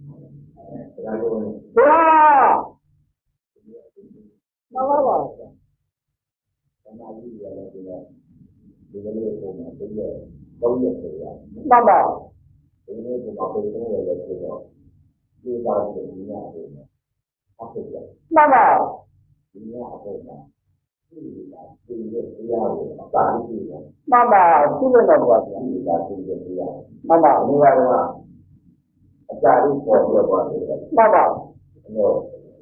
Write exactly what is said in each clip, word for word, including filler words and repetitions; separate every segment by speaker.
Speaker 1: ဘုရားမှန်ပါပါသမာဓိရတယ်ဒီလိုဒီလိုပုံမှာဒီလိုသုံးရဆိုတာမှန်ပါဒီလိုပုံမှာပုံသုံးရလဲဆိုတော့ဒီပါတဲ့ဒီနာကိုအဖြစ်ရမှန်ပါဒီနာကိုမှာဒီကဒီလိုတရားကိုအပါအဝင်မှန်ပါသူ့နဲ့တော့ပါဗျာဒီကဒီလိုတရားမှန်ပါဒီကတော့အကြအိပေါ်ပြသွားတယ်မှန်ပါဟို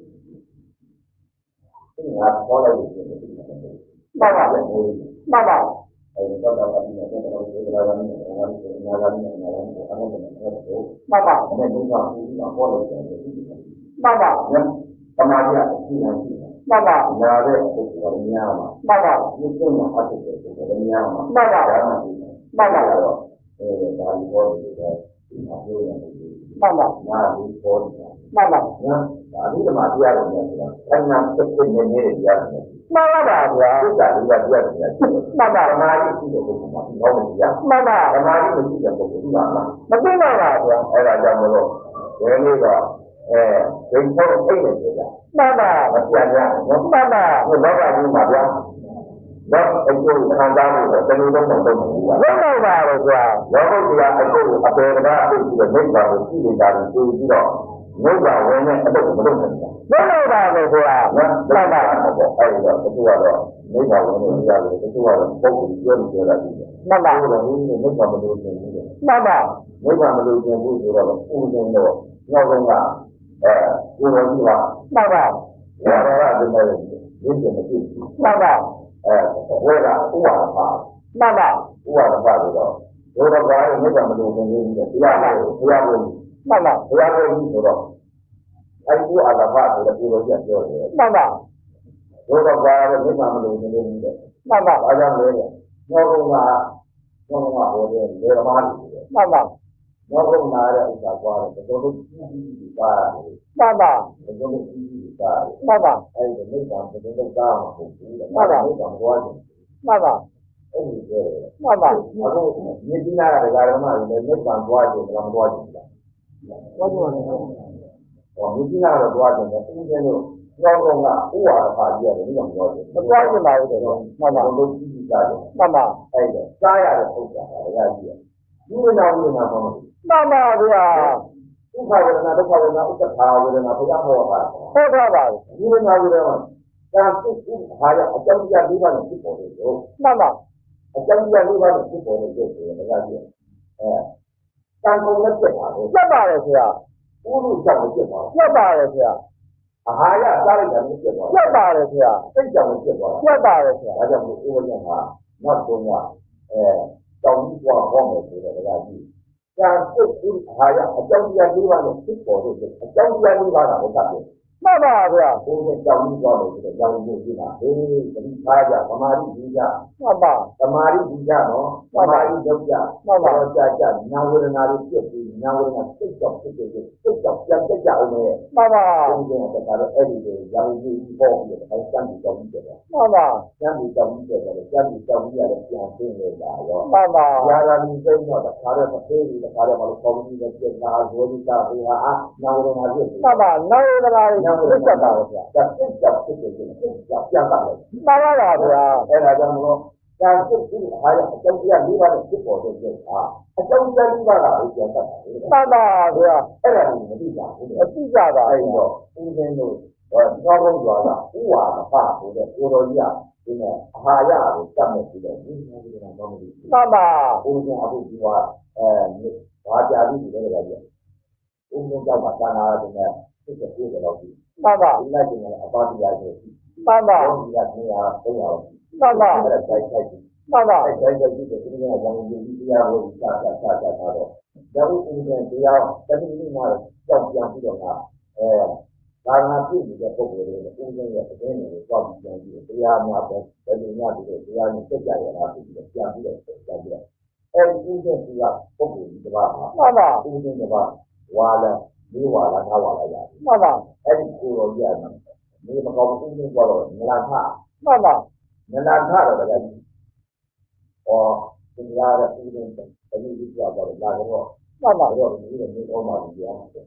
Speaker 1: ဒီငါပေါ်လိုက်လို့မှန်ပါမှန်ပါအဲဒီတော့တော့ဒီကတော့ဒီကတော့ဒီကတော့ဒီကတော့ဒီကတော့ဒီကတော့ဒီကတော့အဲ့ဒါကိုမှန်ပါအဲ့ဒီကပေါ်လိုက်တယ်မှန်ပါတမာရီအရှိန်ရှိတယ်မှန်ပါလာတဲ့ပုဂ္ဂိုလ်ကများမှာမှန်ပါဒီကုန်းမှာအဖြစ်တဲ့ပုဂ္ဂိုလ်ကများမှာမှန်ပါဒါမှမှန်ပါတော့အဲဒါဒီပေါ်ဒီကတော့ဒီမှာပြောရတယ်မှန်ပါညာဒီပေါ်မှန်ပါညာဒါဒီမှာတရားတော်များဆိုတာအနာတစ်ခုနေနေတရားတော်မှန်ပါပါဗျာသစ္စာလေးပါးတရားတော်များမှန်ပါဓမ္မရီရှိတဲ့ပုဂ္ဂိုလ်မှာဒီတော့မတရားမှန်ပါဓမ္မရီမရှိတဲ့ပုဂ္ဂိုလ်ကမှမသိပါပါဗျာအဲ့ဒါကြောင့်မလို့ဒီနေ့ကအဲဒိဋ္ဌိအိတ်နေကြတာမှန်ပါမပြန်ရဘူးမှန်ပါဘုလောကကြီးမှာဗျာတော့အကျိုးခံစားမှုတော့တဏှုလုံးတော့တော့မဟုတ်ပါဘူးဟုတ်ပါပါလေကွာလောကုတ္တရာအကျိုးအပေကဘာအကျိုးပြီးတော့နိဗ္ဗာန်ကိုကြည့်နေတာကိုသိပြီးတော့နိဗ္ဗာန်ဝင်တဲ့အလုပ်ကိုမလုပ်နိုင်ဘူးဟုတ်ပါပါလေကွာနော်မှန်ပါအဲ့တော့တချို့ကတော့နိဗ္ဗာန်ဝင်တဲ့တရားတွေတချို့ကတော့ပုဂ္ဂိုလ်ပြောလို့ပြောတာပြီးတယ်မှန်ပါဘုရားဒီနိဗ္ဗာန်မလို့ခြင်းဘူးမှန်ပါနိဗ္ဗာန်မလို့ခြင်းဘူးဆိုတော့ဥစဉ်တော့နောက်ဆုံးကအဲကိုယ်တော်ကြီးကမှန်ပါဘုရားကဒီမဲ့ရင်းကျင်မရှိဘူးမှန်ပါအဲဝေဒဥပါဒပါမှန်ပါဥပါဒပါဆိုတော့ဘုရားကလည်းနိဗ္ဗာန်မလို့ခြင်းဘူးတရားကိုဘုရားကိုမှန်ပါဘုရားကိုဆိုတော့အဲဒီဥပါဒပါဆိုတဲ့ကိုယ်တော်ကြီးပြောတယ်မှန်ပါဘုရားကလည်းနိဗ္ဗာန်မလို့ခြင်းဘူးမှန်ပါအားကြောင့်လေနောက်ဆုံးကနောက်ဆုံးကဟောတယ်လေဓမ္မကြီးမှန်ပါနောက်ဆုံးလာတဲ့ဥစ္စာကွာတယ်တော်တော်ကြီးကြီးပါမှန်ပါတော်တော်ကြီးကြီးပါမှန်ပါအဲဒီနိဗ္ဗာန်ဘယ်လိုလုပ်တာမဟုတ်ဘူးမှန်ပါနိဗ္ဗာန်သွားတယ်မှန်ပါအဲ့ဒီလေမှန်ပါအခုမြေကြီးနာကဒကာဓမ္မတွေလည်းနိဗ္ဗာန်သွားတယ်ဘယ်မှာသွားတယ်လဲသွားတယ်ဟောမြေကြီးနာတော့သွားတယ်ဦးဇင်းတို့ကျောင်းတော်ကဥပါဒပါကြီးရတယ်ဒီကောင်သွားတယ်မသွားချင်ပါဘူးတဲ့မှန်ပါတော်တော်ကြီးကြီးပါတယ်မှန်ပါအဲ့ဒါစားရတဲ့ပုဂ္ဂိုလ်ကတရားကြီးတယ်ဒီလိုနာလို့နာပါမမှန်ပါဗျာဥပ္ပါဝေဒနာဒုက္ခဝေဒနာဥပ္ပခာဝေဒနာဘုရားဟောတာဟောတာပါဒီလိုနာလို့တော့ဒါစိတ်ဥပ္ပါရအကြောင်းတရား၄ပါးနဲ့ဖြစ်ပေါ်တယ်လို့မှန်ပါအကြောင်းတရား၄ပါးနဲ့ဖြစ်ပေါ်တယ်လို့ဆိုရင်တရားကြီးအဲတန်ကုန်နဲ့ပြတ်ပါဘူးပြတ်ပါတယ်ဆရာဘုလို့ကြောင့်ပြတ်ပါပြတ်ပါတယ်ဆရာအာဟာရစားလိုက်တာလည်းပြတ်သွားပြတ်ပါတယ်ဆရာစိတ်ကြောင့်ပြတ်သွားပြတ်ပါတယ်ဆရာဒါကြောင့်မို့ဥပ္ပယဟာနောက်ဆုံးကအဲတောင်းပြီးသွားဟောမယ်ဆိုတဲ့တရားကြီး။ဒါစိတ်ဥဟာရအကြောင်းတရား၄ပါးနဲ့ဖြစ်ပေါ်လို့အကြောင်းတရား၄ပါးကဘုရားပြောမှန်ပါဗျာဘုရားတောင်းပြီးသွားလို့ဆိုတော့ကြောင်းမှုရှိတာဟေးသတိထားကြသမာဓိကြီးကြမှန်ပါသမာဓိကြီးကြနော်သမာဓိရောက်ကြမှန်ပါတော့ကြာကြာနာဝေဒနာတွေပြည့်ပြီးနာဝေဒနာစိတ်ကြောင့်ဖြစ်တဲ့စိတ်ကြောင့်ပြန်ပြကြအောင်လေမှန်ပါဘုရားကကတော့အဲ့ဒီကိုရောင်ကြီးပေါ်ပြီးတော့အဲစံပြီးကြောင်းပြီးတယ်မှန်ပါစံပြီးကြောင်းပြီးတယ်ဆိုတော့စံပြီးကြောင်းပြီးရတဲ့ပြန်သိနေတာရောမှန်ပါရာဂာမီစိတ်တော့တခါတော့တစ်သေးတခါတော့မလို့ကောင်းကြီးနဲ့ပြက်လာဇောတိကဘေဟာနာဝေဒနာပြည့်မှန်ပါနာဝေဒနာတွေပြတ်တာပါဗျာဒါစိတ်ကြောင့်ဖြစ်တဲ့စိတ်ကြောင့်ပြန်တာလေမှန်ပါပါဗျာအဲ့ဒါကြောင့်မလို့ဒါစိတ်ကြီးဟာရအကြောင်းတရား၄ပါးနဲ့ဖြစ်ပေါ်တဲ့စိတ်ဟာအကြောင်းတရား၄ပါးကလည်းပြန်တတ်တယ်မှန်ပါဗျာအဲ့ဒါကိုမသိကြဘူးအသိကြပါအဲ့တော့ဦးဇင်းတို့ဟောသောဘုရားကဥဝါဒပါဆိုတဲ့ကိုတော်ကြီးကဒီနဲ့အာဟာရကိုတတ်မဲ့ပြီးတော့ဒီလိုမျိုးတော့မသိဘူးမှန်ပါဦးဇင်းအခုဒီကအဲဘာကြာပြီလဲကြတယ်ဦးဇင်းကြောင့်မှာတဏှာတဲ့ဖြစ်တဲ့ဖြစ်တဲ့တော့ဒီမှန်ပါဒီလိုက်ကျင်တဲ့အပါတိယဆိုမှန်ပါဒီကနေ့ဟာသုံးရာမှန်ပါအဲ့ဒါတိုက်တိုက်မှန်ပါတိုက်တိုက်ကြည့်တဲ့ဒီကရောင်ကြီးတရားကိုစာစာစာစာတော့ဒါကိုဦးဇင်းတရားတတိယမှာကြောက်ပြန်ပြီးတော့ကအဲဒါငါပြည့်နေတဲ့ပုံစံတွေဦးဇင်းရဲ့အတင်းတွေကိုကြောက်ပြန်ပြီးတရားများပဲဘယ်လိုများပြီးတော့တရားကြီးတက်ကြရတာပြီးတော့ပြန်ပြီးတော့ပြန်ပြီးတော့အဲဒီဦးဇင်းကပုံစံဒီကဘာမှန်ပါဦးဇင်းကဘာဝါလာဒီဝါလာငါဝါလာရတယ်မှန်ပါအဲ့ဒီကိုရောရတယ်ဒီမကောင်းဘူးဦးဇင်းကတော့နလာထမှန်ပါနလာထတော့တကယ်ကြီးဟောဒီလာတဲ့ဦးဇင်းတကယ်ကြီးပြောတော့လာတော့မှန်ပါတော့ဒီလိုမျိုးတော့မှဒီရားဒီ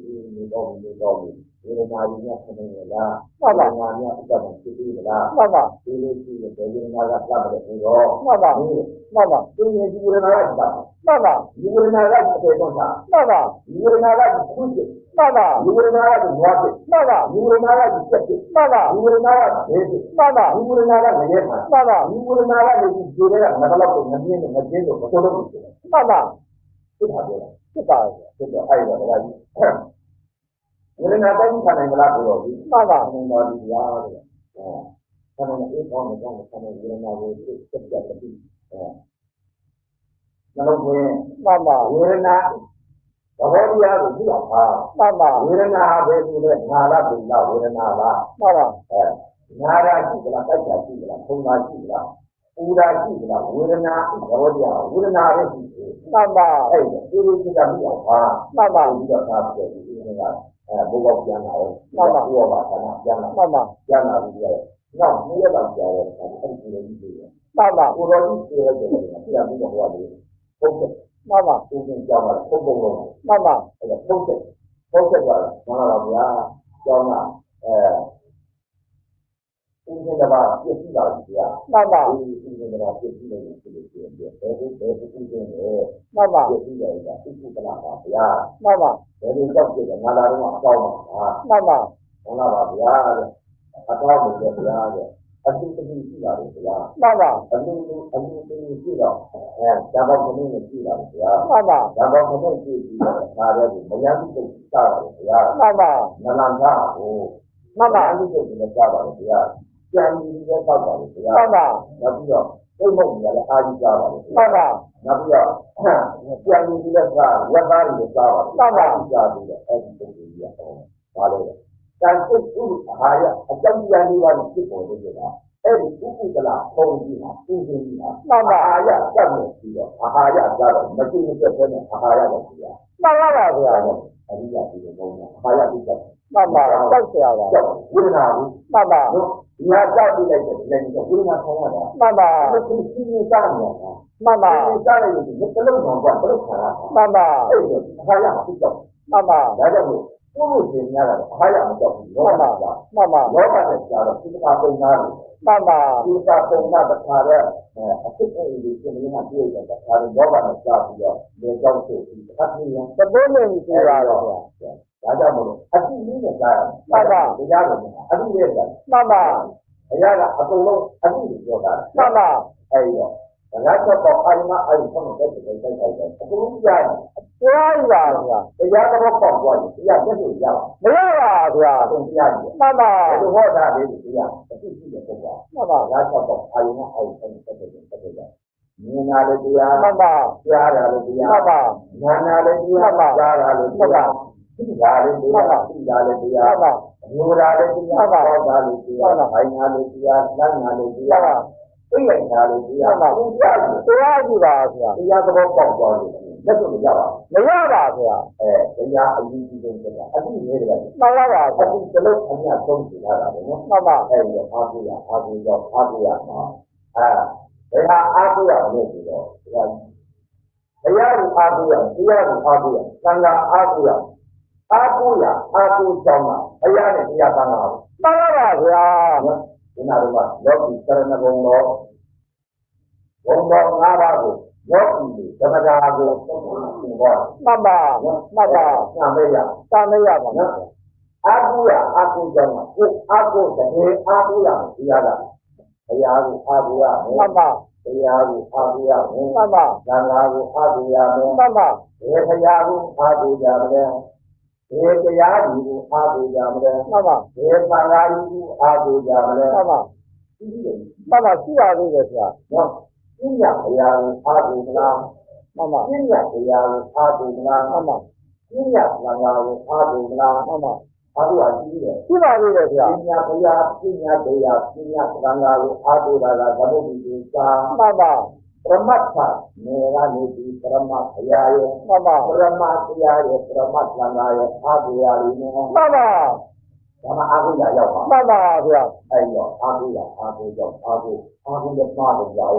Speaker 1: နေတော့နေတော့ဝေဒနာကြီးများဖြစ်နေလားဝေဒနာများအတ္တဖြစ်ပြီးလားမှန်ပါဒီလိုရှိတဲ့ဝေဒနာကပြတ်တယ်ဆိုတော့မှန်ပါမှန်ပါဒီနေ့ဒီဝေဒနာကပြတ်မှန်ပါဒီဝေဒနာကအခြေတော့တာမှန်ပါဒီဝေဒနာကခုဖြစ်မှန်ပါဒီဝေဒနာကဘွားဖြစ်မှန်ပါဒီဝေဒနာကစက်ဖြစ်မှန်ပါဒီဝေဒနာကဘေးဖြစ်မှန်ပါဒီဝေဒနာကငရဲမှာမှန်ပါဒီဝေဒနာကဒီဂျိုတွေကငါတော့ကိုငပြင်းနဲ့ငပြင်းတော့ဘယ်လိုလုပ်ဖြစ်လဲမှန်ပါဖြစ်တာပြောတာဖြစ်ပါဖြစ်တော့အဲ့ဒါကလည်းဝေဒနာတိုင်းခံနိုင်မလားပြောတော့ဒီမှန်ပါမှန်ပါဒီရားတဲ့အဲဆန္ဒနဲ့အေးကောင်းတဲ့ကောင်းတဲ့ဆန္ဒဝေဒနာကိုသိစက်ပြတ်ပြီးအဲနှလုံးသွင်းမှန်ပါဝေဒနာသဘောတရားကိုသိအောင်ပါမှန်ပါဝေဒနာပဲဆိုတဲ့ငါလားဘုရားဝေဒနာလားမှန်ပါအဲငါရာရှိသလားတိုက်တာရှိသလားထုံတာရှိသလားပူတာရှိသလားဝေဒနာသဘောတရားဝေဒနာပဲရှိတယ်မှန်ပါအဲ့ဒါဒီလိုသိတာသိအောင်ပါမှန်ပါပြီးတော့သားပြည့်ဒီနေ့ကအဲဘုရားပြန်လာတယ်မှန်ပါဘုရားဘာသာပြန်လာမှန်ပါပြန်လာပြီးတော့နောက်နေ့ရက်လောက်ကြာတယ်အဲ့ဒီလိုကြီးတယ်မှန်ပါကိုတော်ကြီးပြေရတယ်ပြန်ပြီးတော့ဟောတယ်ဟုတ်တယ်မှန်ပါသူကကြောင်းတာပုံပုံလုံးမှန်ပါအဲ့ဒါပုံချက်ပုံချက်ပါလားမှန်ပါဗျာကြောင်းတာအဲဦးဇင်းတပါပြည့်စုံတာဗျာမှန်ပါဦးဇင်းတပါပြည့်စုံတယ်ဆိုလို့ရှိရင်ဘယ်လိုဘယ်လိုဦးဇင်းလဲမှန်ပါပြည့်စုံတယ်ကဥပ္ပဒနာပါဗျာမှန်ပါဘယ်လိုကြောက်ကြည့်တယ်ငါလာတော့အကောင်းပါမှန်ပါမှန်ပါဗျာအကောင်းတယ်ဗျာအတူတူရှိတာလေဗျာမှန်ပါအတူတူအတူတူရှိတော့အဲဇာဘောကမင်းနဲ့ရှိတာလေဗျာမှန်ပါဇာဘောကမင်းရှိပြီးတော့ဒါလည်းမယမ်းစုစားတာလေဗျာမှန်ပါနလန်သားဟိုမှန်ပါအလူစုလည်းစားပါလေဗျာကြံပြီးလည်းစားပါလေဗျာမှန်ပါနောက်ပြီးတော့သိမုတ်ကြီးလည်းအာကြီးစားပါလေမှန်ပါနောက်ပြီးတော့ကြံပြီးလည်းစားဝက်သားတွေလည်းစားပါလေမှန်ပါစားပြီးတော့အဲ့ဒီပုံကြီးရအောင်ပါလေတန်စိတ်ဥအာရအကြောင်းတရားလေးပါးဖြစ်ပေါ်နေကြတာအဲ့ဒီဥပ္ပဒလာပုံကြီးမှာဥစဉ်ကြီးမှာမှန်ပါအာရစက်နေပြီးတော့အာဟာရကြတော့မကြည့်မပြတ်တဲ့အာဟာရတော့ပြရမှန်ပါပါဗျာအရိယာဒီလိုပုံမှာအာဟာရပြတ်မှန်ပါတောက်ဆရာပါဝိဒနာဘူးမှန်ပါဒီဟာကြောက်ပြီးလိုက်တယ်လည်းဝိဒနာဆောင်ရတာမှန်ပါဒီစီးစီးစားနေတာမှန်ပါစားရရင်ဒီတစ်လုံးတော့ဘယ်လိုခံရမှန်ပါအဲ့ဒီအာဟာရပြတ်မှန်ပါဒါကြောင့်မို့ဘုလို့ရှင်များတာအားရမကြောက်ဘူးလောကကမှန်ပါလောကနဲ့ကြားတော့ဒီကပုံသားလို့မှန်ပါဒီကပုံသားတစ်ခါတော့အဖြစ်အပျက်တွေရှင်နေတာပြည့်တယ်တစ်ခါတော့လောကနဲ့ကြားပြီးတော့လေကြောက်ဆိုပြီးတစ်ခါတည်းရသဘောနဲ့ပြောရတော့ဒါကြောင့်မို့အတိလေးနဲ့ကြားရတယ်မှန်ပါတရားတော်အတိလေးကြားမှန်ပါအရာကအကုန်လုံးအတိလေးပြောတာမှန်ပါအဲ့တော့ငါချက်တော့အာရမအဲ့ဒီဆုံးတဲ့တဲ့တိုက်တိုက်တယ်အကုန်လုံးကြားတယ်ကြားရပါဗျာတရားတော်ပေါက်သွားတယ်တရားပြည့်စုံရပါမရပါဗျာအကုန်တရားကြီးမှန်ပါဒီဟောတာလေးကိုတရားအသိရှိတဲ့ပုဂ္ဂိုလ်မှန်ပါငါချက်တော့အာရမအဲ့ဒီဆုံးတဲ့တဲ့တိုက်တိုက်တယ်မြင်လာတဲ့တရားမှန်ပါကြားရတဲ့တရားမှန်ပါနာနာတဲ့တရားမှန်ပါကြားရတဲ့တရားသိတာတဲ့တရားသိတာတဲ့တရားမှန်ပါမျိုးတာတဲ့တရားဟောတာတဲ့တရားဘိုင်နာတဲ့တရားလမ်းနာတဲ့တရားသိလိုက်တာလေတရားမှာတရားကြည့်ပါဗျာတရားသဘောပေါက်သွားလို့လက်စွပ်မရပါမရပါဗျာအဲတရားအယူကြီးဆုံးတရားအတိနေတယ်မှန်ပါပါအတိတလုံးအမြတ်ဆုံးပြလာတာပဲနော်မှန်ပါအဲဒီအားကိုးရအားကိုးကြောင့်အားကိုးရမှာအဲဒါအားကိုးရလို့ဆိုတော့တရားတရားကိုအားကိုးရတရားကိုအားကိုးရသံဃာအားကိုးရအားကိုးရအားကိုးကြောင့်မှာအရာနဲ့တရားသံဃာမှန်ပါပါဗျာဒီနာတော့လောကီသရဏဂုံတော်ဘုံတော်၅ပါးကိုလောကီဓမ္မတာကိုသင်ပေါ်မှတ်ပါမှတ်ပါသာမေရသာမေရပါနော်အာဟုရအာဟုကြောင့်ကိုအာဟုတကယ်အာဟုရဒီရတာဘုရားကိုအာဟုရမှတ်ပါတရားကိုအာဟုရမှတ်ပါသံဃာကိုအာဟုရမှတ်ပါဘယ်ဘုရားကိုအာဟုကြမလဲဘယ်တရားကိုအားကိုးကြမလဲမှန်ပါဘယ်သံဃာကိုအားကိုးကြမလဲမှန်ပါရှိတယ်မှန်ပါရှိပါသေးတယ်ဆရာနော်ပညာတရားကိုအားကိုးမလားမှန်ပါပညာတရားကိုအားကိုးမလားမှန်ပါပညာသံဃာကိုအားကိုးမလားမှန်ပါအားကိုးရရှိတယ်ရှိပါသေးတယ်ဆရာပညာတရားပညာတရားပညာသံဃာကိုအားကိုးတာကသမုဒ္ဒိတေသာမှန်ပါပရမတ္ထနေကနေဒီပရမတ်ဘုရားရဲ့မှန်ပါပရမတ်တရားရဲ့ပရမတ်သံဃာရဲ့အားကိုးရလေးနဲ့မှန်ပါဒါမှအားကိုးရရောက်ပါမှန်ပါဗျာအဲ့တော့အားကိုးရအားကိုးကြောင့်အားကိုးအားကိုးရမှားလို့ရအောင်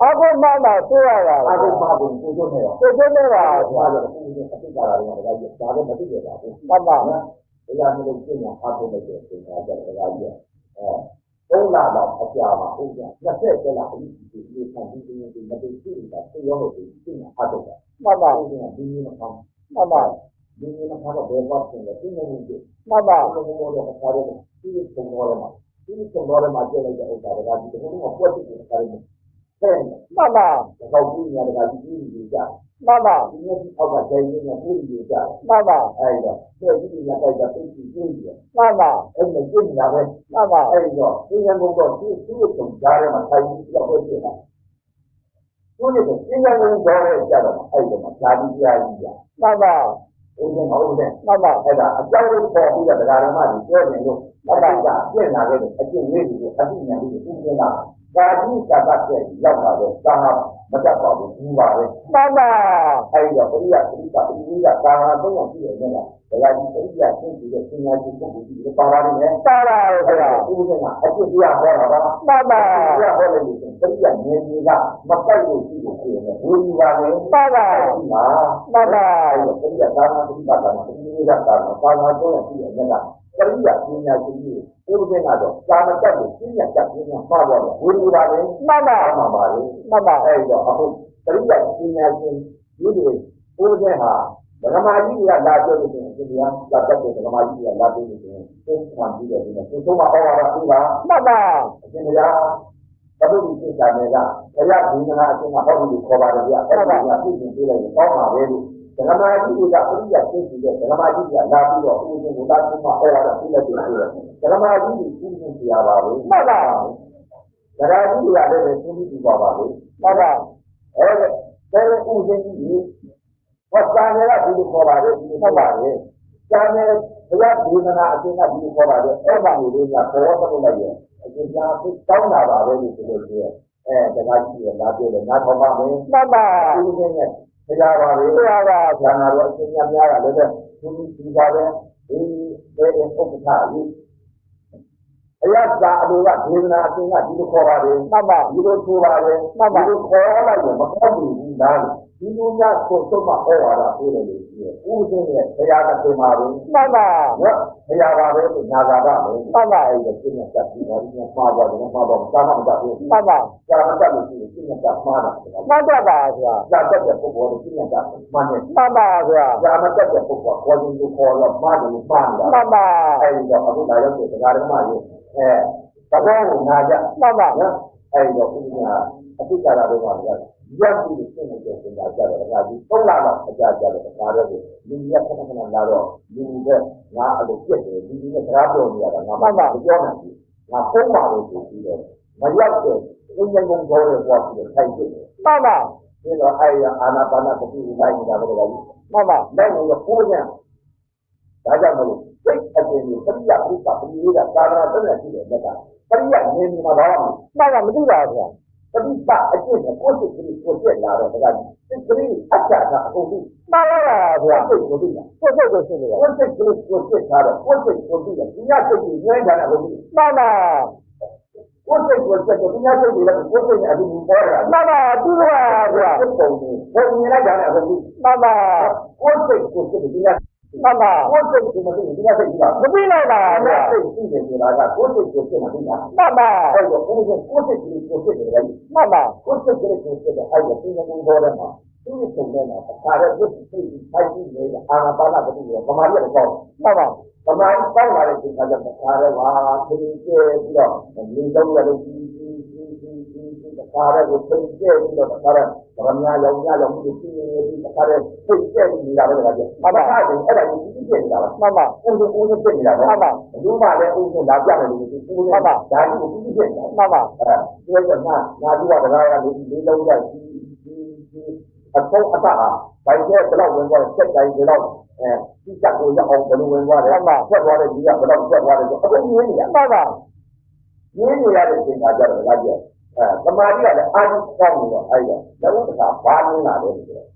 Speaker 2: အခုမှမှဆိုရတာ
Speaker 1: အခုမှကိုကိုကျိုးနေရော
Speaker 2: ကိုကျိုးနေပါ
Speaker 1: ဘုရားကတော့ကိုကြီးအသိကြတာတွေကဒါကြီးဒါလည်းမသိကြပါဘူး
Speaker 2: မှန်ပါ
Speaker 1: နော်တရားမျိုးပြင်ညာအားထုတ်လိုက်တဲ့သင်္ခါကြတယ်ဒါကြီးအဲသုံးလလောက်အကြာမှာဟုတ်ကြနှစ်ဆက်ကျလာပြီဒီဒီခံပြီးပြီးပြီးမသိသိတာသိရောလို့ဒီပြင်ညာအားထုတ်တာ
Speaker 2: မှန်ပါ
Speaker 1: ဒီကဒီနေ့မှာ
Speaker 2: မှန်ပါ
Speaker 1: ဒီနေ့မှာတော့ဘယ်ပါ့တယ်လဲသိနေမှုကြီး
Speaker 2: မှန်ပါ
Speaker 1: ဘယ်လိုမျိုးလဲအခါရဲဒီပုံတော်ထဲမှာဒီပုံတော်ထဲမှာကျလိုက်တဲ့ဥစ္စာတွေကဒီဘုရားကပွက်ပြီးအခါရဲ
Speaker 2: မှန်ပါ
Speaker 1: တော့ဒီနေရာကဒီကြီးကြီးကြ
Speaker 2: မှန်ပါ
Speaker 1: ဒီနေ့အောက်ကကျင်းနေပူကြီးကြ
Speaker 2: မှန်ပါ
Speaker 1: အဲ့တော့ဒီကြီးကြီးတိုက်တာပြည့်စုံကြည့်ရ
Speaker 2: မှန်ပါ
Speaker 1: အဲ့ဒါကြည့်နေတာပဲ
Speaker 2: မှန်ပါ
Speaker 1: အဲ့တော့ဒီရန်ကုန်တော့ဒီဒီကိုကြားထဲမှာထိုင်ပြီးတော့ပြည့်တာသူတို့ကဒီရန်ကုန်ကြောရဲကြတော့အဲ့တော့ဇာတိတရားကြီးကြ
Speaker 2: မှန်ပါ
Speaker 1: ဦးဇင်းဟုတ်တယ်
Speaker 2: မှန်ပါ
Speaker 1: အဲ့ဒါအကြောင်းလေးပေါ်ပြီးတော့တရားဓမ္မတွေပြောနေလို့မှန်ပါကပြင်လာခဲ့တဲ့အကျင့်လေးတွေကိုအသိဉာဏ်လေးကိုသိနေတာကာကြီးကတတ်တဲ့ရောက်လာတော့သာမတတ်ပါဘူးဘူးပါပဲ
Speaker 2: မှန်ပါ
Speaker 1: အဲ့တော့ပရိယပရိသပရိယကာမသုံးရရှိတဲ့နေလားတရားကြီးပရိယသိပြီးတဲ့သင်ညာကြီးပုဂ္ဂိုလ်ကြီးပါပါတယ်နဲ့
Speaker 2: ပါပါဘုရား
Speaker 1: ဦးဇင်းကအကျင့်တရားဟောတာပါ
Speaker 2: မှန်ပါ
Speaker 1: တရားဟောလို့ပရိယနေကြီးကမပိုက်လို့ရှိလို့ဖြစ်နေဝိညာဉ်ပါလေ
Speaker 2: မှန်ပါ
Speaker 1: မှန်ပါ
Speaker 2: မှန်ပါ
Speaker 1: အဲ့တော့ပရိယကာမပရိသကာမပရိယကာမကာမသုံးရရှိတဲ့နေလားပရိယပညာရှိကြီးဦးဇင်းကတော့ကာမတတ်ကိုသိညာတတ်ခြင်းမှားတော့ဝိညာဉ်ပါလေ
Speaker 2: မှန်ပါ
Speaker 1: မှန်ပါလေ
Speaker 2: မှန်ပါ
Speaker 1: အဲ့တော့အခုပရိယပညာရှင်ဒီလိုဦးဇင်းဟာဓမ္မကြီးကလာပြောလို့ရှိရင်ဒီတရားလာတတ်တဲ့ဓမ္မကြီးကလာပြောလို့ရှိရင်သိခံပြီးတော့ဒီမှာသုံးမဩဝါဒပေးပါ
Speaker 2: မှန်ပါ
Speaker 1: အရှင်ဘုရားဘုရားသိတာနဲ့ကဘုရားဒီနာအရှင်ကဟောလို့ခေါ်ပါတယ်ဗျာအဲ့ဒါကသိကျင်ပေးလိုက်ရင်ကောင်းပါပဲလို့ဓမ္မကြီးကပရိယသိပြီးတဲ့ဓမ္မကြီးကလာပြီးတော့ဦးဇင်းကိုလာသုံးမဩဝါဒပေးလိုက်တယ်ဆိုတော့ဓမ္မကြီးကိုသိကျင်ပြရပါဘူး
Speaker 2: မှန်ပါ
Speaker 1: ဓမ္မကြီးကလည်းသိပြီးပါပါလို့
Speaker 2: မှန်ပါ
Speaker 1: အဲ့ဒါတဲ့ဦးဇင်းကြီးဟောစာနယ်ကဒီလိုခေါ်ပါတယ်ဒီလိုခေါ်ပါတယ်စာနယ်ဘုရားဒေသနာအရှင်ကဒီလိုခေါ်ပါတယ်အဲ့ဒါမျိုးတွေကဘောတော့လိုက်ရဲ့အရှင်ပြားသိတောင်းတာပါပဲလို့ဆိုလို့ရှိရဲ့အဲတရားကြီးရလာပြောတယ်နားထောင်ပါမယ်
Speaker 2: မှန်ပါ
Speaker 1: ဦးဇင်းရဲ့တရားပါပဲ
Speaker 2: တရားပါ
Speaker 1: ဆရာတော်အရှင်များများကလည်းဒီဒီပါပဲဒီဒီဥပ္ပခါကြီးအရသာအလိုကဒေသနာအရှင်ကဒီလိုခေါ်ပါတယ်
Speaker 2: မှန်ပါ
Speaker 1: ဒီလိုဆိုပါတယ်
Speaker 2: မှန်ပါ
Speaker 1: ဒီလိုခေါ်ရလိုက်ရင်မခေါ်ဘူးလားဒီလိုများဆိုတော့မှဩဝါဒပေးတယ်လို့ရှိရဲ့ဦးဇင်းရဲ့ဘုရားကသင်ပါပဲ
Speaker 2: မှန်ပါ
Speaker 1: နော်ဘုရားပါပဲလို့ညာသာကပဲ
Speaker 2: မှန်ပါ
Speaker 1: အဲ့ဒါပြည့်ညတ်တက်ပြီးတော့ဒီမှာပါတော့မှာတော့သာမမတတ်ဘူး
Speaker 2: မှန်ပါ
Speaker 1: သာမတတ်လို့ရှိရင်ပြည့်ညတ်တက်မှားတာ
Speaker 2: မှန်ပါပါဗျာ
Speaker 1: သာတက်တဲ့ပုဂ္ဂိုလ်ကိုပြည့်ညတ်တက်မှန်တယ်
Speaker 2: မှန်ပါဗျာ
Speaker 1: သာမတက်တဲ့ပုဂ္ဂိုလ်ကိုခေါ်ရင်ကိုခေါ်တော့မှားတယ်လို့မှားတာ
Speaker 2: မှန်ပါ
Speaker 1: အဲ့ဒါအခုလာရောက်တဲ့တရားဓမ္မကြီးအဲတဘောကိုနာကြ
Speaker 2: မှန်ပါ
Speaker 1: နော်အဲ့တော့ဦးဇင်းကအသိကြတာတော့ပါဗျာရပ်ပြီးရှင်းနေတဲ့စင်တာကြတော့ဒါကြီးသုံးလလောက်အကြာကြတော့ဒါတော့လူကြီးခဏခဏလာတော့လူတွေငါအဲ့လိုပြက်တယ်လူကြီးနဲ့စကားပြောနေရတာငါမှမပြောနိုင်ဘူးငါပုံပါလို့ဆိုပြီးတော့မရောက်တဲ့အင်းရင်ကုန်တော်ရဲ့ဘဝပြီးတော့ထိုင်ဖြစ်တယ်
Speaker 2: မှန်ပါ
Speaker 1: ဒီတော့အဲ့ရအာနာပါနသတိကိုလိုက်နေတာပဲဒါကြီး
Speaker 2: မှန်ပါ
Speaker 1: လက်ကိုပိုးကြဒါကြောင့်မလို့စိတ်အပြင်ကိုပရိယပုပ္ပပရိယေကသာသနာ့ဆက်လက်ရှိတဲ့မြတ်ကပရိယနေနေမှာတော့
Speaker 2: မှန်ပါမသိပါဘူးဗျာ
Speaker 1: ပရိသအကျင့်နဲ့ကိုယ်စိတ်ကလေးကိုပြက်လာတော့ဒါကစိတ်ကလေးအချာတာအကုန်ပြီး
Speaker 2: မှန်ပါပါဗျာ
Speaker 1: စိတ်ကိုသိတာ
Speaker 2: ကိုယ်စိတ်ကိုသိတယ်
Speaker 1: ကိုယ်စိတ်ကလေးကိုပြက်ထားတော့ကိုယ်စိတ်ကိုသိတယ်ဒီညစိတ်ကိုညှိနှိုင်းတာလည်း
Speaker 2: မှန်ပါ
Speaker 1: ကိုယ်စိတ်ကိုပြက်တော့ဒီညစိတ်ကိုလည်းကိုယ်စိတ်နဲ့အတူတူပေါ်တာ
Speaker 2: မှန်ပါတူပါဗျာ
Speaker 1: စိတ်ပုံနေဘယ်မြင်လိုက်တာလည်းအကုန်ပြီး
Speaker 2: မှန်ပါ
Speaker 1: ကိုယ်စိတ်ကိုပြက်ဒီည
Speaker 2: မှန်ပါ
Speaker 1: ကိုယ်စိတ်ကိုမသိဒီညစိတ်ကြီးပါ
Speaker 2: မသိလိုက်ပါ
Speaker 1: ဗျာစိတ်ရှိတယ်ဆိုတာကကိုယ်စိတ်ကိုပြက်မှသိတာ
Speaker 2: မှန်ပါ
Speaker 1: အဲ့တော့ကိုယ်စိတ်ကိုယ်စိတ်ကိုပြက်တယ်လေ
Speaker 2: မှန်ပါ
Speaker 1: ကိုယ်စိတ်ကလေးကိုပြက်တယ်အဲ့တော့ဒီနေ့ကတော့တယ်မှာဒီလိုပုံနဲ့တော့အခါရတဲ့စိတ်စိတ်ဖိုက်ပြီးနေအာနာပါနပတိရောဗမာပြည်ကတော့
Speaker 2: မှန်ပါ
Speaker 1: ဗမာပြည်တောင်းလာတဲ့ချိန်ကကျတော့အခါရပါခင်းကျဲပြီးတော့လေလုံးရလို့ဒီဒီဒီဒီအခါရကိုခင်းကျဲပြီးတော့အခါရဗမာရောင်ရရောင်ပြီးပြီးပြီးအခါရစိတ်ကျဲနေတာပဲကကြမှန်ပါအဲ့ဒါကိုဒီဒီပြနေတာပါ
Speaker 2: မှန်ပါ
Speaker 1: ဦးဦးဦးပြနေတာပဲ
Speaker 2: မှန်ပါ
Speaker 1: လူမှလည်းဦးဦးလာပြမယ်လို့ဒီဦးမှန်ပါဒါကြီးကိုဒီဒီပြနေတာ
Speaker 2: မှန်ပါ
Speaker 1: အဲဒီကငါငါဒီကတရားရလေးလေးလုံးရဒီအဆုံးအတ္တဟာဘိုင်ကျဲဘယ်တော့ဝင်သွားစက်တိုင်းဘယ်တော့အဲဒီချက်ကိုရအောင်ဘယ်လိုဝင်သွားလဲ
Speaker 2: မှန်ပါ
Speaker 1: ဆက်သွားတဲ့ဒီကဘယ်တော့ဆက်သွားလဲဆိုအကုန်ရင်းနေရ
Speaker 2: မှန်ပါ
Speaker 1: ရင်းနေရတဲ့အချိန်ကကြတော့ဒါကြည့်အဲသမာဓိကလည်းအာရုံကောင်းနေတော့အဲ့ဒါလည်းဥစ္စာဘာနင်းလာလဲဆိုတော့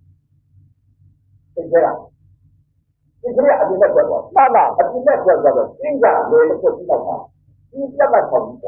Speaker 1: သိကြလားဒီကနေ့အပြင်နဲ့ဆက်သွား
Speaker 2: မှန်ပါ
Speaker 1: အပြင်နဲ့ဆက်သွားတော့သင်္ကြန်လေတစ်ခုပြီးတော့ဒီပြတ်မှတ်ဆောင်ပေါ်ဒီ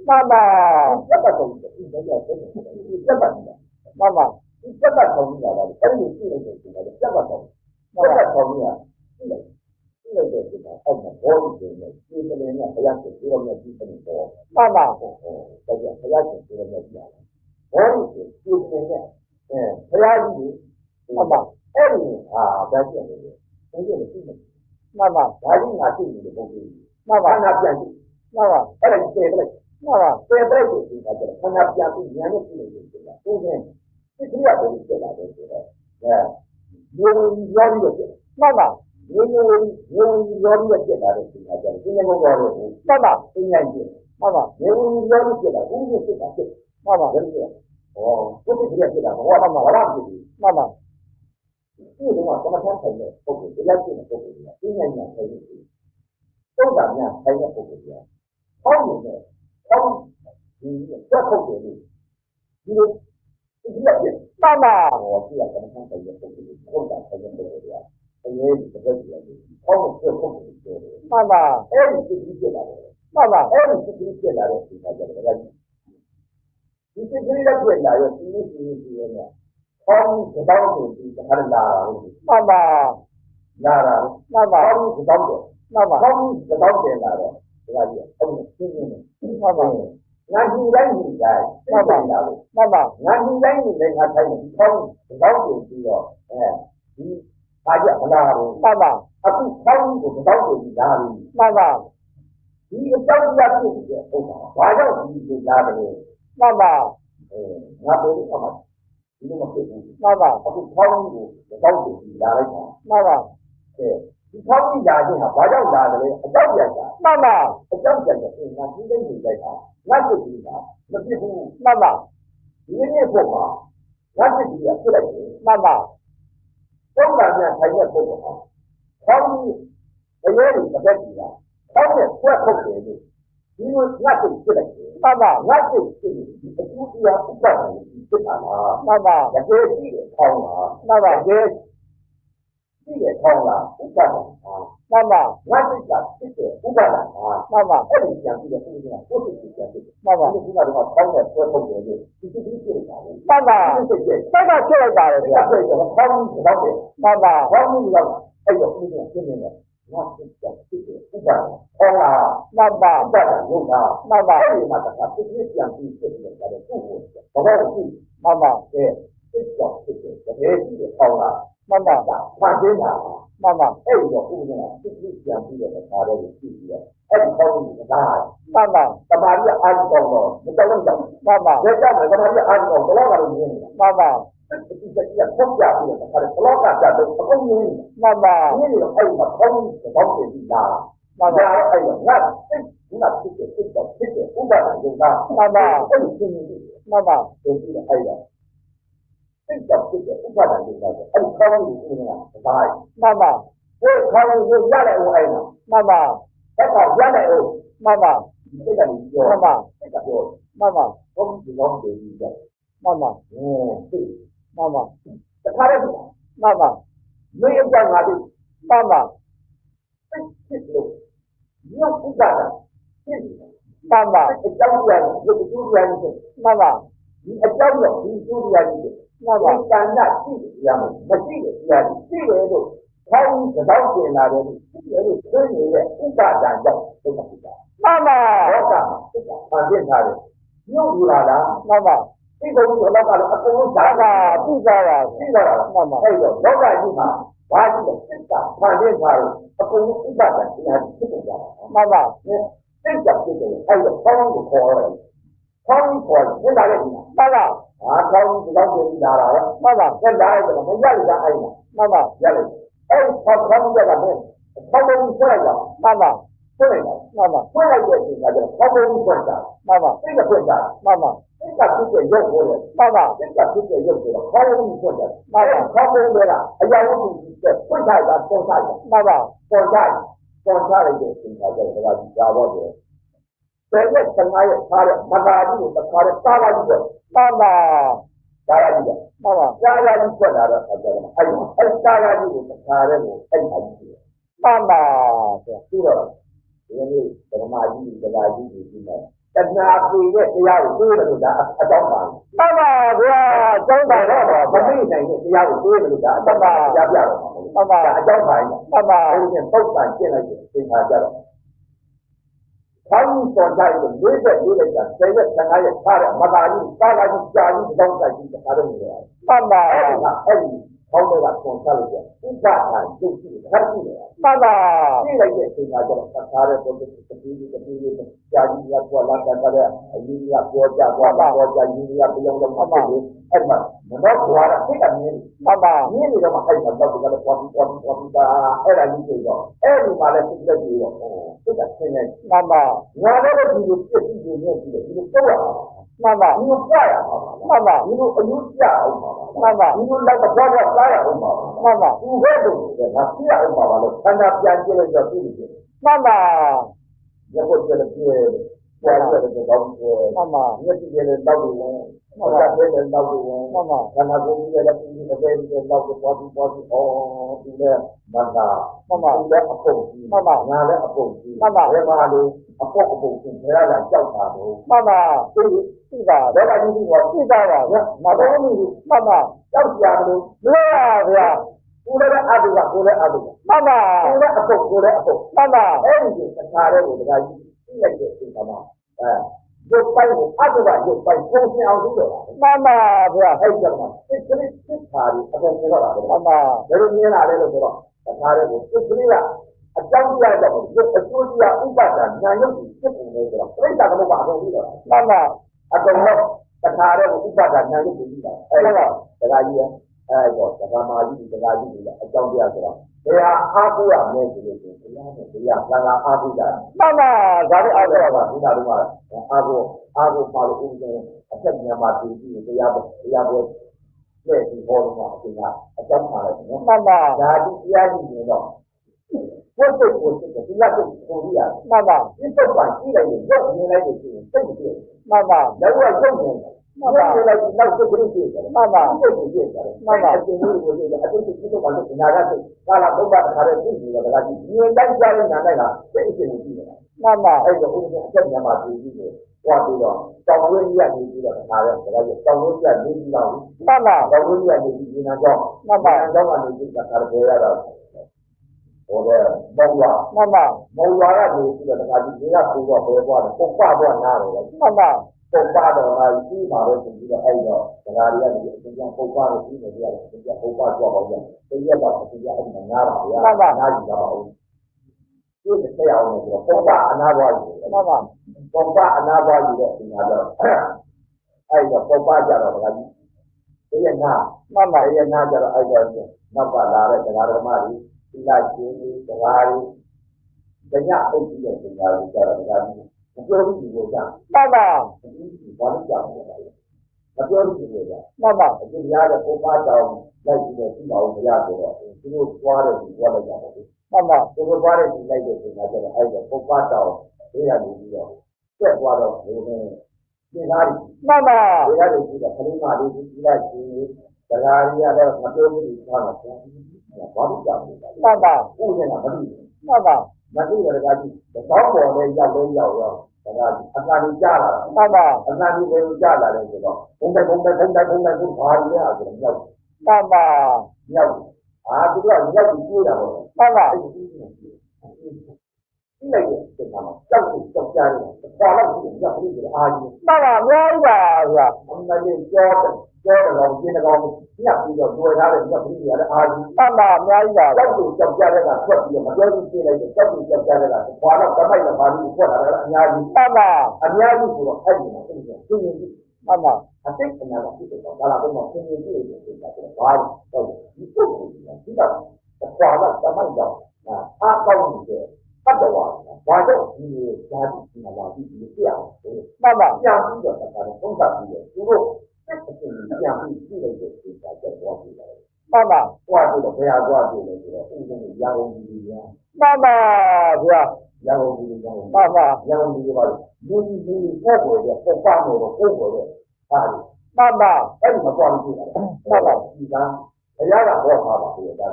Speaker 2: 妈妈，
Speaker 1: 这个东西你人家真的是这么的，
Speaker 2: 妈妈，
Speaker 1: 你这个东西啊，而且这个东西啊，这个东西，这个东西啊，这个这个东西啊，按照我的经验，基本上呢，还要是这个面基本多。
Speaker 2: 妈妈，
Speaker 1: 哦哦，大家还要是这个面讲，我的是基本上，嗯，还要是，
Speaker 2: 妈妈，
Speaker 1: 哎啊，在这里，在这里基本，
Speaker 2: 妈妈，
Speaker 1: 还是拿这里的东西，
Speaker 2: 妈妈，
Speaker 1: 看他变化，
Speaker 2: 妈妈，
Speaker 1: 哎，对不对？
Speaker 2: 妈妈，
Speaker 1: 对不对？就是他这个，看他变化，年龄之类的这个，中间。这主要就是这两个时候，哎，因为要的些，
Speaker 2: 妈妈，
Speaker 1: 因为因为要的些他的是他讲，今年我搞的是，
Speaker 2: 妈妈，
Speaker 1: 今年是，
Speaker 2: 妈妈，
Speaker 1: 因为要的些他，工资是他的，
Speaker 2: 妈妈，
Speaker 1: 真是，哦，不是这个是他，我他妈我让自己，
Speaker 2: 妈妈，
Speaker 1: 这种啊，怎么才开的？不可以，人家这个不可以，今年年开的是，多少年开的不可以，好年的，好，嗯，这不可以，因为。
Speaker 2: 妈妈，
Speaker 1: 我是要跟他们一个不是后长才能做的呀，因为这个是他们是不可以做的。
Speaker 2: 妈妈，
Speaker 1: 哎，你是理解来的，
Speaker 2: 妈妈，
Speaker 1: 哎，你是理解来的，是他这个问题。你是可以来解来的，是你是你是呢，他们知道的是他的哪问题？
Speaker 2: 妈妈，
Speaker 1: 哪哪？
Speaker 2: 妈妈，
Speaker 1: 他们知道的，
Speaker 2: 妈妈，
Speaker 1: 他们知道的哪的？对吧？他们听见的，
Speaker 2: 妈妈。
Speaker 1: 俺是人民在，妈妈，
Speaker 2: 妈妈，
Speaker 1: 俺是人民在，他才能靠老点子哟，哎，你大家不拿的，
Speaker 2: 妈妈，
Speaker 1: 他不靠你不是老点子拿的，
Speaker 2: 妈妈，
Speaker 1: 你个小子要自己的，不好，晚上自己就拿的，
Speaker 2: 妈妈，
Speaker 1: 哎，俺不是干嘛，你那么佩服，
Speaker 2: 妈妈，
Speaker 1: 他不靠你不是老点子拿来看，
Speaker 2: 妈妈，
Speaker 1: 对。你靠你家去哈，晚上拿的嘞，早点下。
Speaker 2: 妈妈，
Speaker 1: 早点下，俺今天就在看，俺自己看，那屁股。
Speaker 2: 妈妈，
Speaker 1: 你那说嘛，俺自己也不来听。
Speaker 2: 妈妈，
Speaker 1: 当然呢，他也说不好，他们在眼里不在地上，他们不要靠别的，因为俺自己不来听。
Speaker 2: 妈妈，
Speaker 1: 俺自己你的估计啊，不管你不看啊，
Speaker 2: 妈妈，
Speaker 1: 也给自己掏啊，
Speaker 2: 妈妈，
Speaker 1: 也给。这个掏了五百万啊！
Speaker 2: 妈妈，
Speaker 1: 俺是讲这个五百万啊！
Speaker 2: 妈妈，
Speaker 1: 这里讲这个东西呢，不是去讲这个。
Speaker 2: 妈妈，
Speaker 1: 你听到的话，掏的多掏点的，你这个这个讲的。
Speaker 2: 妈妈，
Speaker 1: 这个这
Speaker 2: 妈妈出来打人家。
Speaker 1: 这个我掏你知道的。
Speaker 2: 妈妈，
Speaker 1: 掏你知道的。哎呦，你看今年的，俺是讲这个五百万，掏了。
Speaker 2: 妈妈，
Speaker 1: 五百万有啊。
Speaker 2: 妈妈，
Speaker 1: 这里嘛，他这个讲的这个他的中国的，好好的注意。
Speaker 2: 妈妈，
Speaker 1: 对，这讲这个这个这个掏了。
Speaker 2: 妈妈，
Speaker 1: 换真的啊！
Speaker 2: 妈妈，
Speaker 1: 哎呦，姑娘，这是讲这个他的记忆的，哎，考虑的大。
Speaker 2: 妈妈，
Speaker 1: 他妈的安高了，你找人讲。
Speaker 2: 妈妈，
Speaker 1: 在家里他妈的安高，不老干的年龄。
Speaker 2: 妈妈，
Speaker 1: 这这这这国家这个他的不老干干都不公平。
Speaker 2: 妈妈，
Speaker 1: 年龄哎呦，考虑的老点的大。
Speaker 2: 妈妈，
Speaker 1: 哎呦，那这那这个这个这个五百万就大。
Speaker 2: 妈妈，
Speaker 1: 哎，听你的。
Speaker 2: 妈妈，
Speaker 1: 对对的，哎呀。这叫这个五百万就那个，哎，考虑的姑娘是啥呀？
Speaker 2: 妈妈，
Speaker 1: 我考虑是原来我爱呢，
Speaker 2: 妈妈，
Speaker 1: 再考原来哦，
Speaker 2: 妈妈，
Speaker 1: 这个你教，
Speaker 2: 妈妈，
Speaker 1: 这个教，
Speaker 2: 妈妈，
Speaker 1: 我们知道这一个，
Speaker 2: 妈妈，
Speaker 1: 嗯，对，
Speaker 2: 妈妈，
Speaker 1: 他的是啥？
Speaker 2: 妈妈，
Speaker 1: 没有讲他的，
Speaker 2: 妈妈，
Speaker 1: 这这是你要不干的，这是
Speaker 2: 妈妈，
Speaker 1: 这个教员，这个教员是，
Speaker 2: 妈妈，
Speaker 1: 你还教员，你教员是。
Speaker 2: 妈妈，
Speaker 1: 你干那这个样子，那这个样子，这个就考你知道些那个，这个就村里的五百单教都不知道。
Speaker 2: 妈妈，
Speaker 1: 我干这个反正他的，有多大的？
Speaker 2: 妈妈，
Speaker 1: 这个我老干了，他跟我
Speaker 2: 妈
Speaker 1: 讲
Speaker 2: 妈，不知道了，
Speaker 1: 这个了，
Speaker 2: 妈妈，
Speaker 1: 还有老干你看，完这个这个反正他的，他跟我五百单，你看这个样子。
Speaker 2: 妈妈，
Speaker 1: 你这个这个，还有考你考了，考你考了，你哪个地方？
Speaker 2: 妈妈。
Speaker 1: 啊，考你知道这你哪来了？
Speaker 2: 妈妈，
Speaker 1: 现在这个我压力大哎呀，
Speaker 2: 妈妈，
Speaker 1: 压力，哎，他他们这个没，他们出来了，
Speaker 2: 妈妈，
Speaker 1: 出来了，
Speaker 2: 妈妈，
Speaker 1: 出来就是那个，他们出来了，
Speaker 2: 妈妈，
Speaker 1: 这个出来了，
Speaker 2: 妈妈，
Speaker 1: 这个直接有过的，
Speaker 2: 妈妈，
Speaker 1: 这个直接有过的，他们出来了，
Speaker 2: 妈妈，
Speaker 1: 他们来了，哎呀，我自己这为啥要放下去？
Speaker 2: 妈妈，
Speaker 1: 放下，放下了就现在这个家伙的。这个生涯也差了，那个就是差了三万一个，
Speaker 2: 妈妈，
Speaker 1: 三万一个，
Speaker 2: 妈妈，
Speaker 1: 三万一个来了，他这个，哎呦，哎，三万一个差的我很难接，
Speaker 2: 妈妈，
Speaker 1: 对吧？因为这个蚂蚁，这个蚂蚁就是呢， တဏှာပြေတဲ့တရားကိုတွေးတယ်လို့ဒါအကြောင်းပါ
Speaker 2: မှန်ပါဗျာကျောင်းသားတော့
Speaker 1: မသိနိုင်တဲ့တရားကိုတွေးတယ်လို့ဒါအကြောင်းပါကြားပြတော့
Speaker 2: မှန်ပါ
Speaker 1: အကြောင်းပါ
Speaker 2: မှန်ပါ
Speaker 1: အဲဒီနဲ့ပုတ်ပန်ကျင့်လိုက်တဲ့သင်္ခါကြတော့ခေါင်းကြီးပေါ်ကြိုက်လို့လေးသက်လေးလိုက်တာဆယ်ရက်ဆယ်ငါးရက်ထားတဲ့မသာကြီးစားလာကြီးကြာကြီးတောင်းတိုက်ကြီးတခါတော့နေရတယ်
Speaker 2: မှန်ပါ
Speaker 1: အဲ့ဒီကအဲ့ဒီခေါင်းတွေကဆွန်ဆက်လို့ပြဥပ္ပါဒ်ရုပ်ရှိတယ်ခက်ရှိတယ်
Speaker 2: မှန်ပါ
Speaker 1: ပြလိုက်တဲ့အချိန်ကကျတော့သတ်ထားတဲ့ပုံစံတစ်ပြေးတစ်ပြေးလေးကြာကြီးကပေါ်လာတဲ့တဲ့အရင်ကပေါ်ကြသွားပေါ်ကြရင်းကပြောင်းတော့မှဖြစ်တယ်အဲ့မှာမတော့ဘွားကစိတ်ကမြင်
Speaker 2: မှန်ပါ
Speaker 1: မြင်နေတော့မှအဲ့မှာတော့ကတော့ပေါ်ပေါ်ပေါ်ပေါ်တာအဲ့ဒါကြီးပြောအဲ့ဒီမှာလည်းစိတ်လက်ကြီးတော့စိတ်ကဆင်းနေ
Speaker 2: မှန်ပါ
Speaker 1: ငါလည်းဒီလိုပြည့်စုံနေပြီဒီလိုတော့ရအောင်
Speaker 2: မှန်ပါ
Speaker 1: ဒီလိုကြရအောင်
Speaker 2: မှန်ပါ
Speaker 1: ဒီလိုအယူကြအောင်ပါ
Speaker 2: မှန်ပါ
Speaker 1: ဒီလိုလည်းတော့တော့စားရအောင်ပါ
Speaker 2: မှန်ပါ
Speaker 1: သူ့ဘက်တော့ငါပြရအောင်ပါလို့ခန္ဓာပြန်ကြည့်လိုက်တော့သိတယ်
Speaker 2: မှန်ပါ
Speaker 1: ရဖို့ကြတယ်ပြေပေါ်လာတဲ့တော့
Speaker 2: မှန်ပါ
Speaker 1: မျက်စိနဲ့တောက်လို့မှန်ပါဘယ်နဲ့တောက်လို့
Speaker 2: မှန်ပါ
Speaker 1: ခန္ဓာကိုယ်ကြီးလည်းဒီလိုပဲဒီလိုတောက်လို့ပေါ်ပြီးပေါ်ပြီးအော်ဒီလည်းမန္တာ
Speaker 2: မှန်ပါ
Speaker 1: ဒီလည်းအပုတ်ကြီး
Speaker 2: မှန်ပါ
Speaker 1: ငါလည်းအပုတ်ကြီး
Speaker 2: မှန်ပါ
Speaker 1: ဘယ်မှာလို့အပုတ်အပုတ်ကြီးဘယ်လာကြောက်တာလို့
Speaker 2: မှန်ပါသိသိပါ
Speaker 1: ဘယ်ကကြီးကြီးက
Speaker 2: သိပါပါဗျာ
Speaker 1: မတော်ဘူး
Speaker 2: မှန်ပါ
Speaker 1: ကြောက်ကြလို့
Speaker 2: မလို့ပါဗျာ
Speaker 1: ကိုယ်လည်းအတုကကိုယ်လည်းအတု
Speaker 2: မှန်ပါ
Speaker 1: ကိုယ်လည်းအပုတ်ကိုယ်လည်းအပုတ်
Speaker 2: မှန်ပါ
Speaker 1: အဲ့ဒီကစားတဲ့ကိုတခါကြီးသိလိုက်တဲ့အချိန်မှာအဲရုပ်ပိုင်းကိုအတုကရုပ်ပိုင်းပုံစံအောင်လုပ်တော့
Speaker 2: မှန်ပါဗျာ
Speaker 1: အဲ့ဒီကမှစိတ်ကလေးစိတ်ထားပြီးအကုန်မြင်တော့တာ
Speaker 2: မှန်ပါဘယ်
Speaker 1: လိုမြင်လာလဲလို့ဆိုတော့တခါတည်းကိုစိတ်ကလေးကအကြောင်းပြတော့ရုပ်အကျိုးတရားဥပါဒနာဉာဏ်ရုပ်ကိုစိတ်ပုံနေဆိုတော့ပြိတ္တာကလည်းမအကုန်ပြီးတော့
Speaker 2: မှန်ပါ
Speaker 1: အကုန်တော့တခါတည်းကိုဥပါဒနာဉာဏ်ရုပ်ကိုပြီးတာအဲ့ဒါကတခါကြီးရဲ့အဲ့တော့တခါမာကြီးတခါကြီးကအကြောင်းပြဆိုတော့တရားအားကိုးရမယ်ဆိုလို့ရှိရင်တရားနဲ့တရားကံကအားကိုးကြတယ်
Speaker 2: မှန်ပါဒါလည်းအားကိုးရပါ
Speaker 1: ဘုရားတော်ကအားကိုးအားကိုးပါလို့ဥပဒေအဆက်မြန်မာပြည်ကြီးတရားတရားပွဲလက်ဒီဟောတော့အရှင်ကအကြောင်းပါလိုက်နော်
Speaker 2: မှန်ပါ
Speaker 1: ဒါဒီတရားကြီးနေတော့ဘုစိတ်ကိုစိတ်ကိုဒီလက်ကိုပုံပြရ
Speaker 2: မှန်ပါ
Speaker 1: ဒီပုဒ်ပါကြည့်လိုက်ရင်ရုပ်မြင်လိုက်လို့ရှိရင်စိတ်မပြည့်
Speaker 2: မှန်ပါ
Speaker 1: လည်းရုပ်ရုပ်နေတယ်မှန်ပါလည်းနောက်စိတ်ကလေးပြည့်တယ်
Speaker 2: မှန်ပါ
Speaker 1: စိတ်ကိုပြည့်တယ်မှန်ပါအရှင်ကြီးကိုပြည့်တယ်အရှင်ကြီးကတော့ဘာလို့နာဂတ်စိတ်ကာလဘုရားတစ်ခါတည်းပြည့်နေတယ်ဒါကကြီးဉာဏ်တိုင်းကြားတဲ့နာလိုက်တာစိတ်အရှင်ကိုပြည့်တယ်
Speaker 2: မှန်ပါ
Speaker 1: အဲ့ဒါဥပဒေအချက်ညမှာပြည့်ပြီးတယ်ဟောပြီးတော့တောင်ဝင်းကြီးကနေပြီးတော့ဒါလည်းဒါကတောင်ဝင်းကြီးကနေပြီးတော့
Speaker 2: မှန်ပါ
Speaker 1: တောင်ဝင်းကြီးကနေပြီးဒီနာကြောင်း
Speaker 2: မှန်ပါ
Speaker 1: ကျောင်းကနေပြီးတော့ဒါလည်းရတော့ဟောတယ်မောင်လာ
Speaker 2: မှန်ပါ
Speaker 1: မောင်လာကနေပြီးတော့ဒါကကြီးကပူတော့ဘယ်သွားတယ်ပုံပတော့နားတယ်
Speaker 2: မှန်ပါ
Speaker 1: ပုံပတော့နားပြီးပါတော့ပြီးတော့အဲ့တော့ဒါကကြီးကအပြင်ပုံပလို့ပြီးနေရတယ်အပြင်ပုံပကြောက်ပါဦးတယ်တရက်တော့အပြင်အဲ့ဒီနားပါဗျာနားယူပါဦးဒီတဲ့အောင်လို့ပုံပအနာဘွားယူ
Speaker 2: မှန်ပါ
Speaker 1: ပုံပအနာဘွားယူတဲ့အင်္ဂါတော့အဲ့တော့ပုံပကြတော့ဒါကကြီးတရက်နား
Speaker 2: မှန်ပါ
Speaker 1: တရက်နားကြတော့အဲ့တော့နောက်ကလာတဲ့တရားဓမ္မတွေသီလရှင်တွေတရားတွေညအိပ်ပြီးတဲ့သင်္ကာတွေကြတော့ဒါကကြီးမပြောဘူးဒီလိုကြ
Speaker 2: မှန်ပါ
Speaker 1: ဘာလို့ကြောက်လဲမပြောဘူးဒီလိုကြ
Speaker 2: မှန်ပါ
Speaker 1: အကျဉ်းရတဲ့ပုံပါတောင်လိုက်ပြီးတော့ပြီးအောင်မရဆိုတော့သူတို့သွားတယ်သူသွားလိုက်ကြပါဘူး
Speaker 2: မှန်ပါ
Speaker 1: သူတို့သွားတယ်ဒီလိုက်တဲ့သင်္ကာကြတော့အဲ့တော့ပုံပါတောင်ဘေးကနေပြီးတော့ကျက်သွားတော့ဒီနေ့သင်္ကာတွေ
Speaker 2: မှန်ပါ
Speaker 1: ဘေးကနေပြီးတော့ခလေးမလေးကြီးလိုက်ရှင်တရားရီရတော့မပြောဘူးဒီသွားတော့ဘာလို့ကြောက်လဲ
Speaker 2: မှန်ပါ
Speaker 1: ဥစ္စာကမသိဘူး
Speaker 2: မှန်ပါ
Speaker 1: မသိရတဲ့ကကြီးတောင်းပေါ်လဲရောက်လဲရောက်ရောဒါကအတန်ကြီးကြားလာ
Speaker 2: မှန်ပါ
Speaker 1: အတန်ကြီးကိုကြားလာတယ်ဆိုတော့ဘုံတိုင်းဘုံတိုင်းဘုံတိုင်းဘုံတိုင်းကိုဘာလဲအဲ့ဒါရောက်
Speaker 2: မှန်ပါ
Speaker 1: ရောက်အာသူကရောက်ပြီးပြေးတာပေါ့
Speaker 2: မှန်ပါ
Speaker 1: အဲ့ဒီဒီလိုက်တဲ့စိတ်ကမှကြောက်ကိုကြောက်ကြတယ်ဘာလို့ဒီရောက်ပြီးအာကြီး
Speaker 2: မှန်ပါအများကြီးပါဗျာ
Speaker 1: အမှန်တည်းကြောတယ်ကျောတော်ကောင်ကျင်းတော်ညက်ပြီးတော့တွေ့ထားတဲ့ညက်ပြီးရတဲ့အာကြီး
Speaker 2: မှန်ပါအများကြီးပါ
Speaker 1: ကြောက်ကိုကြောက်ကြတဲ့ကထွက်ပြီးတော့မပြောဘူးပြလိုက်တယ်ကြောက်ကိုကြောက်ကြတဲ့ကဘာလို့တမိုက်နဲ့ဘာလို့ထွက်လာတာအများကြီး
Speaker 2: မှန်ပါ
Speaker 1: အများကြီးဆိုတော့အဲ့ဒီမှာသိတယ်သိရင်ဒီ
Speaker 2: မှန်ပါ
Speaker 1: အတိတ်အနာကဖြစ်တော့ဒါလာတော့သိရင်ဒီလိုဖြစ်တာဘာလို့ဟုတ်ဒီပုဂ္ဂိုလ်ကဒီတော့ဘာလို့တမိုက်တော့အားကောင်းနေတဲ့တတ္တဝါဘာကြောင့်ဒီလိုဓာတ်ဒီမှာလာပြီးဒီပြအောင်
Speaker 2: မှန်ပါ
Speaker 1: ပြန်ပြီးတော့ဒါကတော့သုံးသပ်ပြီးတော့သူတို့အဲ့ဒီပြန်ပြီးကြည့်လိုက်တဲ့ဒီကကြတော့ပြီးတယ်
Speaker 2: မှန်ပါ
Speaker 1: သွားပြီးတော့ဘယ်ဟာသွားပြီးလဲဆိုတော့ဥပဒေရအောင်ဒီညာ
Speaker 2: မှန်ပါဗျာ
Speaker 1: ရအောင်ဒီညာ
Speaker 2: မှန်ပါ
Speaker 1: ရအောင်ဒီပါလို့ဒီဒီပို့ပေါ်တဲ့ပုံပါမယ်တော့ပို့ပေါ်တဲ့ဟာ
Speaker 2: မှန်ပါ
Speaker 1: အဲ့ဒီမှာသွားပြီးတယ်မှန်ပါဒီကဘုရားကဟောထားပါဘုရားဒါဘ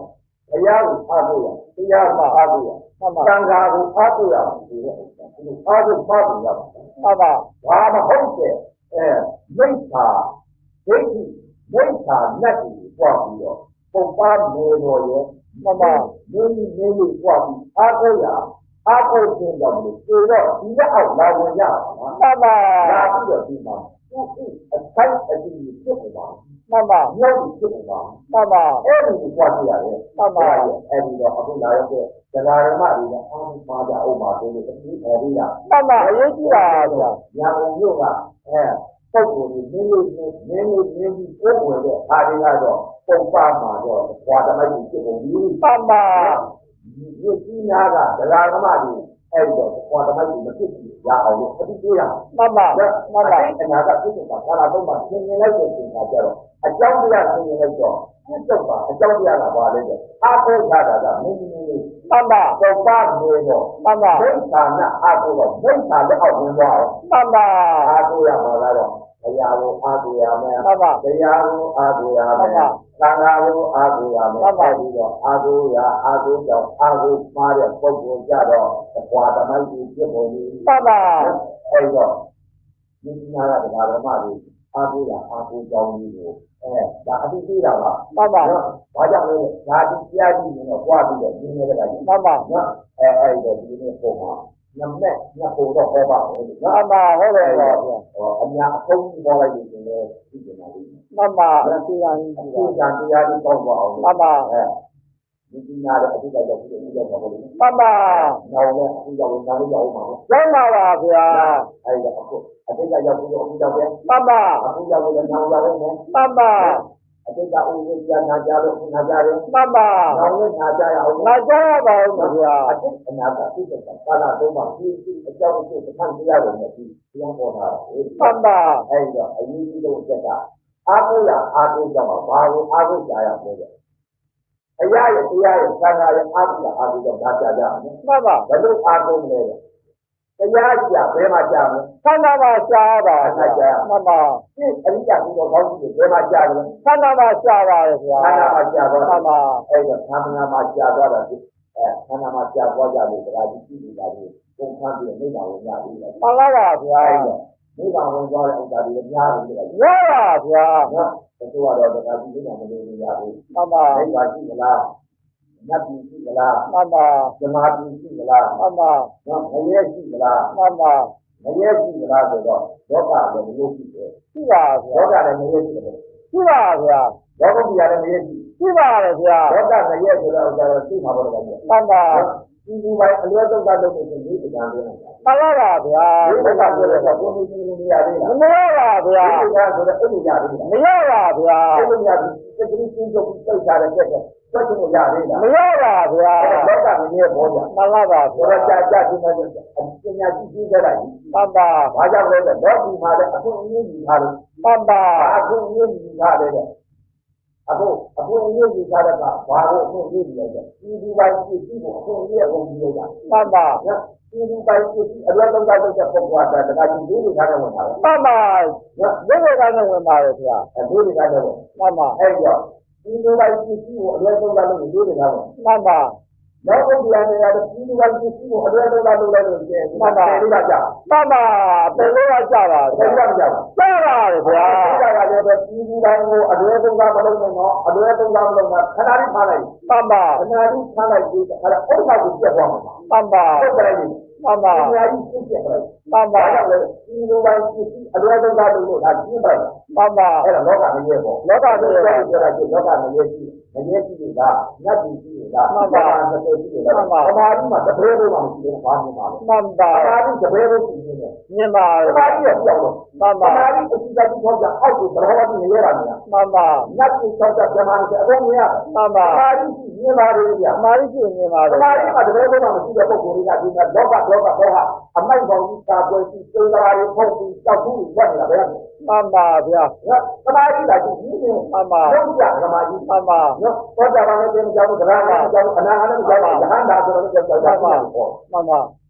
Speaker 1: တရားကိုအားကိုးရတရားမှာအားကိုးရသံဃာကိုအားကိုးရဒီလိုအားကိုးပါဖို့ရပါမှန်ပါဘာမဟုတ်တဲ့အဲမိစ္ဆာဒိဋ္ဌိမိစ္ဆာလက်ကိုပွားပြီးတော့ပုံပါနေတော်ရဲ့မမမင်းကြီးမင်းကြီးပွားပြီးအားကိုးရအားကိုးခြင်းကြောင့်လို့ဆိုတော့ဒီလက်အောက်လာဝင်ရပါမှန်ပါလာပြီးတော့ဒီမှာသူ့အခိုက်အတန့်ဖြစ်နေတာမှန်ပါမြောက်ဖြစ်နေတာမှန်ပါအဲ့ဒီကိုပွားကြရတယ်မှန်ပါအဲ့ဒီတော့အခုလာရတဲ့ဒကာရမတွေလည်းအားမှားကြအောင်ပါဆိုလို့အပြီးပေါ်ပြီးတာမှန်ပါအရေးကြီးတာဗျာညာဘုံမြို့ကအဲပုဂ္ဂိုလ်ကြီးမင်းလေးမင်းလေးမင်းကြီးကိုယ်ဝင်တဲ့အားတွေကတော့ပုံပါမှာတော့ဘွာတမိုက်ကြီးဖြစ်ပုံကြီးမှန်ပါဒီကြီးနာကဒကာရမတွေအဲ့တော့ဘွာတမိုက်ကြီးမဖြစ်ဘူးရအောင်လို့အပြီးပြေးရမှန်ပါမှန်ပါအနာကပြည့်စုံတာကာလသုံးပါသင်မြင်လိုက်တဲ့အချိန်ကကျတော့အကြောင်းတရားသင်မြင်လိုက်တော့ပြည့်စုံပါအကြောင်းတရားကဘာလဲတဲ့အာဟုခတာကမင်းကြီးမင်းလေးမှန်ပါပုံပါနေတော့မှန်ပါမိစ္ဆာနဲ့အာဟုတော့မိစ္ဆာလက်အောက်ဝင်သွားအောင်မှန်ပါအာဟုရမှာလားတော့တရားကိုအားကိုးရမယ်မှန်ပါတရားကိုအားကိုးရမယ်သံဃာကိုအားကိုးရမယ်အဲ့ဒီတော့အားကိုးရအားကိုးကြောင့်အားကိုးမှားတဲ့ပုဂ္ဂိုလ်ကြတော့ဘွာတမိုက်ကြီးဖြစ်ပုံကြီးမှန်ပါအဲ့တော့ဒီနာရတရားဓမ္မတွေအားကိုးရအားကိုးကြောင်းကြီးကိုအဲဒါအတိအကျတာပါမှန်ပါဘာကြောင့်လဲဒါဒီတရားကြီးနေတော့ကြွားပြီးတော့နင်းနေတဲ့ကကြီးမှန်ပါနော်အဲအဲ့တော့ဒီနေ့ပုံမှာညမဲ့ညပုံတော့ဟောပါမယ်မှန်ပါဟုတ်တယ်ဟောအများအဆုံးကြီးပေါ်လိုက်ရင်လည်းသိကြပါလိမ့်မယ်မှန်ပါတရားကြီးတရားတရားကြီးတောင်းပါအောင်မှန်ပါအဲဒီနာတဲ့အတိတ်ရောက်ပြီးတော့ရောက်ပါလို့မှန်ပါနောက်လည်းအခုရောက်ရင်နောက်လည်းရောက်ပါမယ်ရောက်ပါပါဗျာအဲဒီတော့အခုအတိတ်ရောက်ပြီးတော့အခုရောက်တယ်မှန်ပါအခုရောက်လို့နောက်ရောက်နေမယ်မှန်ပါအတိတ်ကဥပ္ပဒေနာကြလို့နာကြတယ်မှန်ပါနောက်လည်းနာကြရအောင်နာကြရပါဦးဗျာအတိတ်အနာကပြည့်စုံတာကာလသုံးပါးဒီအကြောင်းအကျိုးတစ်ခါတရားဝင်နေပြီတရားပေါ်တာမှန်ပါအဲဒီတော့အရေးကြီးဆုံးအချက်ကအားကိုးရအားကိုးကြမှာဘာကိုအားကိုးကြရမလဲအရာရဲ့တရားရဲ့သံဃာရဲ့အားကိုးအားကိုးကြောင့်ဒါကြကြမယ်မှန်ပါဘယ်လိုအားကိုးမလဲတရားကြဘယ်မှာကြမလဲသံဃာမှာရှားပါသံဃာကြမှန်ပါဒီအရိယာဘုရားကောင်းကြီးဘယ်မှာကြတယ်သံဃာမှာရှားပါလေဗျာသံဃာမှာရှားတော့မှန်ပါအဲ့တော့သံဃာမှာရှားသွားတာဒီအဲသံဃာမှာရှားသွားကြလို့တရားကြီးကြည့်နေတာကိုပုံခန်းပြီးနိဗ္ဗာန်ဝင်ရပြီမှန်ပါပါဗျာနိဗ္ဗာန်ဝင်သွားတဲ့ဥစ္စာတွေများတယ်လေရပါဗျာနော်တချို့ကတော့တရားကြီးနိဗ္ဗာန်မလို့ရဘူးမှန်ပါနိဗ္ဗာန်ရှိမလားနတ်ပြည်ရှိမလားမှန်ပါဇမားပြည်ရှိမလားမှန်ပါနော်ငရဲရှိမလားမှန်ပါငရဲရှိမလားဆိုတော့လောကလည်းငရဲရှိတယ်ရှိပါဗျာလောကလည်းငရဲရှိတယ်ရှိပါဗျာလောကပြည်လည်းငရဲရှိရှိပါလေဗျာလောကငရဲဆိုတော့ဥစ္စာတော့ရှိမှာပေါ့လေဗျာမှန်ပါဒီဒီပိုင်းအလွဲသုံးစားလုပ်နေတယ်ဒီအကြံပေးနေတာမှန်ပါပါဗျာဒီကဆိုတော့ဘုန်းကြီးကြီးနေရသေးလားမရပါဗျာဒီကဆိုတော့အဲ့လိုရသေးလားမရပါဗျာအဲ့လိုရပြီတတိယကျင်းချုပ်စိတ်ထားတဲ့တဲ့ဆက်လို့ရသေးလားမရပါဗျာလောကမင်းရဲ့ဘောကြမှန်ပါပါဆိုတော့ကြာကြာဒီမှာပညာရှိကြီးကြတာမှန်ပါဘာကြောင့်လဲဆိုတော့လောကီမှာလည်းအခုအင်းကြီးထားလို့မှန်ပါအခုအင်းကြီးထားတယ်အခုအခုအင်းကြီးထားတဲ့ကဘာလို့အခုအင်းကြီးလဲဆိုဒီဒီပိုင်းကြည့်ကြည့်ဖို့အခုအင်းရဲ့ဘုံကြီးလိုက်တာမှန်ပါဒီဒီပိုင်းကြည့်အလွယ်သုံးစားတဲ့ပုံပွားတာတခါကြည့်ဒီလိုထားတဲ့ဝင်တာမှန်ပါဒီလိုထားတဲ့ဝင်ပါလေခင်ဗျာအဲဒီလိုထားတဲ့ဝင်မှန်ပါအဲ့တော့ဒီလိုပိုင်းကြည့်ကြည့်ဖို့အလွယ်သုံးစားလို့ဒီလိုထားတယ်မှန်ပါနောက်ပုံပြန်နေရတယ်ဒီလိုပိုင်းကြည့်ကြည့်ဖို့အလွယ်သုံးစားလုပ်လိုက်လို့ကျဲမှန်ပါဒီလိုကြမှန်ပါဘယ်လိုကြကြပါဘယ်လိုကြကြပါပါလေဗျာဒီကလည်းပဲဒီဒီပိုင်းကိုအလွယ်သုံးစားမလုပ်နဲ့တော့အလွယ်သုံးစားမလုပ်တာခဏလေးထားလိုက်မှန်ပါခဏလေးထားလိုက်ပြီးအဲ့ဒါဥစ္စာကိုပြတ်သွားမှာမှန်ပါဟုတ်တယ်လေမှန်ပါအများကြီးပြည့်ပြည့်လိုက်မှန်ပါအဲ့ဒါလည်းဒီလိုပိုင်းကြည့်အလွယ်သုံးစားလုပ်လို့ဒါပြည့်ပါမှန်ပါအဲ့ဒါလောကမရေပေါ့လောကမရေပြောတာကျလောကမရေရှိမရေရှိနေတာနတ်ပြည်ရှိနေတာမှန်ပါသတိရှိနေတာမှန်ပါအမာရီမှာတပည့်လို့မှမရှိဘူးဘာမှမပါဘူးမှန်ပါအမာရီတပည့်လို့ရှိနေတယ်မြင်ပါအမာရီကပြောင်းတော့မှန်ပါအမာရီအစီအစဉ်ထောက်ကြအောက်ကိုဘယ်တော့မှမရပါနဲ့မှန်ပါနတ်ပြည်ထောက်ကြပြန်လာတယ်အကုန်မရမှန်ပါအမာရီမြင်ပါလေဗျာအမာရီရှိမြင်ပါလေအမာရီမှာတပည့်လို့မှမရှိတဲ့ပုံကိုယ်တွေကဒီမှာလောကလောကဘောဟာအမိုက်ပေါင်းကြီးတာပွဲကြီးသုံးလာရီဖုတ်ပြီးတောက်ဘူးဝတ်နေတာပဲမှန်ပါဗျာသမာဓိလာကြည့်ဒီနေ့မှန်ပါလုံးကြသမာဓိမှန်ပါနော်သောတာပန်လည်းပြန်ကြောက်ကြလားမကြောက်အနာဂတ်လည်းကြောက်ရဟန္တာဆိုတော့ကြောက်ကြပါမှန်ပါ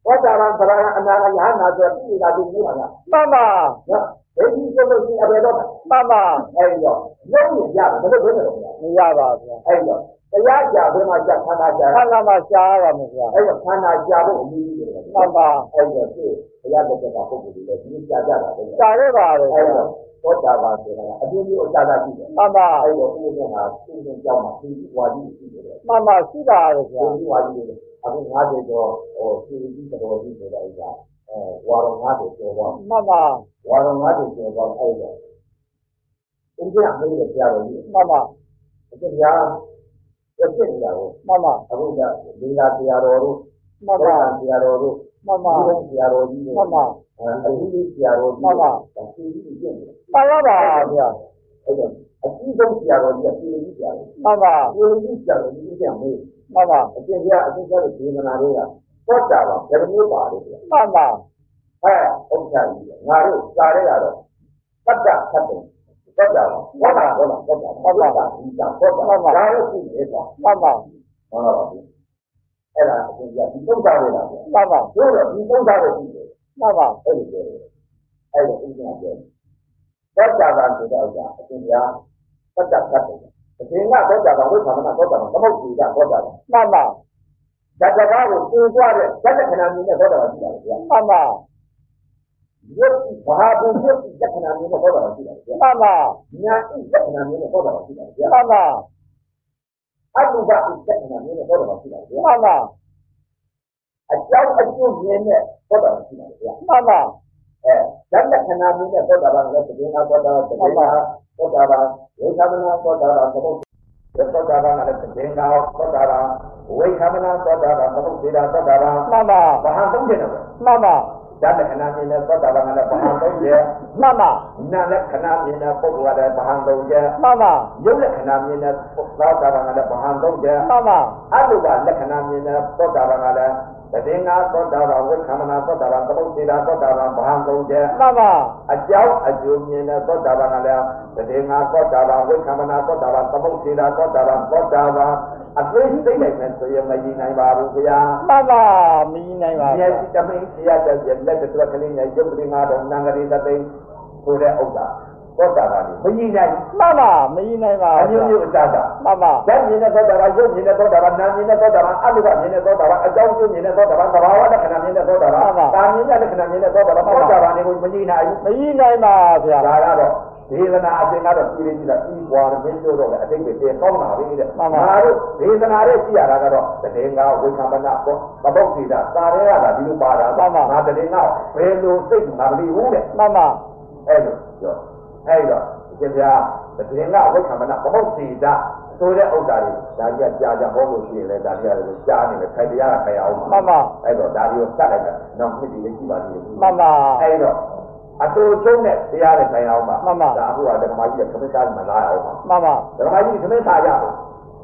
Speaker 1: သောတာပန်သရဏအနာဂယဟနာဆိုပြီးနေတာဒီနေ့ပါလား
Speaker 2: မှန်ပါ
Speaker 1: နော်ဒိဋ္ဌိဆိုလို့ရှိရင်အဘယ်တော့
Speaker 2: မှန်ပါ
Speaker 1: အဲ့တော့လုံးရင်ရတယ်ဘယ်လိုလုပ်လဲ
Speaker 2: မရပါဘူး
Speaker 1: အဲ့တော့တရားကြာဘယ်မှာကြာခန္ဓာကြာ
Speaker 2: ခန္ဓာမှာရှားရပါမယ်ဗျာ
Speaker 1: အဲ့တော့ခန္ဓာကြာဖို့အရေးကြီးတယ်
Speaker 2: မှန်ပါ
Speaker 1: အဲ့တော့ဒီတရားတစ်ချက်တာပုဂ္ဂိုလ်တွေလည်းဒီကြာကြတာပဲ
Speaker 2: ကြာရပါလေ
Speaker 1: အဲ့တော့သောတာပန်ဆိုတာအပြည့်မျိုးအကြာတာရှိတယ်
Speaker 2: မှန်ပါ
Speaker 1: အဲ့တော့ဒီနေ့ဟာသူ့ရဲ့ကြောင်းမှာသီဝါဒီရှိတယ်
Speaker 2: မှန်ပါရှိပါရဲ့ဗျာ
Speaker 1: သီဝါဒီအခုငါးဆယ်ကျော်ဟိုသီတိတော်ကြီးဆိုတဲ့ဥစ္စာအဲဝါတော်ငါးဆယ်ကျော်သွား
Speaker 2: မှန်ပါ
Speaker 1: ဝါတော်ငါးဆယ်ကျော်သွားအဲ့တော့ဦးဇင်းအမေးတဲ့ဆရာတော်ကြီး
Speaker 2: မှန်ပါ
Speaker 1: အကျဉ်းများပြည့်နေတာကို
Speaker 2: မှန်ပါ
Speaker 1: အခုကဒီလာဆရာတော်တို့
Speaker 2: မှန်ပါ
Speaker 1: ဆရာတော်တို့
Speaker 2: မှန်ပါ
Speaker 1: ဆရာတော်ကြီးတို့
Speaker 2: မှန်ပါ
Speaker 1: အကြီးကြီးဆရာတော်ကြီး
Speaker 2: မှန်ပါ
Speaker 1: အကြီးကြီးပြည့်နေ
Speaker 2: မှန်ပါပါဗျာ
Speaker 1: အဲ့တော့အကြီးဆုံးဆရာတော်ကြီးကပြည်ကြီးဆရာတော်
Speaker 2: မှန်ပါ
Speaker 1: ပြည်ကြီးဆရာတော်ကြီးပြန်မေး
Speaker 2: မှန်ပါ
Speaker 1: အကျဉ်းများအကျဉ်းများဒေသနာတွေကသောတာပန်ဘယ်လိုမျိုးပါလဲဗျာ
Speaker 2: မှန်ပါ
Speaker 1: အဲဥစ္စာကြီးငါတို့စားရရတော့တတ္တခတ်တယ်သောတာပန်ဘောတာဘောတာသောတာပန်ဘောတာဒီကသောတာပန်ဒါရရှိနေပါ
Speaker 2: မှန်ပါ
Speaker 1: ဟုတ်ပါဘူးအဲ့ဒါအကျဉ်းများဒီသုံးစားရတာဗျာ
Speaker 2: မှန်ပါ
Speaker 1: တို့တော့ဒီသုံးစားရရှိတယ်
Speaker 2: မှန်ပါ
Speaker 1: အဲ့ဒီပြောတယ်အဲ့ဒါဥစ္စာပြောသောတာပန်ဆိုတဲ့ဥစ္စာအကျဉ်းများတတ္တခတ်တယ်အရှင်ကသောတာပန်ဝိသမနာသောတာပန်သမုတ်ကြီးကသောတာပန်
Speaker 2: မှန်ပါ
Speaker 1: ဓာတ်တရားကိုသိသွားတဲ့ဓာတ်လက္ခဏာမြင်တဲ့သောတာပန်ရှိတာဗျာ
Speaker 2: မှန်ပါ
Speaker 1: ယုတ်ဘာဘုယုတ်လက္ခဏာမြင်တဲ့သောတာပန်ရှိတာဗျာ
Speaker 2: မှန်ပါ
Speaker 1: ညာဣလက္ခဏာမြင်တဲ့သောတာပန်ရှိတာဗျာ
Speaker 2: မှန်ပါ
Speaker 1: အတုပဣလက္ခဏာမြင်တဲ့သောတာပန်ရှိတာဗျာ
Speaker 2: မှန်ပါ
Speaker 1: အကြောင်းအကျိုးမြင်တဲ့သောတာပန်ရှိတာဗျာ
Speaker 2: မှန်ပါ
Speaker 1: အဲဓာတ်လက္ခဏာမြင်တဲ့သောတာပန်လည်းသေနာသောတာပန်သေနာသောတာပန်ဝိသမနာသောတာပန်သမုတ်သောတာပန်လည်းသေနာသောတာပန်ဝိသမနာသောတာပန်သမုတ်သေနာသောတာပန်
Speaker 2: မှန်ပါ
Speaker 1: ဘာဟာသုံးတယ်နော်
Speaker 2: မှန်ပါ
Speaker 1: ဓာတ်လက္ခဏာမြင်တဲ့သောတာပန်ကလည်းဘာဟာသုံးတယ်
Speaker 2: မှန်ပါ
Speaker 1: နာလက္ခဏာမြင်တဲ့ပုဂ္ဂိုလ်ကလည်းဘာဟာသုံးတယ်
Speaker 2: မှန်ပါ
Speaker 1: ယုတ်လက္ခဏာမြင်တဲ့သောတာပန်ကလည်းဘာဟာသုံးတယ်
Speaker 2: မှန်ပါ
Speaker 1: အတုပလက္ခဏာမြင်တဲ့သောတာပန်ကလည်းသေနာသောတာပန်ဝိသမနာသောတာပန်သမုတ်သေနာသောတာပန်ဘာဟာသုံးတယ်
Speaker 2: မှန်ပါ
Speaker 1: အကြောင်းအကျိုးမြင်တဲ့သောတာပန်ကလည်းသေနာသောတာပန်ဝိသမနာသောတာပန်သမုတ်သေနာသောတာပန်သောတာပန်အသိစိတ်လိုက်မယ်ဆိုရင်မကြီးနိုင်ပါဘူးခင်ဗျာ
Speaker 2: မှန်ပါမကြီးနိုင်ပါဘူး
Speaker 1: မျက်စိတမင်းဆရာတဲ့လက်တော်ကလေးနဲ့ရုပ်ကလေးငါတော့နံကလေးသသိဆိုတဲ့ဥစ္စာသောတာပန်မကြီးနိုင်
Speaker 2: မှန်ပါမကြီးနိုင်ပါ
Speaker 1: ဘူးအမျိုးမျိုးအတ္တ
Speaker 2: မှန်ပါ
Speaker 1: ဓာတ်မြင်တဲ့သောတာပန်ရုပ်မြင်တဲ့သောတာပန်နာမြင်တဲ့သောတာပန်အလုကမြင်တဲ့သောတာပန်အကြောင်းကျိုးမြင်တဲ့သောတာပန်သဘာဝလက္ခဏာမြင်တဲ့သောတာပန်တာမြင်တဲ့လက္ခဏာမြင်တဲ့သောတာပန်သောတာပန်တွေကိုမကြီးနိုင်ဘူး
Speaker 2: မကြီးနိုင်ပါဗျာ
Speaker 1: ဒါကတော့ဒေသနာအပြင်ကတော့ပြည်ရည်ကြီးတာဤပွားမင်းတို့တော့လည်းအတိတ်ပဲပြန်ကောင်းလာပြီတဲ့ငါတို့ဒေသနာရဲ့ကြည့်ရတာကတော့တည်ငါဝိခံမနာပေါ့မပုတ်စီတာစာရဲရတာဒီလိုပါတာငါတည်ငါဘယ်လိုစိတ်ငါမပြီးဘူးတဲ့
Speaker 2: မှန်ပါ
Speaker 1: အဲ့လိုပြောအဲ့တော့ဒီပြာတည်ငါဝိခံမနာမပုတ်စီတာဆိုတဲ့ဥစ္စာတွေဒါကြီးကြာကြာဟောလို့ရှိရင်လည်းဒါကြီးရတယ်ကြားနေတယ်ခိုင်တရားကခိုင်အောင်
Speaker 2: မှန်ပါ
Speaker 1: အဲ့တော့ဒါကြီးကိုစက်လိုက်တာနောက်နှစ်ဒီလေးကြည့်ပါလိမ့်မယ်
Speaker 2: မှန်ပါ
Speaker 1: အဲ့တော့အတူချုံးနဲ့တရားနဲ့ဆိုင်အောင်ပါ
Speaker 2: မှန်ပါ
Speaker 1: ဒါအခုကဓမ္မကြီးကသမစားမှလာအောင်ပါ
Speaker 2: မှန်ပါ
Speaker 1: ဓမ္မကြီးသမစားရအောင်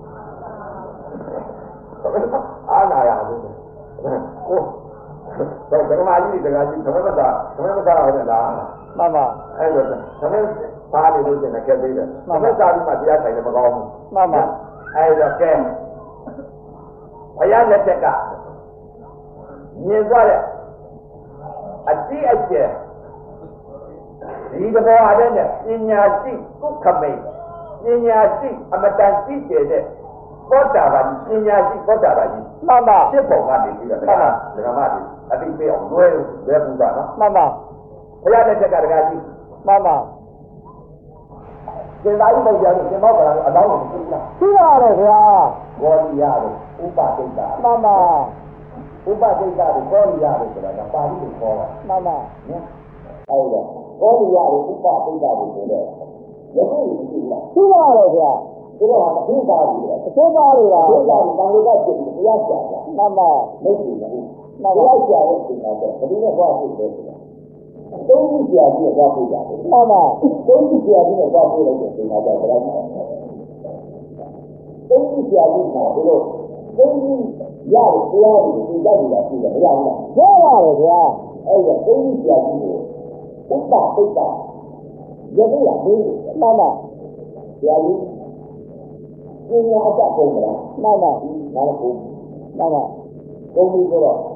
Speaker 1: အားလာရအောင်ဟိုတော့ဓမ္မကြီးတကကြီးသမစားသမစားဟုတ်လား
Speaker 2: မှန်ပါ
Speaker 1: အဲ့တော့သမစားနေလို့ကျင်တဲ့ကဲသေးတယ်သမစားပြီးမှတရားဆိုင်တယ်မကောင်းဘူး
Speaker 2: မှန်ပါ
Speaker 1: အဲ့တော့ကဲဘုရားလက်ထက်ကမြင်သွားတဲ့အတိအကျယ်ဒီတဘောအားနဲ့ပညာရှိကုခမိတ်ပညာရှိအမတန်သိကျတဲ့သောတာပန်ပညာရှိသောတာပန်ကြီး
Speaker 2: မှန်ပါ
Speaker 1: ဖြစ်ပုံကနေပြီးတော့ဓမ္မဓမ္မတွေအတိပေးအောင်လွဲလွဲပူတာနော်
Speaker 2: မှန်ပါ
Speaker 1: ဘုရားလက်ထက်ကတကကြီး
Speaker 2: မှန်ပါ
Speaker 1: သင်္သာရိပုတ္တရာကိုသင်္ဘောကလာအတောင်းကိုသိလား
Speaker 2: သိပါတယ်ဗျာ
Speaker 1: ဘောဓိရတယ်ဥပဒိဋ္ဌာ
Speaker 2: မှန်ပါ
Speaker 1: ဥပဒိဋ္ဌာကိုဘောဓိရတယ်ဆိုတာကပါဠိကိုခေါ်တာ
Speaker 2: မှန်ပါ
Speaker 1: နော်အဲ့ဒါဘောဓိရတယ်ဥပဒိဋ္ဌာကိုဆိုတော့ယခုသိလား
Speaker 2: သိပါတယ်ဗျာ
Speaker 1: ဒီတော့အသိသားကြီးတယ်
Speaker 2: အသိသားတွေပါ
Speaker 1: ဘုရားကတန်ခါကဖြစ်ပြီးဘုရားကြာတာ
Speaker 2: မှန်ပါ
Speaker 1: မိတ်ကြီးဘူးမှန်ပါဘုရားကြာရဲ့ဒီမှာတော့ဘယ်လိုလဲဟောဖြစ်လဲဆိုတာသုံးခုကြာပြီးတော့ပြတာ
Speaker 2: မှန်ပါ
Speaker 1: သုံးခုကြာပြီးတော့ပြလိုက်တဲ့ဒီမှာတော့ဘယ်လိုလဲသုံးခုကြာပြီးတော့ဘယ်လိုသုံးခုရတယ်တရားကိုသိကြနေတာရှိတယ်မရဘူး
Speaker 2: ရပါတယ်ဗျာ
Speaker 1: အဲ့ဒါသုံးခုကြာပြီးတော့ဥပ္ပါပိဋကရတဲ့ရသေးတယ်
Speaker 2: မှန်ပါ
Speaker 1: ကြာပြီးပညာအပ်ပုံမလား
Speaker 2: မှန်ပါ
Speaker 1: နားကို
Speaker 2: မှန်ပါ
Speaker 1: ဘုံပြီးတော့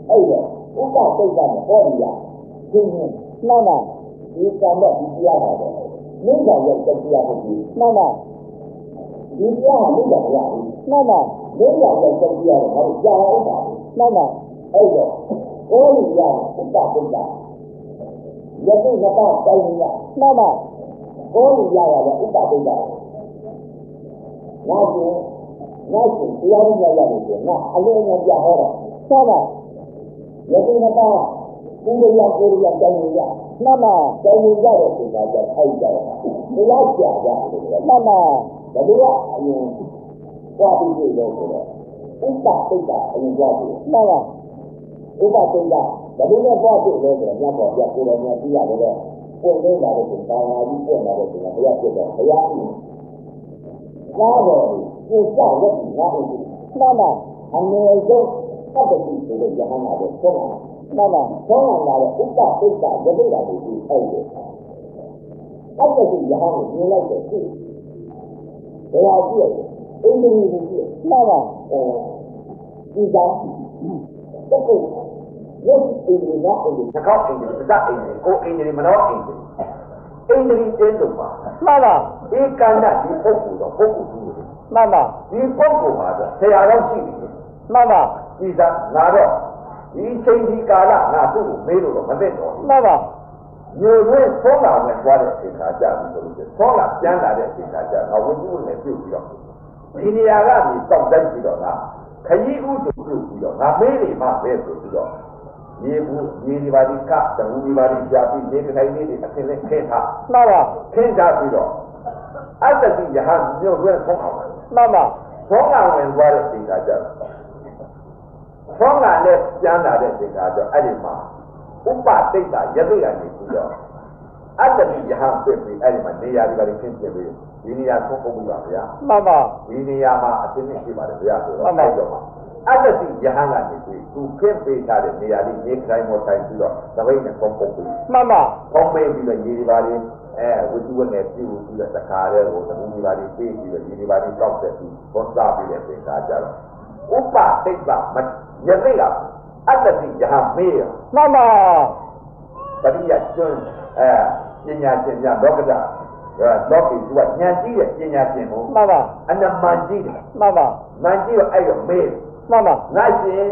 Speaker 1: အဲ့တော့ဥပ္ပစိတ်ကနဲ့ဟောရရှင်းရှင်းမှန်ပါဒီကံတော့ဒီတရားပါပဲမိစ္ဆာရဲ့တရားဟုတ်ပြီမှန်ပါဒီတရားဟာမိစ္ဆာမရဘူးမှန်ပါမိစ္ဆာရဲ့တရားတော့ဟောကြာအောင်ပါမှန်ပါအဲ့တော့ဟောရဥပ္ပစိတ်ကယသိငပါတိုင်းရမှန်ပါဟောရရတဲ့ဥပ္ပစိတ်ကငါ့ကိုငါ့ကိုတရားရရရတယ်ဆိုငါအလုံးအပြဟောတော့မှန်ပါယသိငပါကိုယ်ရကိုယ်ရတိုင်းရမှန်ပါတိုင်းရတဲ့ဆိုတာကထိုက်ကြတယ်ဒီလောက်ကြာကြတယ်မှန်ပါဘယ်လိုအရင်ကြွားပြီးလို့ဆိုတော့ဥပ္ပစိတ်ကအရင်ကြွားပြီးမှန်ပါဥပ္ပစိတ်ကဘယ်လိုနဲ့ကြွားပြီးလို့ဆိုတော့ညပေါ်ပြကိုယ်တော်များကြည့်ရတယ်တော့ပုံလေးလာတဲ့ပုံသာယာကြီးပုံလာတဲ့ပုံကဘုရားပြတော့ဘုရားကြီးကားတော်ကိုကြောက်ရက်ငါ့ကိုမှန်ပါအနည်းဆုံးသတ္တိဆိုတဲ့ယဟန်နာတဲ့ဆုံးမှန်ပါဆုံးလာတဲ့ဥပ္ပစိတ်ကယသိတာကိုဒီအဲ့ဒီအဲ့ဒီယဟန်ကိုမြင်လိုက်တဲ့ဖြစ်ဘယ်ဟာကြည့်အင်းကြီးကြီးကြည့်မှန်ပါအဲဒီကြောင့်တကုတ်ရုပ်အင်းကြီးကအင်းကြီးတစ်ခေါက်အင်းကြီးတစ်သက်အင်းကြီးကိုအင်းကြီးမနောအင်းကြီးအင်းကြီးတင်းလို့ပါမှန်ပါဒီကံကဒီပုဂ္ဂိုလ်တော့ပုဂ္ဂိုလ်ကြီးမှန်ပါဒီပုဂ္ဂိုလ်မှာတော့ဆရာတော်ရှိပြီမှန်ပါဒီစားငါတော့ဒီချိန်ဒီကာလငါသူ့ကိုမေးလို့တော့မသိတော့မှန်ပါမျိုးဝဲဆုံးလာမဲ့သွားတဲ့အချိန်ခါကြပြီဆိုလို့ဆုံးလာပြန်လာတဲ့အချိန်ခါကြငါဝိသုနဲ့ပြုတ်ပြီးတော့ဒီနေရာကနေတောက်တိုက်ပြီးတော့ငါခရီးဥဒုပြုတ်ပြီးတော့ငါမေးနေမှပဲဆိုပြီးတော့မြေဘူးမြေဒီပါဒီကတဝူဒီပါဒီရှားပြီးနေခိုင်နေတဲ့အထင်နဲ့ခင်းထားမှန်ပါခင်းထားပြီးတော့အတ္တတိယဟန်မျိုးဝဲဆုံးအောင်မှန်ပါဆုံးလာဝင်သွားတဲ့အချိန်ခါကြဆုံးလာနဲ့ပြန်လာတဲ့အချိန်ခါကြအဲ့ဒီမှာဥပ္ပတိတ်တာယသိကနေပြီးတော့အတ္တတိယဟန်ပြပြီးအဲ့ဒီမှာနေရာဒီပါဒီခင်းပြပြီးဒီနေရာဆုံးပုံပါဗျာမှန်ပါဒီနေရာမှာအသိဉာဏ်ရှိပါတယ်ဗျာဆိုတော့အဲ့တော့အတ္တတိယဟန်ကနေပြီးသူခင်းပေးထားတဲ့နေရာလေးနေတိုင်းမောတိုင်းပြီးတော့သပိတ်နဲ့ပုံပုံပြီးမှန်ပါပုံပေးပြီးတော့ရေဒီပါဒီအဲဝိသုဝနဲ့ပြုပြီးတော့တခါတည်းကိုသမီးဒီပါဒီပေးပြီးတော့ရေဒီပါဒီတောက်ဆက်ပြီးဘောစားပြီးတဲ့သင်္ခါကြတော့ဥပ္ပတိတ်တာမယသိကအတ္တတိယဟန်မေးရမှန်ပါပရိယကျွန်းအဲပညာရှင်များလောကဓာတ်လောကီသူကဉာဏ်ကြီးတဲ့ပညာရှင်ကိုမှန်ပါအနမန်ကြီးတယ်မှန်ပါမန်ကြီးတော့အဲ့တော့မေးမှန်ပါငါရှင်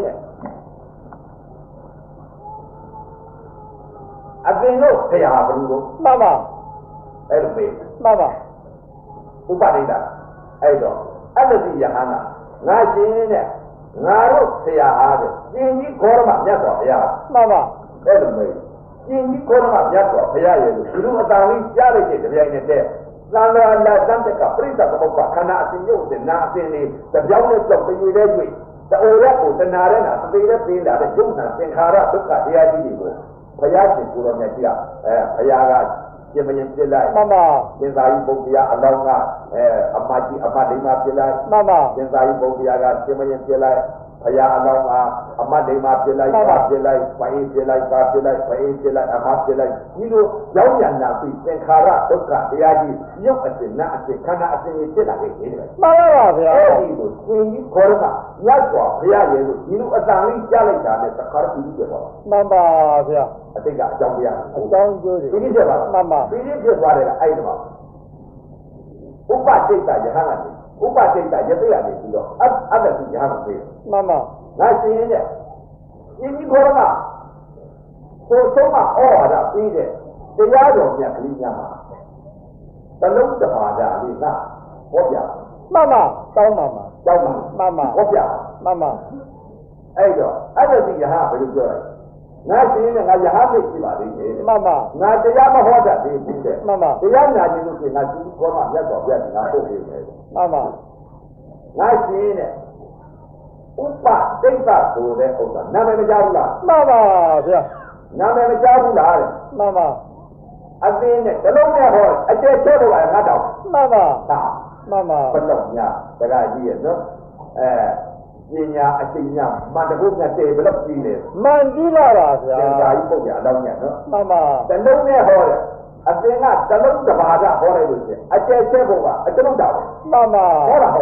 Speaker 1: တဲ့အပင်တို့ဆရာဘယ်လိုလဲမှန်ပါအဲ့လိုမေးမှန်ပါဥပဒိတာအဲ့တော့အတ္တတိယဟန်ကငါရှင်တဲ့ငါတို့ဆရာအားတဲ့ရှင်ကြီးခေါ်ရမှမြတ်စွာဘုရားမှန်ပါအဲ့လိုမေးရှင်ကြီးခေါ်ရမှမြတ်စွာဘုရားရဲ့လူလူအတန်လေးကြားလိုက်တဲ့ကြိုင်နေတဲ့သံဃာလာတန်တကပြိဿသမုပ္ပါခန္ဓာအစဉ်ရုပ်စဉ်နာအစဉ်လေးတပြောင်းနဲ့ကြောက်တရွေတဲ့ရွေတအိုရက်ကိုတနာတဲ့နာသတိနဲ့ပေးလာတဲ့ယုံနာသင်္ခါရဒုက္ခတရားကြီးတွေကိုဘုရားရှင်ကိုယ်တော်မြတ်ကြီးကအဲဘုရားကရှင်မင်းပြစ်လိုက်မှန်ပါသင်္သာရိပုတ္တရာအလောင်းကအဲအမကြီးအမဒိမပြစ်လိုက်မှန်ပါသင်္သာရိပုတ္တရာကရှင်မင်းပြစ်လိုက်ဘုရားအလောင်းကအမဒိမပြစ်လိုက်ပါပြစ်လိုက်ပိုင်းပြစ်လိုက်ပါပြစ်လိုက်ပိုင်းပြစ်လိုက်အမပြစ်လိုက်ဒီလိုကြောင်းညာနာပြီးသင်္ခါရဒုက္ခတရားကြီးရုပ်အစဉ်နာအစဉ်ခန္ဓာအစဉ်ကြီးဖြစ်လာခဲ့တယ်မှန်ပါဗျာအဲ့ဒီလိုရှင်ကြီးခေါ်ရတာမြတ်စွာဘုရားရဲ့လို့ဒီလိုအတန်လေးကြားလိုက်တာနဲ့သခါရပြီးပြသွားမှန်ပါဗျာအတိတ်ကအကြောင်းတရားအကြောင်းကျိုးတွေပြီးပြသွားမှန်ပါပြီးပြသွားတယ်ကအဲ့ဒီမှာဥပ္ပတိတ်တာယဟန်ကနေဥပ္ပတိတ်တာယသိရနေပြီးတော့အအတ္တတိယဟန်ကိုပြေမှန်ပါငါရှင်ရဲ့ရှင်ကြီးခေါ်ရတာကိုဆုံးမဩဝါဒပြီးတဲ့တရားတော်မြတ်ကလေးများမှာတလုံးတပါဒလေးကဟောပြမှန်ပါတောင်းပါမှာတောင်းပါမှန်ပါဟောပြမှန်ပါအဲ့တော့အတ္တတိယဟဘယ်လိုပြောလဲငါရှင်နဲ့ငါယဟသိရှိပါလိမ့်မယ်မှန်ပါငါတရားမဟောတတ်သေးဘူးတဲ့မှန်ပါတရားနာကြည့်လို့ရှိရင်ငါရှင်ခေါ်မှမြတ်တော်ပြတ်ငါပုတ်နေတယ်မှန်ပါငါရှင်နဲ့ဥပ္ပဒိဋ္ဌဆိုတဲ့ဥစ္စာနာမည်မကြားဘူးလားမှန်ပါဗျာနာမည်မကြားဘူးလားတဲ့မှန်ပါအသင်းနဲ့တလုံးနဲ့ဟောအကျဲချဲတော့ငါတော့မှန်ပါဒါမှန်ပါဘယ်တော့ညာတကကြီးရဲ့နော်အဲပညာအသိဉာဏ်မန္တဘုတ်နဲ့တည်ဘယ်တော့ကြီးလဲမှန်ကြီးလာပါဗျာသင်္ကာကြီးပုတ်ကြအတော့ညာနော်မှန်ပါတလုံးနဲ့ဟောတယ်အသင်းကတလုံးတစ်ပါးကဟောလိုက်လို့ရှိရင်အကျဲချဲဖို့ကအတလုံးတာပဲမှန်ပါဟောတာဟော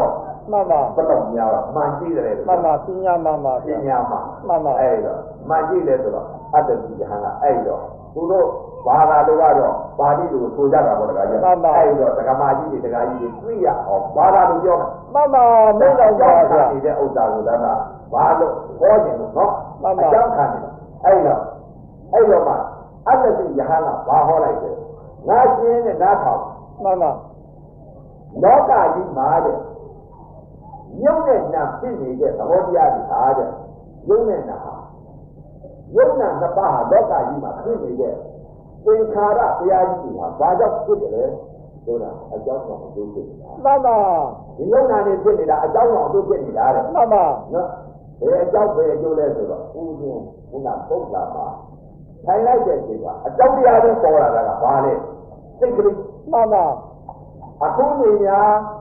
Speaker 2: မှန်ပါ
Speaker 1: ဘယ်တော့များတော့မှန်ကြည့်တယ်
Speaker 2: မှန်ပါပညာမှန်ပါ
Speaker 1: ပညာမှာ
Speaker 2: မှန်ပါ
Speaker 1: အဲ့တော့မှန်ကြည့်တယ်ဆိုတော့အတ္တတိယဟန်ကအဲ့တော့သူတို့ဘာသာတွေကတော့ပါဠိလိုဆိုကြတာပေါ့တခါကျအဲ့တော့ဒကမာကြီးတွေဒကာကြီးတွေသိရအောင်ဘာသာလိုပြောမှာ
Speaker 2: မှန်ပါမင်းတော်ပါဗျာ
Speaker 1: နေတဲ့ဥစ္စာကိုတော့ဘာလို့ဟောနေလို့နော်အကြောင်းခံနေတာအဲ့တော့အဲ့တော့မှအတ္တတိယဟန်ကဘာဟောလိုက်တယ်ငါရှင်းနဲ့နားထောင်
Speaker 2: မှန်ပါ
Speaker 1: လောကကြီးမှာတဲ့ရုပ်နဲ့နာဖြစ်နေတဲ့သဘောတရားတွေအားတဲ့ရုပ်နဲ့နာရုပ်နဲ့နှစ်ပါးဟာလောကကြီးမှာဖြစ်နေတဲ့သင်္ခါရတရားကြီးတွေဟာဘာကြောင့်ဖြစ်တယ်လဲဆိုတာအကြောင်းကြောင့်အကျိုးဖြစ်နေတာ
Speaker 2: မှန်ပါ
Speaker 1: ဒီရုပ်နာနေဖြစ်နေတာအကြောင်းကြောင့်အကျိုးဖြစ်နေတာတဲ့
Speaker 2: မှန်ပါ
Speaker 1: နော်ဘယ်အကြောင်းဘယ်အကျိုးလဲဆိုတော့ဥစဉ်ခုနပုဒ်လာမှာထိုင်လိုက်တဲ့အချိန်ကအကြောင်းတရားတွေပေါ်လာတာကဘာလဲစိတ်ကလေး
Speaker 2: မှန်ပါ
Speaker 1: အခုနေညာ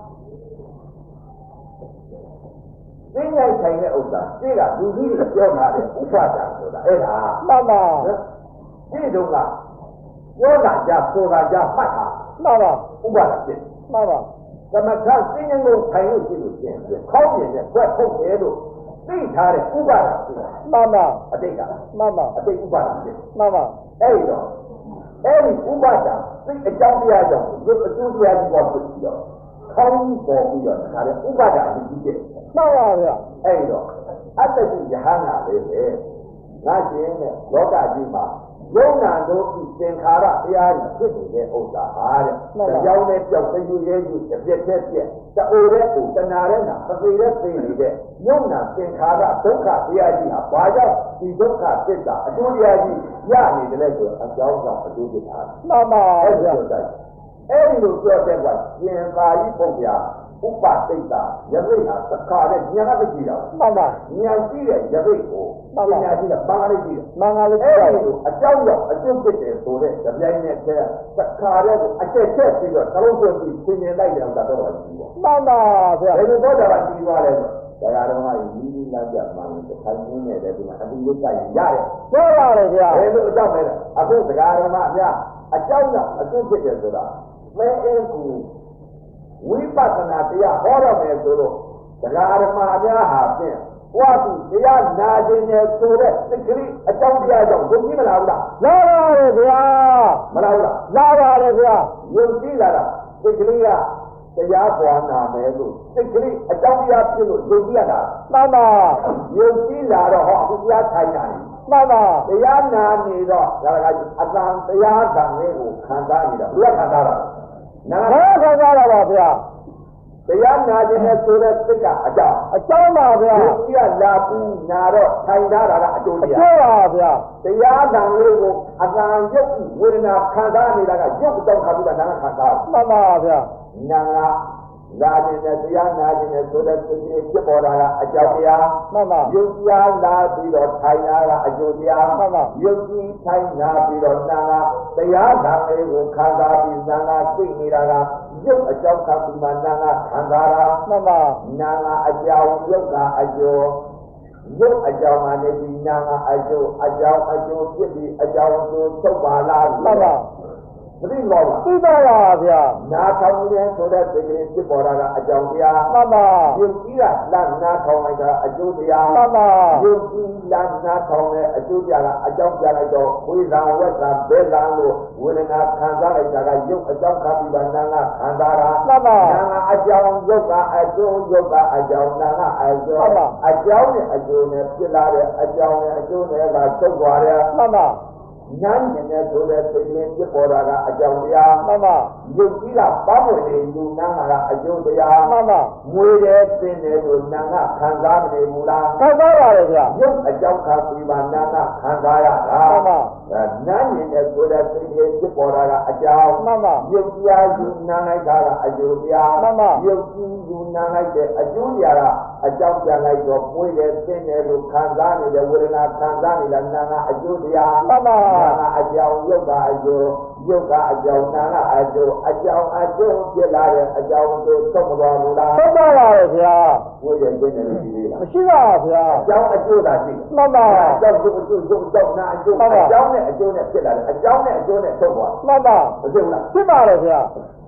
Speaker 1: သိငိုက်ဆိုင်တဲ့ဥစ္စာရှင်းကလူကြီးတွေပြောထားတဲ့ဥပ္ပါဒံဆိုတာအဲ့ဒါ
Speaker 2: မှန်ပါ
Speaker 1: ဒီတုန်းကပြောတာကြဆိုတာကြမှတ်တာ
Speaker 2: မှန်ပါ
Speaker 1: ဥပ္ပါဒံဖြစ်
Speaker 2: မှန်ပါ
Speaker 1: သမထသိဉ္ဇကိုခိုင်လို့ရှိလို့ရှင်းတယ်ခေါင်းမြင်တဲ့ကွက်ထုတ်တယ်လို့သိထားတဲ့ဥပ္ပါဒံဖြစ်
Speaker 2: မှန်ပါ
Speaker 1: အတိတ်က
Speaker 2: မှန်ပါ
Speaker 1: အတိတ်ဥပ္ပါဒံဖြစ်
Speaker 2: မှန်ပါ
Speaker 1: အဲ့တော့အဲ့ဒီဥပ္ပါဒံသိအကြောင်းတရားကြောင့်ရုပ်အကျိုးတရားကြီးပေါ်ဖြစ်ပြီးတော့ခေါင်းပေါ်ပြီးတော့ဒါလည်းဥပ္ပါဒံအကြီးကြီး
Speaker 2: မှန်ပါဗျာ
Speaker 1: အဲ့တော့အတ္တတိယဟနာလေးပဲငါရှင်တဲ့လောကကြီးမှာယုံနာတို့ဤသင်္ခါရတရားကြီးဖြစ်နေတဲ့ဥစ္စာဟာတဲ့ကြောင်းနဲ့ကြောက်သိယူရဲယူတစ်ပြက်တစ်ပြက်တအိုတဲ့အိုတနာတဲ့နာပသိတဲ့သိနေတဲ့ယုံနာသင်္ခါရဒုက္ခတရားကြီးဟာဘာကြောင့်ဒီဒုက္ခဖြစ်တာအကျိုးတရားကြီးရနေတယ်လဲဆိုအကြောင်းကြောင့်အကျိုးဖြစ်တာ
Speaker 2: မှန်ပါ
Speaker 1: အဲ့
Speaker 2: ဗျာ
Speaker 1: ဒီလိုတိုင်းအဲ့ဒီလိုပြောတဲ့ကွာရှင်သာကြီးပုံပြဥပတိတ်တာယသိဟာသခါတဲ့ဉာဏ်ကကြည့်ရအောင်
Speaker 2: မှန်ပါ
Speaker 1: ဉာဏ်ရှိတဲ့ယသိကိုပညာရှိတဲ့ဘာလေးရှိတယ်
Speaker 2: မှန်ပါလို့
Speaker 1: အဲ့
Speaker 2: ပြော
Speaker 1: ဒီ
Speaker 2: တယ်
Speaker 1: လိုအကြောင်းကြောင့်အကျုပ်ဖြစ်တယ်ဆိုတဲ့ကြပြိုင်နဲ့တည်းသခါတဲ့ကိုအကျက်ချက်ပြီးတော့သလုံးသွင်းပြီးသင်မြင်လိုက်တယ်ဥစ္စာတော့ပါရှိပေါ့
Speaker 2: မှန်ပါဗျာ
Speaker 1: ဘယ်လိုတော့တာပြီးသွားလဲဆိုတရားတော်ကညီညီလမ်းပြမှန်တယ်ခိုင်ရင်းနဲ့လည်းဒီမှာအတူတူကြိုင်ရတယ်
Speaker 2: ပြောပါတယ်ဗျာ
Speaker 1: ဘယ်လိုအကြောင်းလဲအခုစကားတော်မှာအများအကြောင်းကြောင့်အကျုပ်ဖြစ်တယ်ဆိုတာမဲအင်းကူဝိပဿနာတရားဟောရမယ်ဆိုတော့တရားဓမ္မအများဟာဖြင့်ဘဝသူတရားနာခြင်းနဲ့ဆိုတဲ့စိတ်ကလေးအကြောင်းတရားကြောင့်ယုံကြည်မလားဘူးလား
Speaker 2: လာပါတယ်ဗျာ
Speaker 1: မလားဘူးလား
Speaker 2: လာပါတယ်ဗျာ
Speaker 1: ယုံကြည်လာတာစိတ်ကလေးကတရားပေါ်နာမယ်လို့စိတ်ကလေးအကြောင်းတရားဖြစ်လို့ယုံကြည်ရတာ
Speaker 2: မှန်ပါ
Speaker 1: ယုံကြည်လာတော့ဟောအခုတရားထိုင်တာလေ
Speaker 2: မှန်ပါ
Speaker 1: တရားနာနေတော့ဒါကအတန်တရားတန်လေးကိုခံစားနေတာဘုရားခံစားတာနာ
Speaker 2: ဘာခံစားရပါဗျာ
Speaker 1: တရားနာခြင်းနဲ့ဆိုတဲ့စိတ်ကအကြောင်း
Speaker 2: အကြောင်းပါဗျာ
Speaker 1: ယုံကြည်လာပြီးနာတော့ထိုင်ထားတာကအကျိုး
Speaker 2: အ
Speaker 1: တရား
Speaker 2: ကျိုးပါဗျာ
Speaker 1: တရားတန်လေးကိုအတန်ရုပ်ဝေဒနာခံစားနေတာကရုပ်အကြောင်းခံပြီးတာနာခံစား
Speaker 2: မှန်ပါဗျာ
Speaker 1: နာကလာခြင်းနဲ့တရားနာခြင်းနဲ့ဆိုတဲ့စိတ်ကြီးဖြစ်ပေါ်တာကအကြောင်းတရား
Speaker 2: မှန်ပါ
Speaker 1: ယုတ်တရားလာပြီးတော့ထိုင်တာကအကျိုးတရား
Speaker 2: မှန်ပါ
Speaker 1: ယုတ်ကြီးထိုင်လာပြီးတော့နာကတရားဓာတ်လေးကိုခံစားပြီးနာကသိနေတာကယုတ်အကြောင်းခံပြီးမှနာကခံစားတာ
Speaker 2: မှန်ပါ
Speaker 1: နာကအကြောင်းယုတ်ကအကျိုးယုတ်အကြောင်းမှနေပြီးနာကအကျိုးအကြောင်းအကျိုးဖြစ်ပြီးအကြောင်းဆိုချုပ်ပါလား
Speaker 2: မှန်ပါ
Speaker 1: သတိတော်လား
Speaker 2: သိပါပါဗျာ
Speaker 1: နာထောင်ခြင်းဆိုတဲ့စိတ်ကလေးဖြစ်ပေါ်တာကအကြောင်းတရား
Speaker 2: မှန်ပါ
Speaker 1: ယုတ်ကြီးကလမ်းနာထောင်လိုက်တာအကျိုးတရား
Speaker 2: မှန်ပါ
Speaker 1: ယုတ်ကြီးလမ်းနာထောင်တဲ့အကျိုးတရားကအကြောင်းပြလိုက်တော့ဝိဇံဝက်ဇံဘဲဇံလို့ဝေဒနာခံစားလိုက်တာကယုတ်အကြောင်းခံပြီးပါနာကခံစားတာ
Speaker 2: မှန်ပါ
Speaker 1: နာကအကြောင်းယုတ်ကအကျိုးယုတ်ကအကြောင်းနာကအကျိုးအကြောင်းနဲ့အကျိုးနဲ့ဖြစ်လာတဲ့အကြောင်းနဲ့အကျိုးနဲ့ကချုပ်သွားတယ်
Speaker 2: မှန်ပါ
Speaker 1: ဉာဏ်နဲ့ဆိုတဲ့စိတ်လေးဖြစ်ပေါ်တာကအကြောင်းတရား
Speaker 2: မှန်ပါ
Speaker 1: ယုတ်ကြီးကပေါင်းဝင်နေယူနာကအကျိုးတရား
Speaker 2: မှန်ပါ
Speaker 1: မွေတဲ့သင်တယ်လို့နာကခံစားမနေဘူးလား
Speaker 2: ခံစားပါတယ်ဗျာ
Speaker 1: ယုတ်အကြောင်းခံပြီးမှနာကခံစားရတာ
Speaker 2: မှန်ပါ
Speaker 1: အဲနာမြင်တဲ့ဆိုတဲ့စိတ်လေးဖြစ်ပေါ်တာကအကြောင်း
Speaker 2: မှန်ပါ
Speaker 1: ယုတ်တရားယူနာလိုက်တာကအကျိုးတရား
Speaker 2: မှန်ပါ
Speaker 1: ယုတ်ကြီးယူနာလိုက်တဲ့အကျိုးတရားကအကြောင်းပြန်လိုက်တော့မွေတဲ့သင်တယ်လို့ခံစားနေတဲ့ဝေဒနာခံစားနေတဲ့နာကအကျိုးတရား
Speaker 2: မှန်ပါ
Speaker 1: နာကအကြောင်းယုတ်ကအကျိုးယုတ်ကအကြောင်းနာကအကျိုးအကြောင်းအကျိုးဖြစ်လာတဲ့အကြောင်းကိုသုံးမတော်ဘူးလား
Speaker 2: သိပါပါတယ်ဗျာ
Speaker 1: ဝိရခြင်းနဲ့ဒီလေးလား
Speaker 2: မရှိပါဗျာ
Speaker 1: အကြောင်းအကျိုးသာရှိတယ်
Speaker 2: မှန်ပါ
Speaker 1: အကြောင်းယုတ်အကျိုးယုတ်အကြောင်းနာအကျိုးအကြောင်းနဲ့အကျိုးနဲ့ဖြစ်လာတယ်အကြောင်းနဲ့အကျိုးနဲ့ထုတ်သွား
Speaker 2: မှန်ပါ
Speaker 1: မဖြစ်ဘူးလား
Speaker 2: ဖြစ်ပါတယ်ဗျာ
Speaker 1: ဒ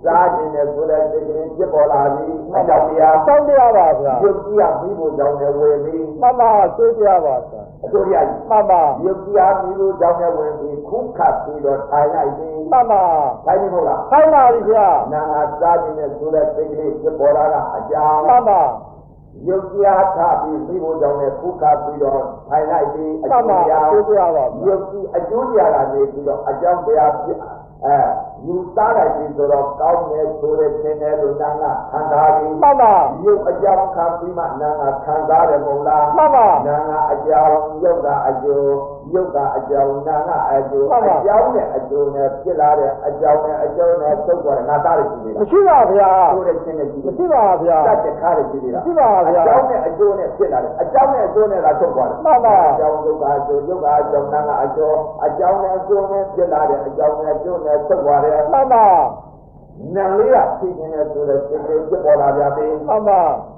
Speaker 1: စားခြင်းနဲ့ဆိုတဲ့စိတ်ကလေးဖြစ်ပေါ်လာပြီးအကြောင်းတရား
Speaker 2: အကြောင်းတရားပါဗျာ
Speaker 1: ယုတ်ကြီးကပြီးဖို့ကြောင့်လည်းဝင်ပြီး
Speaker 2: မှန်ပါသိတရားပါဗျာ
Speaker 1: အစိုးရကြီး
Speaker 2: မှန်ပါ
Speaker 1: ယုတ်ကြီးကပြီးဖို့ကြောင့်လည်းဝင်ပြီးခုခတ်ပြီးတော့ထိုင်လိုက်ပြီး
Speaker 2: မှန်ပါ
Speaker 1: ထိုင်နေမဟုတ်လား
Speaker 2: ခိုင်းပါပြီဗျာ
Speaker 1: နာငါစားခြင်းနဲ့ဆိုတဲ့စိတ်ကလေးဖြစ်ပေါ်လာတာအကြောင်း
Speaker 2: မှန်ပါ
Speaker 1: ယုတ်ကြီးထပြီးပြီးဖို့ကြောင့်လည်းခုခတ်ပြီးတော့ထိုင်လိုက်ပြီးအ
Speaker 2: မှန်
Speaker 1: ကျိုး
Speaker 2: ပါ
Speaker 1: တရား
Speaker 2: သိတရားပါ
Speaker 1: ယုတ်ကြီးအကျိုးတရားကနေပြီးတော့အကြောင်းတရားဖြစ်အဲယူသားလိုက်ပြီးဆိုတော့ကောင်းတယ်ဆိုတဲ့သင်တယ်လို့နာငါခံစားပြီး
Speaker 2: မှန်ပါ
Speaker 1: ယုတ်အကြောင်းခံပြီးမှနာငါခံစားတယ်မဟုတ်လား
Speaker 2: မှန်ပါ
Speaker 1: နာငါအကြောင်းယုတ်ကအကျိုးယုတ်ကအကြောင်းနာငါအကျိုး
Speaker 2: မှန်ပါ
Speaker 1: အကြောင်းနဲ့အကျိုးနဲ့ဖြစ်လာတဲ့အကြောင်းနဲ့အကျိုးနဲ့သုတ်သွားတယ်ငါသားရရှိနေတာ
Speaker 2: မရှိပါဗျာ
Speaker 1: ဆိုတဲ့ရှင်းနေကြည့်
Speaker 2: မရှိပါဗျာ
Speaker 1: တတ်တဲ့ခါရရှိနေတာ
Speaker 2: မရှိပါဗျာ
Speaker 1: အကြောင်းနဲ့အကျိုးနဲ့ဖြစ်လာတယ်အကြောင်းနဲ့အကျိုးနဲ့လာသုတ်သွားတယ်
Speaker 2: မှန်ပါ
Speaker 1: အကြောင်းယုတ်ကအကျိုးယုတ်ကအကြောင်းနာငါအကျိုးအကြောင်းနဲ့အကျိုးနဲ့ဖြစ်လာတဲ့အကြောင်းနဲ့အကျိုးနဲ့သုတ်သွားတယ်
Speaker 2: မှန်ပါ
Speaker 1: နံလေးကဖြစ်နေတယ်ဆိုတဲ့စိတ်ကလေးဖြစ်ပေါ်လာကြပြီ
Speaker 2: မှန်ပါ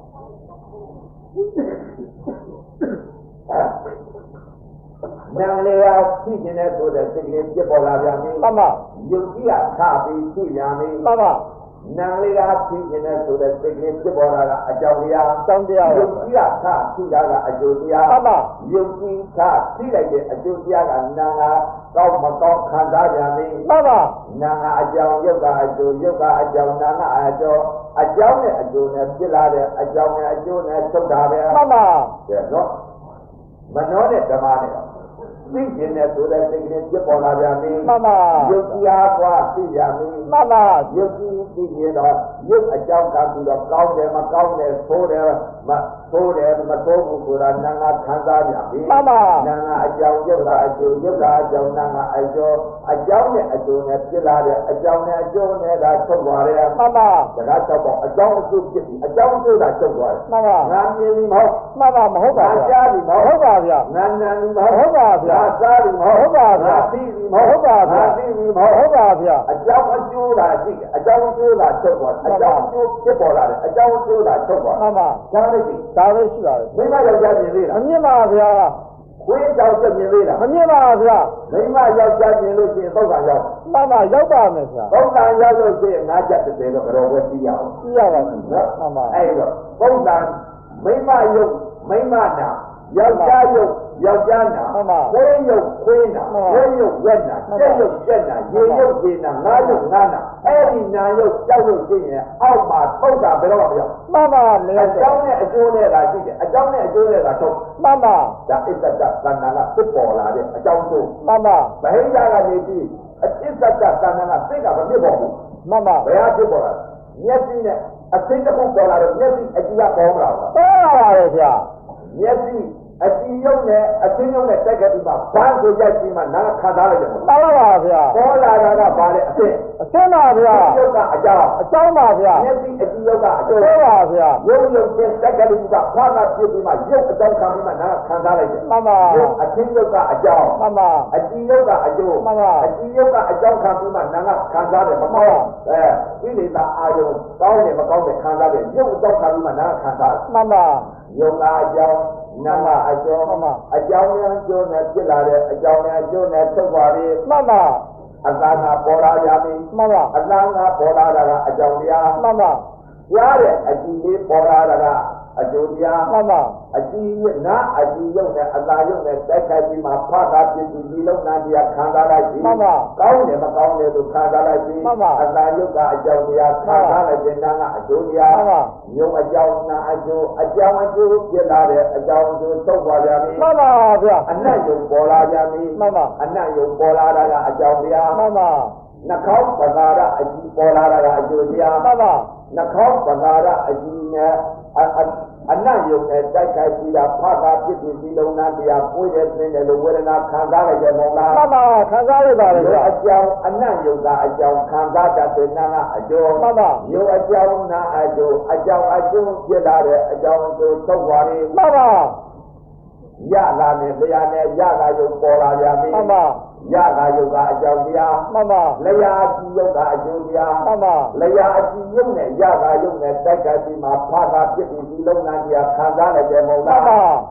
Speaker 1: နံလေးကဖြစ်နေတယ်ဆိုတဲ့စိတ်ကလေးဖြစ်ပေါ်လာကြပြီ
Speaker 2: မှန်ပါ
Speaker 1: ယုတ်ကြီးကခပြီးဖြစ်ပြန်ပြီ
Speaker 2: မှန်ပါ
Speaker 1: နံလေးကဖြစ်နေတယ်ဆိုတဲ့စိတ်ကလေးဖြစ်ပေါ်လာတာအကြောင်းတရား
Speaker 2: အကြောင်းတရား
Speaker 1: ယု
Speaker 2: ပါ
Speaker 1: တ်ကြီးကခဖြစ်တာကအကျိုးတရား
Speaker 2: မှန်ပါ
Speaker 1: ယုတ်ကြီးခဖြစ်လိုက်တဲ့အကျိုးတရားကနာငါကောင်းမကောင်းခံစားကြပြီ
Speaker 2: မှန်ပါ
Speaker 1: နာငါအကြောင်းယုတ်ကအကျိုးယုတ်ကအကြောင်းနာငါအကျိုးအကြောင်းနဲ့အကျိုးနဲ့ဖြစ်လာတဲ့အကြောင်းနဲ့အကျိုးနဲ့ထုတ်တာပဲ
Speaker 2: မှန်ပါ
Speaker 1: ကဲနော်မနောနဲ့ဓမ္မနဲ့သိကျင်တဲ့ဆိုတဲ့စိတ်ကလေးဖြစ်ပေါ်လာပြန်ပြီ
Speaker 2: မှန်ပါ
Speaker 1: ယုတ်ကြီးအားကွာသိကြပြီ
Speaker 2: မှန်ပါ
Speaker 1: ယုတ်ကြီးသိကျင်တော့ယုတ်အကြောင်းကပြီးတော့ကောင်းတယ်မကောင်းတယ်ဆိုးတယ်မဆိုးတယ်မဆိုးဘူးဆိုတာနာငါခံစားပြန်ပြီ
Speaker 2: မှန်ပါ
Speaker 1: နာငါအကြောင်းယုတ်ကအကျိုးယုတ်ကအကြောင်းနာငါအကျိုးအကြောင်းနဲ့အကျိုးနဲ့ဖြစ်လာတဲ့အကြောင်းနဲ့အကျိုးနဲ့ဒါထုတ်သွားတယ်
Speaker 2: မှန်ပါ
Speaker 1: စကားတော့ပေါ့အကြောင်းအကျိုးဖြစ်ပြီအကြောင်းအကျိုးသာထုတ်သွားတယ်
Speaker 2: မှန်ပါ
Speaker 1: ငါမြင်ပြီမဟုတ်
Speaker 2: မှန်ပါမဟုတ်ပါ
Speaker 1: ငါ
Speaker 2: ဗျာ
Speaker 1: ကြားပြီမ
Speaker 2: မ
Speaker 1: ဟုတ်
Speaker 2: ဟုတ်ပါဗျာ
Speaker 1: ငါနာပြီမ
Speaker 2: မဟုတ်ပါဗျာ
Speaker 1: ငါစားပြီမ
Speaker 2: မဟုတ်ပါဗျာ
Speaker 1: ငါသိပြီမ
Speaker 2: မဟုတ်ပါဗျာ
Speaker 1: ငါသိပြီမ
Speaker 2: မဟုတ်ပါဗျာ
Speaker 1: အကြောင်းအကျိုးသာရှိတယ်အကြောင်းအကျိုးသာထုတ်သွားတယ်အကြောင်းအကျိုးဖြစ်ပေါ်လာတယ်အကြောင်းအကျိုးသာထုတ်သွား
Speaker 2: မှန်ပါ
Speaker 1: ကြားလိုက်ပြီ
Speaker 2: ဒါပဲရှိပါတယ်
Speaker 1: မိမယောက်ျားမြင်သေး
Speaker 2: မ
Speaker 1: လား
Speaker 2: မြင်ပါဗျာ
Speaker 1: ခွေးကြောက်ချက်မြင်သေးလား
Speaker 2: မမြင်ပါဗျာ
Speaker 1: မိမယောက်ျားမြင်လို့ရှိရင်သုတ်ကံရောက်
Speaker 2: မှန်ပါရောက်ပါမယ်ဗျာ
Speaker 1: သုတ်ကံရောက်လို့ရှိရင်ငါးချက်တစ်တယ်တော့ကြောပဲသိရအောင်
Speaker 2: သိရပါမယ်နော်မှန်ပါ
Speaker 1: အဲ့တော့သုတ်ကံမိမယုတ်မိမနာယောက်ျားယုတ်ယောက်ျားနာခွေးယုတ်ခွေးနာဝဲယုတ်ဝက်နာကျက်ယုတ်ကျက်နာရေယုတ်ရေနာငါးယုတ်ငါးနာအဲ့ဒီနာယုတ်ကြောက်လို့ရှိရင်အောက်မှာသုတ်ကံဘယ်တော့မှမရောက်
Speaker 2: မှန်ပါမ
Speaker 1: အ
Speaker 2: ရောက်
Speaker 1: ကြော
Speaker 2: တော့
Speaker 1: င်းနဲ့အကျိုးနဲ့သာရှိတယ်အကြောင်းနဲ့အကျိုးနဲ့သာထုတ်
Speaker 2: မှန်ပါ
Speaker 1: ဒါအစ္ဆဒသန္တာကဖြစ်ပေါ်လာတဲ့အကြောင်းကျိုး
Speaker 2: မှန်ပါ
Speaker 1: ဗဟိတကနေပြီးအစ္ဆဒသန္တာကစိတ်ကမဖြစ်ပေါ်ဘူး
Speaker 2: မှန်ပါ
Speaker 1: ဘယ်ဟာဖြစ်ပေါ်လာမျက်စိနဲ့အသိတစ်ခုပေါ်လာတော့မျက်စိအကြည့်ကပေါ်မလာဘူး
Speaker 2: ပေါ်လာပါရဲ့ဗျာ
Speaker 1: မျက်စိအကြည့်ရုံနဲ့အသိရုံနဲ့တက်ကတိမှာဘာကိုရိုက်ပြီးမှနားခံစားလိုက်တယ်
Speaker 2: မှန်ပါပါဗျာ
Speaker 1: ပေါ်လာတာကဘာလဲအသိ
Speaker 2: အစင်းပါဗျာ
Speaker 1: ရုပ်ကအကြောင်း
Speaker 2: အကြောင်းပါဗျာ
Speaker 1: မျက်စိအကြည့်ရုပ်ကအကျိုး
Speaker 2: ပေါ်ပါဗျာ
Speaker 1: ရုပ်ရုပ်ချင်းတက်ကတိကဘာသာဖြစ်ပြီးမှရုပ်အကြောင်းခံပြီးမှနားခံစားလိုက်တယ်
Speaker 2: မှန်ပါ
Speaker 1: ရုပ်အသိရုပ်ကအကြောင်း
Speaker 2: မှန်ပါ
Speaker 1: အကြည့်ရုပ်ကအကျိုး
Speaker 2: မှန်ပါ
Speaker 1: အကြည့်ရုပ်ကအကြောင်းခံပြီးမှနာကခံစားတယ်မပေါ့အဲဒီလေသာအာယုံကောင်းတယ်မကောင်းတယ်ခံစားတယ်ရုပ်အကြောင်းခံပြီးမှနာကခံစားတယ်
Speaker 2: မှန်ပါ
Speaker 1: ရုပ်ကအကြောင်းနာကအကျိုး
Speaker 2: မှန်ပါ
Speaker 1: အကြောင်းနဲ့အကျိုးနဲ့ဖြစ်လာတဲ့အကြောင်းနဲ့အကျိုးနဲ့ထုတ်ပါပြီ
Speaker 2: မှန်ပါ
Speaker 1: အသာနာပေါ်လာရပြီ
Speaker 2: မှန်ပါ
Speaker 1: အသာနာပေါ်လာတာကအကြောင်းတရား
Speaker 2: မှန်ပါ
Speaker 1: ရတဲ့အကြည့်လေးပေါ်လာတာကအကျိုးတရား
Speaker 2: မှန်ပါ
Speaker 1: အကြည့်နာအကြည့်ရုပ်နဲ့အသာရုပ်နဲ့တိုက်ခိုက်ပြီးမှဖတာဖြစ်ပြီးဒီလုံးနာတရားခံစားလိုက်ပြီ
Speaker 2: မှန်ပါ
Speaker 1: ကောင်းတယ်မကောင်းတယ်လို့ခံစားလိုက်ပြီ
Speaker 2: မှန်ပါ
Speaker 1: အသာရုပ်ကအကြောင်းတရားခံစားလိုက်တဲ့နာကအကျိုးတရား
Speaker 2: မှန်ပါ
Speaker 1: ယုံအကြောင်းနာအကျိုးအကြောင်းအကျိုးဖြစ်လာတဲ့အကြောင်းအကျိုးထုတ်သွားကြပြီ
Speaker 2: မှန်ပါဗျာ
Speaker 1: အနတ်ယုံပေါ်လာကြပြီ
Speaker 2: မှန်ပါ
Speaker 1: အနတ်ယုံပေါ်လာတာကအကြောင်းတရား
Speaker 2: မှန်ပါ
Speaker 1: နှာခေါင်းပသာရအကြည့်ပေါ်လာတာကအကျိုးတရား
Speaker 2: မှန်ပါ
Speaker 1: နှာခေါင်းပသာရအကြည့်နဲ့အနတ်ယုံနဲ့တိုက်ခိုက်ပြီးတာဖတာဖြစ်ပြီးဒီလုံးနာတရားကိုယ်ရဲ့သင်တယ်လို့ဝေဒနာခံစားလိုက်တယ်မဟုတ်လား
Speaker 2: မှန်ပါခံစားရပါလေဗျာ
Speaker 1: အကြောင်းအနတ်ယုံကအကြောင်းခံစားတတ်တဲ့နာကအကျိုး
Speaker 2: မှန်ပါ
Speaker 1: ယုံအကြောင်းနာအကျိုးအကြောင်းအကျိုးဖြစ်လာတဲ့အကြောင်းအကျိုးထုတ်သွားပြီ
Speaker 2: မှန်ပါ
Speaker 1: ရလာနဲ့တရားနဲ့ရလာယုံပေါ်လာကြပြီ
Speaker 2: မှန်ပါ
Speaker 1: ရလာယုံကအကြောင်းတရား
Speaker 2: မှန်ပါ
Speaker 1: လျာအကြည့်ယုံကအကျိုးတရား
Speaker 2: မှန်ပါ
Speaker 1: လျာအကြည့်ယုံနဲ့ရလာယုံနဲ့တိုက်ခိုက်ပြီးမှဖာသာဖြစ်ပြီးဒီလုံးနာတရားခံစားလိုက်တယ်မဟုတ်
Speaker 2: မှန်
Speaker 1: လား
Speaker 2: ပါ
Speaker 1: ယ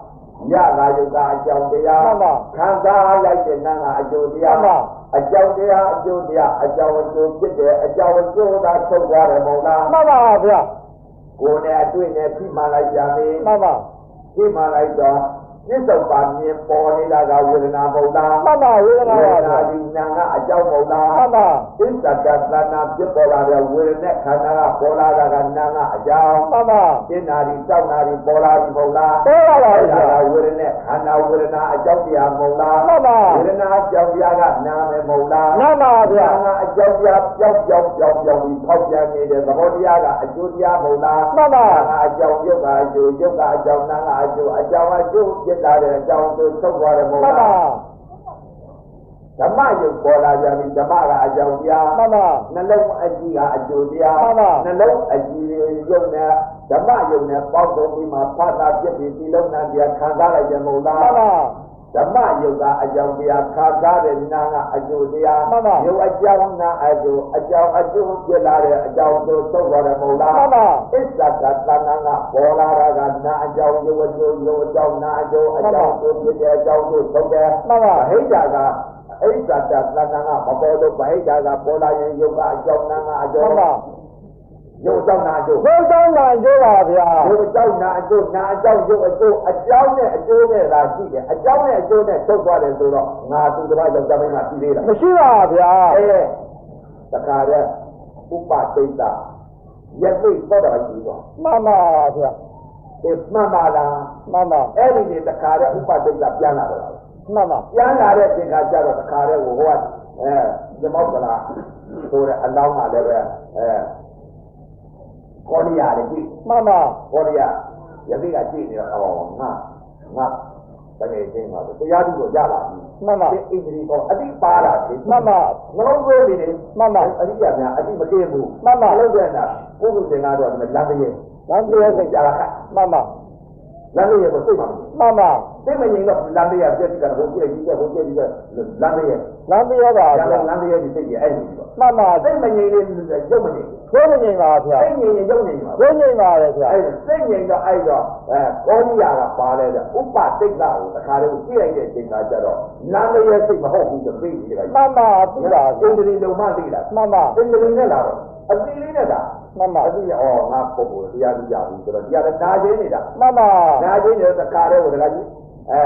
Speaker 1: ရလာယုတ်ကအကြောင်းတရားခံစားလိုက်တဲ့နာကအကျိုးတရားအကြောင်းတရားအကျိုးတရားအကြောင်းအကျိုးဖြစ်တဲ့အကြောင်းအကျိုးသာထုတ်သွားတယ်မဟုတ်လား
Speaker 2: မှန်ပါဗျာ
Speaker 1: ကိုယ်နဲ့အတွေ့နဲ့ပြီးမှလိုက်ကြပြီ
Speaker 2: မှန်ပါ
Speaker 1: ပြီးမှလိုက်တော့ပြစ္ဆုတ်ပါမြင်ပေါ်နေတာကဝေဒနာမဟုတ်လား
Speaker 2: မှန်ပါဝေဒနာပါဗျာ
Speaker 1: ဒီနာကအကြောင်းမဟုတ်လား
Speaker 2: မှန်ပါ
Speaker 1: သစ္စာတသနာဖြစ်ပေါ်လာတဲ့ဝေဒနာခန္ဓာကပေါ်လာတာကနာကအကြောင်း
Speaker 2: မှန်ပါ
Speaker 1: သင်္နာဒီတောက်နာဒီပေါ်လာပြီမဟုတ်လား
Speaker 2: ပေါ်လာပါဗျာ
Speaker 1: ဝေဒနာခန္ဓာဝေဒနာအကြောင်းတရားမဟုတ်လား
Speaker 2: မှန်ပါ
Speaker 1: ဝေဒနာအကြောင်းတရားကနာမယ်မဟုတ်လား
Speaker 2: မှန်ပါဗျာ
Speaker 1: နာအကြောင်းတရားပြောင်းပြောင်းပြောင်းပြောင်းပြီးဖောက်ပြန်နေတဲ့သဘောတရားကအကျိုးတရားမဟုတ်လား
Speaker 2: မှန်ပါ
Speaker 1: နာအကြောင်းယုတ်ကအကျိုးယုတ်ကအကြောင်းနာကအကျိုးအကြောင်းအကျိုးဖြစ်လာတဲ့အကြောင်းတို့ထုတ်သွားတယ်မဟုတ်လားဓမ္မယုတ်ပေါ်လာကြပြီဓမ္မကအကြောင်းတရား
Speaker 2: မှန်ပါ
Speaker 1: နှလုံးအကြည့်ကအကျိုးတရား
Speaker 2: မှန်ပါ
Speaker 1: နှလုံးအကြည့်ယုတ်နဲ့ဓမ္မယုတ်နဲ့ပေါင်းစုံပြီးမှဖတ်တာဖြစ်ပြီးဒီလုံးနဲ့တရားခံစားလိုက်တယ်မဟုတ်လား
Speaker 2: မှန်ပါ
Speaker 1: ဓမ္မယုတ်ကအကြောင်းတရားခံစားတဲ့နာကအကျိုးတရားယုတ်အကြောင်းနာအကျိုးအကြောင်းအကျိုးဖြစ်လာတဲ့အကြောင်းတို့သုံးတော်တယ်မဟုတ်လား
Speaker 2: မှန်ပါ
Speaker 1: အစ္ဆကသနာကပေါ်လာတာကနာအကြောင်းယုတ်အကျိုးယုတ်အကြောင်းနာအကျိုးအကြောင်းတို့ဖြစ်တဲ့အကြောင်းတို့သုံးတယ်
Speaker 2: မှန်ပါ
Speaker 1: ဟိတကအိစ္ဆတသနာကမပေါ်တော့ဗဟိတကပေါ်လာရင်ယုတ်ကအကြောင်းနာကအကျိုး
Speaker 2: မှန်ပါ
Speaker 1: ယုတ်ကြောင့်နာအကျိုး
Speaker 2: ယုတ်ကြောင့်နာအကျိုးပါဗျာ
Speaker 1: ယုတ်ကြောင့်နာအကျိုးနာအကြောင်းယုတ်အကျိုးအကြောင်းနဲ့အကျိုးနဲ့သာရှိတယ်အကြောင်းနဲ့အကျိုးနဲ့ထုတ်သွားတယ်ဆိုတော့ငါသူတစ်ပါးယောက်ျားမင်းကရှိသေးလား
Speaker 2: မရှိပါဗျာ
Speaker 1: အဲတခါတည်းဥပတိတ်တာယသိသောတာရှိတော့
Speaker 2: မှန်ပါဗျာ
Speaker 1: ဒီမှန်ပါလား
Speaker 2: မှန်ပါ
Speaker 1: အဲ့ဒီနေတခါတည်းဥပတိတ်တာပြန်လာတော့
Speaker 2: မှန်ပါ
Speaker 1: ပြန်လာတဲ့သင်္ခါကျတော့တခါတည်းဟိုကအဲဇမောကလာဆိုတဲ့အလောင်းကလည်းပဲအဲကောရိယာလည်းကြည့်
Speaker 2: မှန်ပါ
Speaker 1: ကောရိယာယသိကကြည့်နေတော့အော်ငါငါတကယ်ချင်းပါတရားသူကိုရလာပြီ
Speaker 2: မှန်ပါ
Speaker 1: ဒီအင်္ဂလိပ်ကအတိပါလာပြီ
Speaker 2: မှန်ပါ
Speaker 1: နှလုံးသွေးနေတယ်
Speaker 2: မှန်ပါ
Speaker 1: အရိယာများအတိမကင်းဘူး
Speaker 2: မှန်ပါ
Speaker 1: လုံးတဲ့နာပုဂ္ဂိုလ်သင်္ကားတော့ဒီလမ်းတည်း
Speaker 2: လမ်းတည်းစိတ်ကြတာမှန်ပါ
Speaker 1: လမ်းတည်းကိုစိတ်ပါ
Speaker 2: မှန်ပါ
Speaker 1: သိမရင်တော့လမ်းတည်းရပြည့်စုံကတော့ဘုရားကြီးကဘုရားကြီးကလမ်းတည်းရ
Speaker 2: လမ်းတည်းရပါဗျာ
Speaker 1: လမ်းတည်းရဒီစိတ်ရအဲ့ဒီပေါ့
Speaker 2: မှန်ပါ
Speaker 1: သိမရင်လေးရုပ်မရင်
Speaker 2: ရုပ်မငြိမ်ပါဗျာ
Speaker 1: သိငြိမ်ရင်ရုပ်ငြိမ်ပါ
Speaker 2: ရုပ်ငြိမ်ပါလေဗျာ
Speaker 1: အဲ့သိငြိမ်တော့အဲ့တော့အဲကောရိယာကပါလဲတဲ့ဥပတိတ်ကကိုတခါတည်းကိုကြည့်လိုက်တဲ့အချိန်ကကျတော့လမ်းတည်းရစိတ်မဟုတ်ဘူးဆိုသိနေတယ်
Speaker 2: မှန်ပါသိပါ
Speaker 1: အင်္ဂလိပ်လုံးမှသိလား
Speaker 2: မှန်ပါ
Speaker 1: အင်္ဂလိပ်နဲ့လာတော့အသိလေးနဲ့တာ
Speaker 2: မှန်ပါ
Speaker 1: အသိဩငါပုဂ္ဂိုလ်တရားကြီးကြဘူးဆိုတော့တရားနာချင်းနေတာ
Speaker 2: မှန်ပါ
Speaker 1: နာချင်းနေတဲ့တခါတည်းကိုတခါကြီးအဲ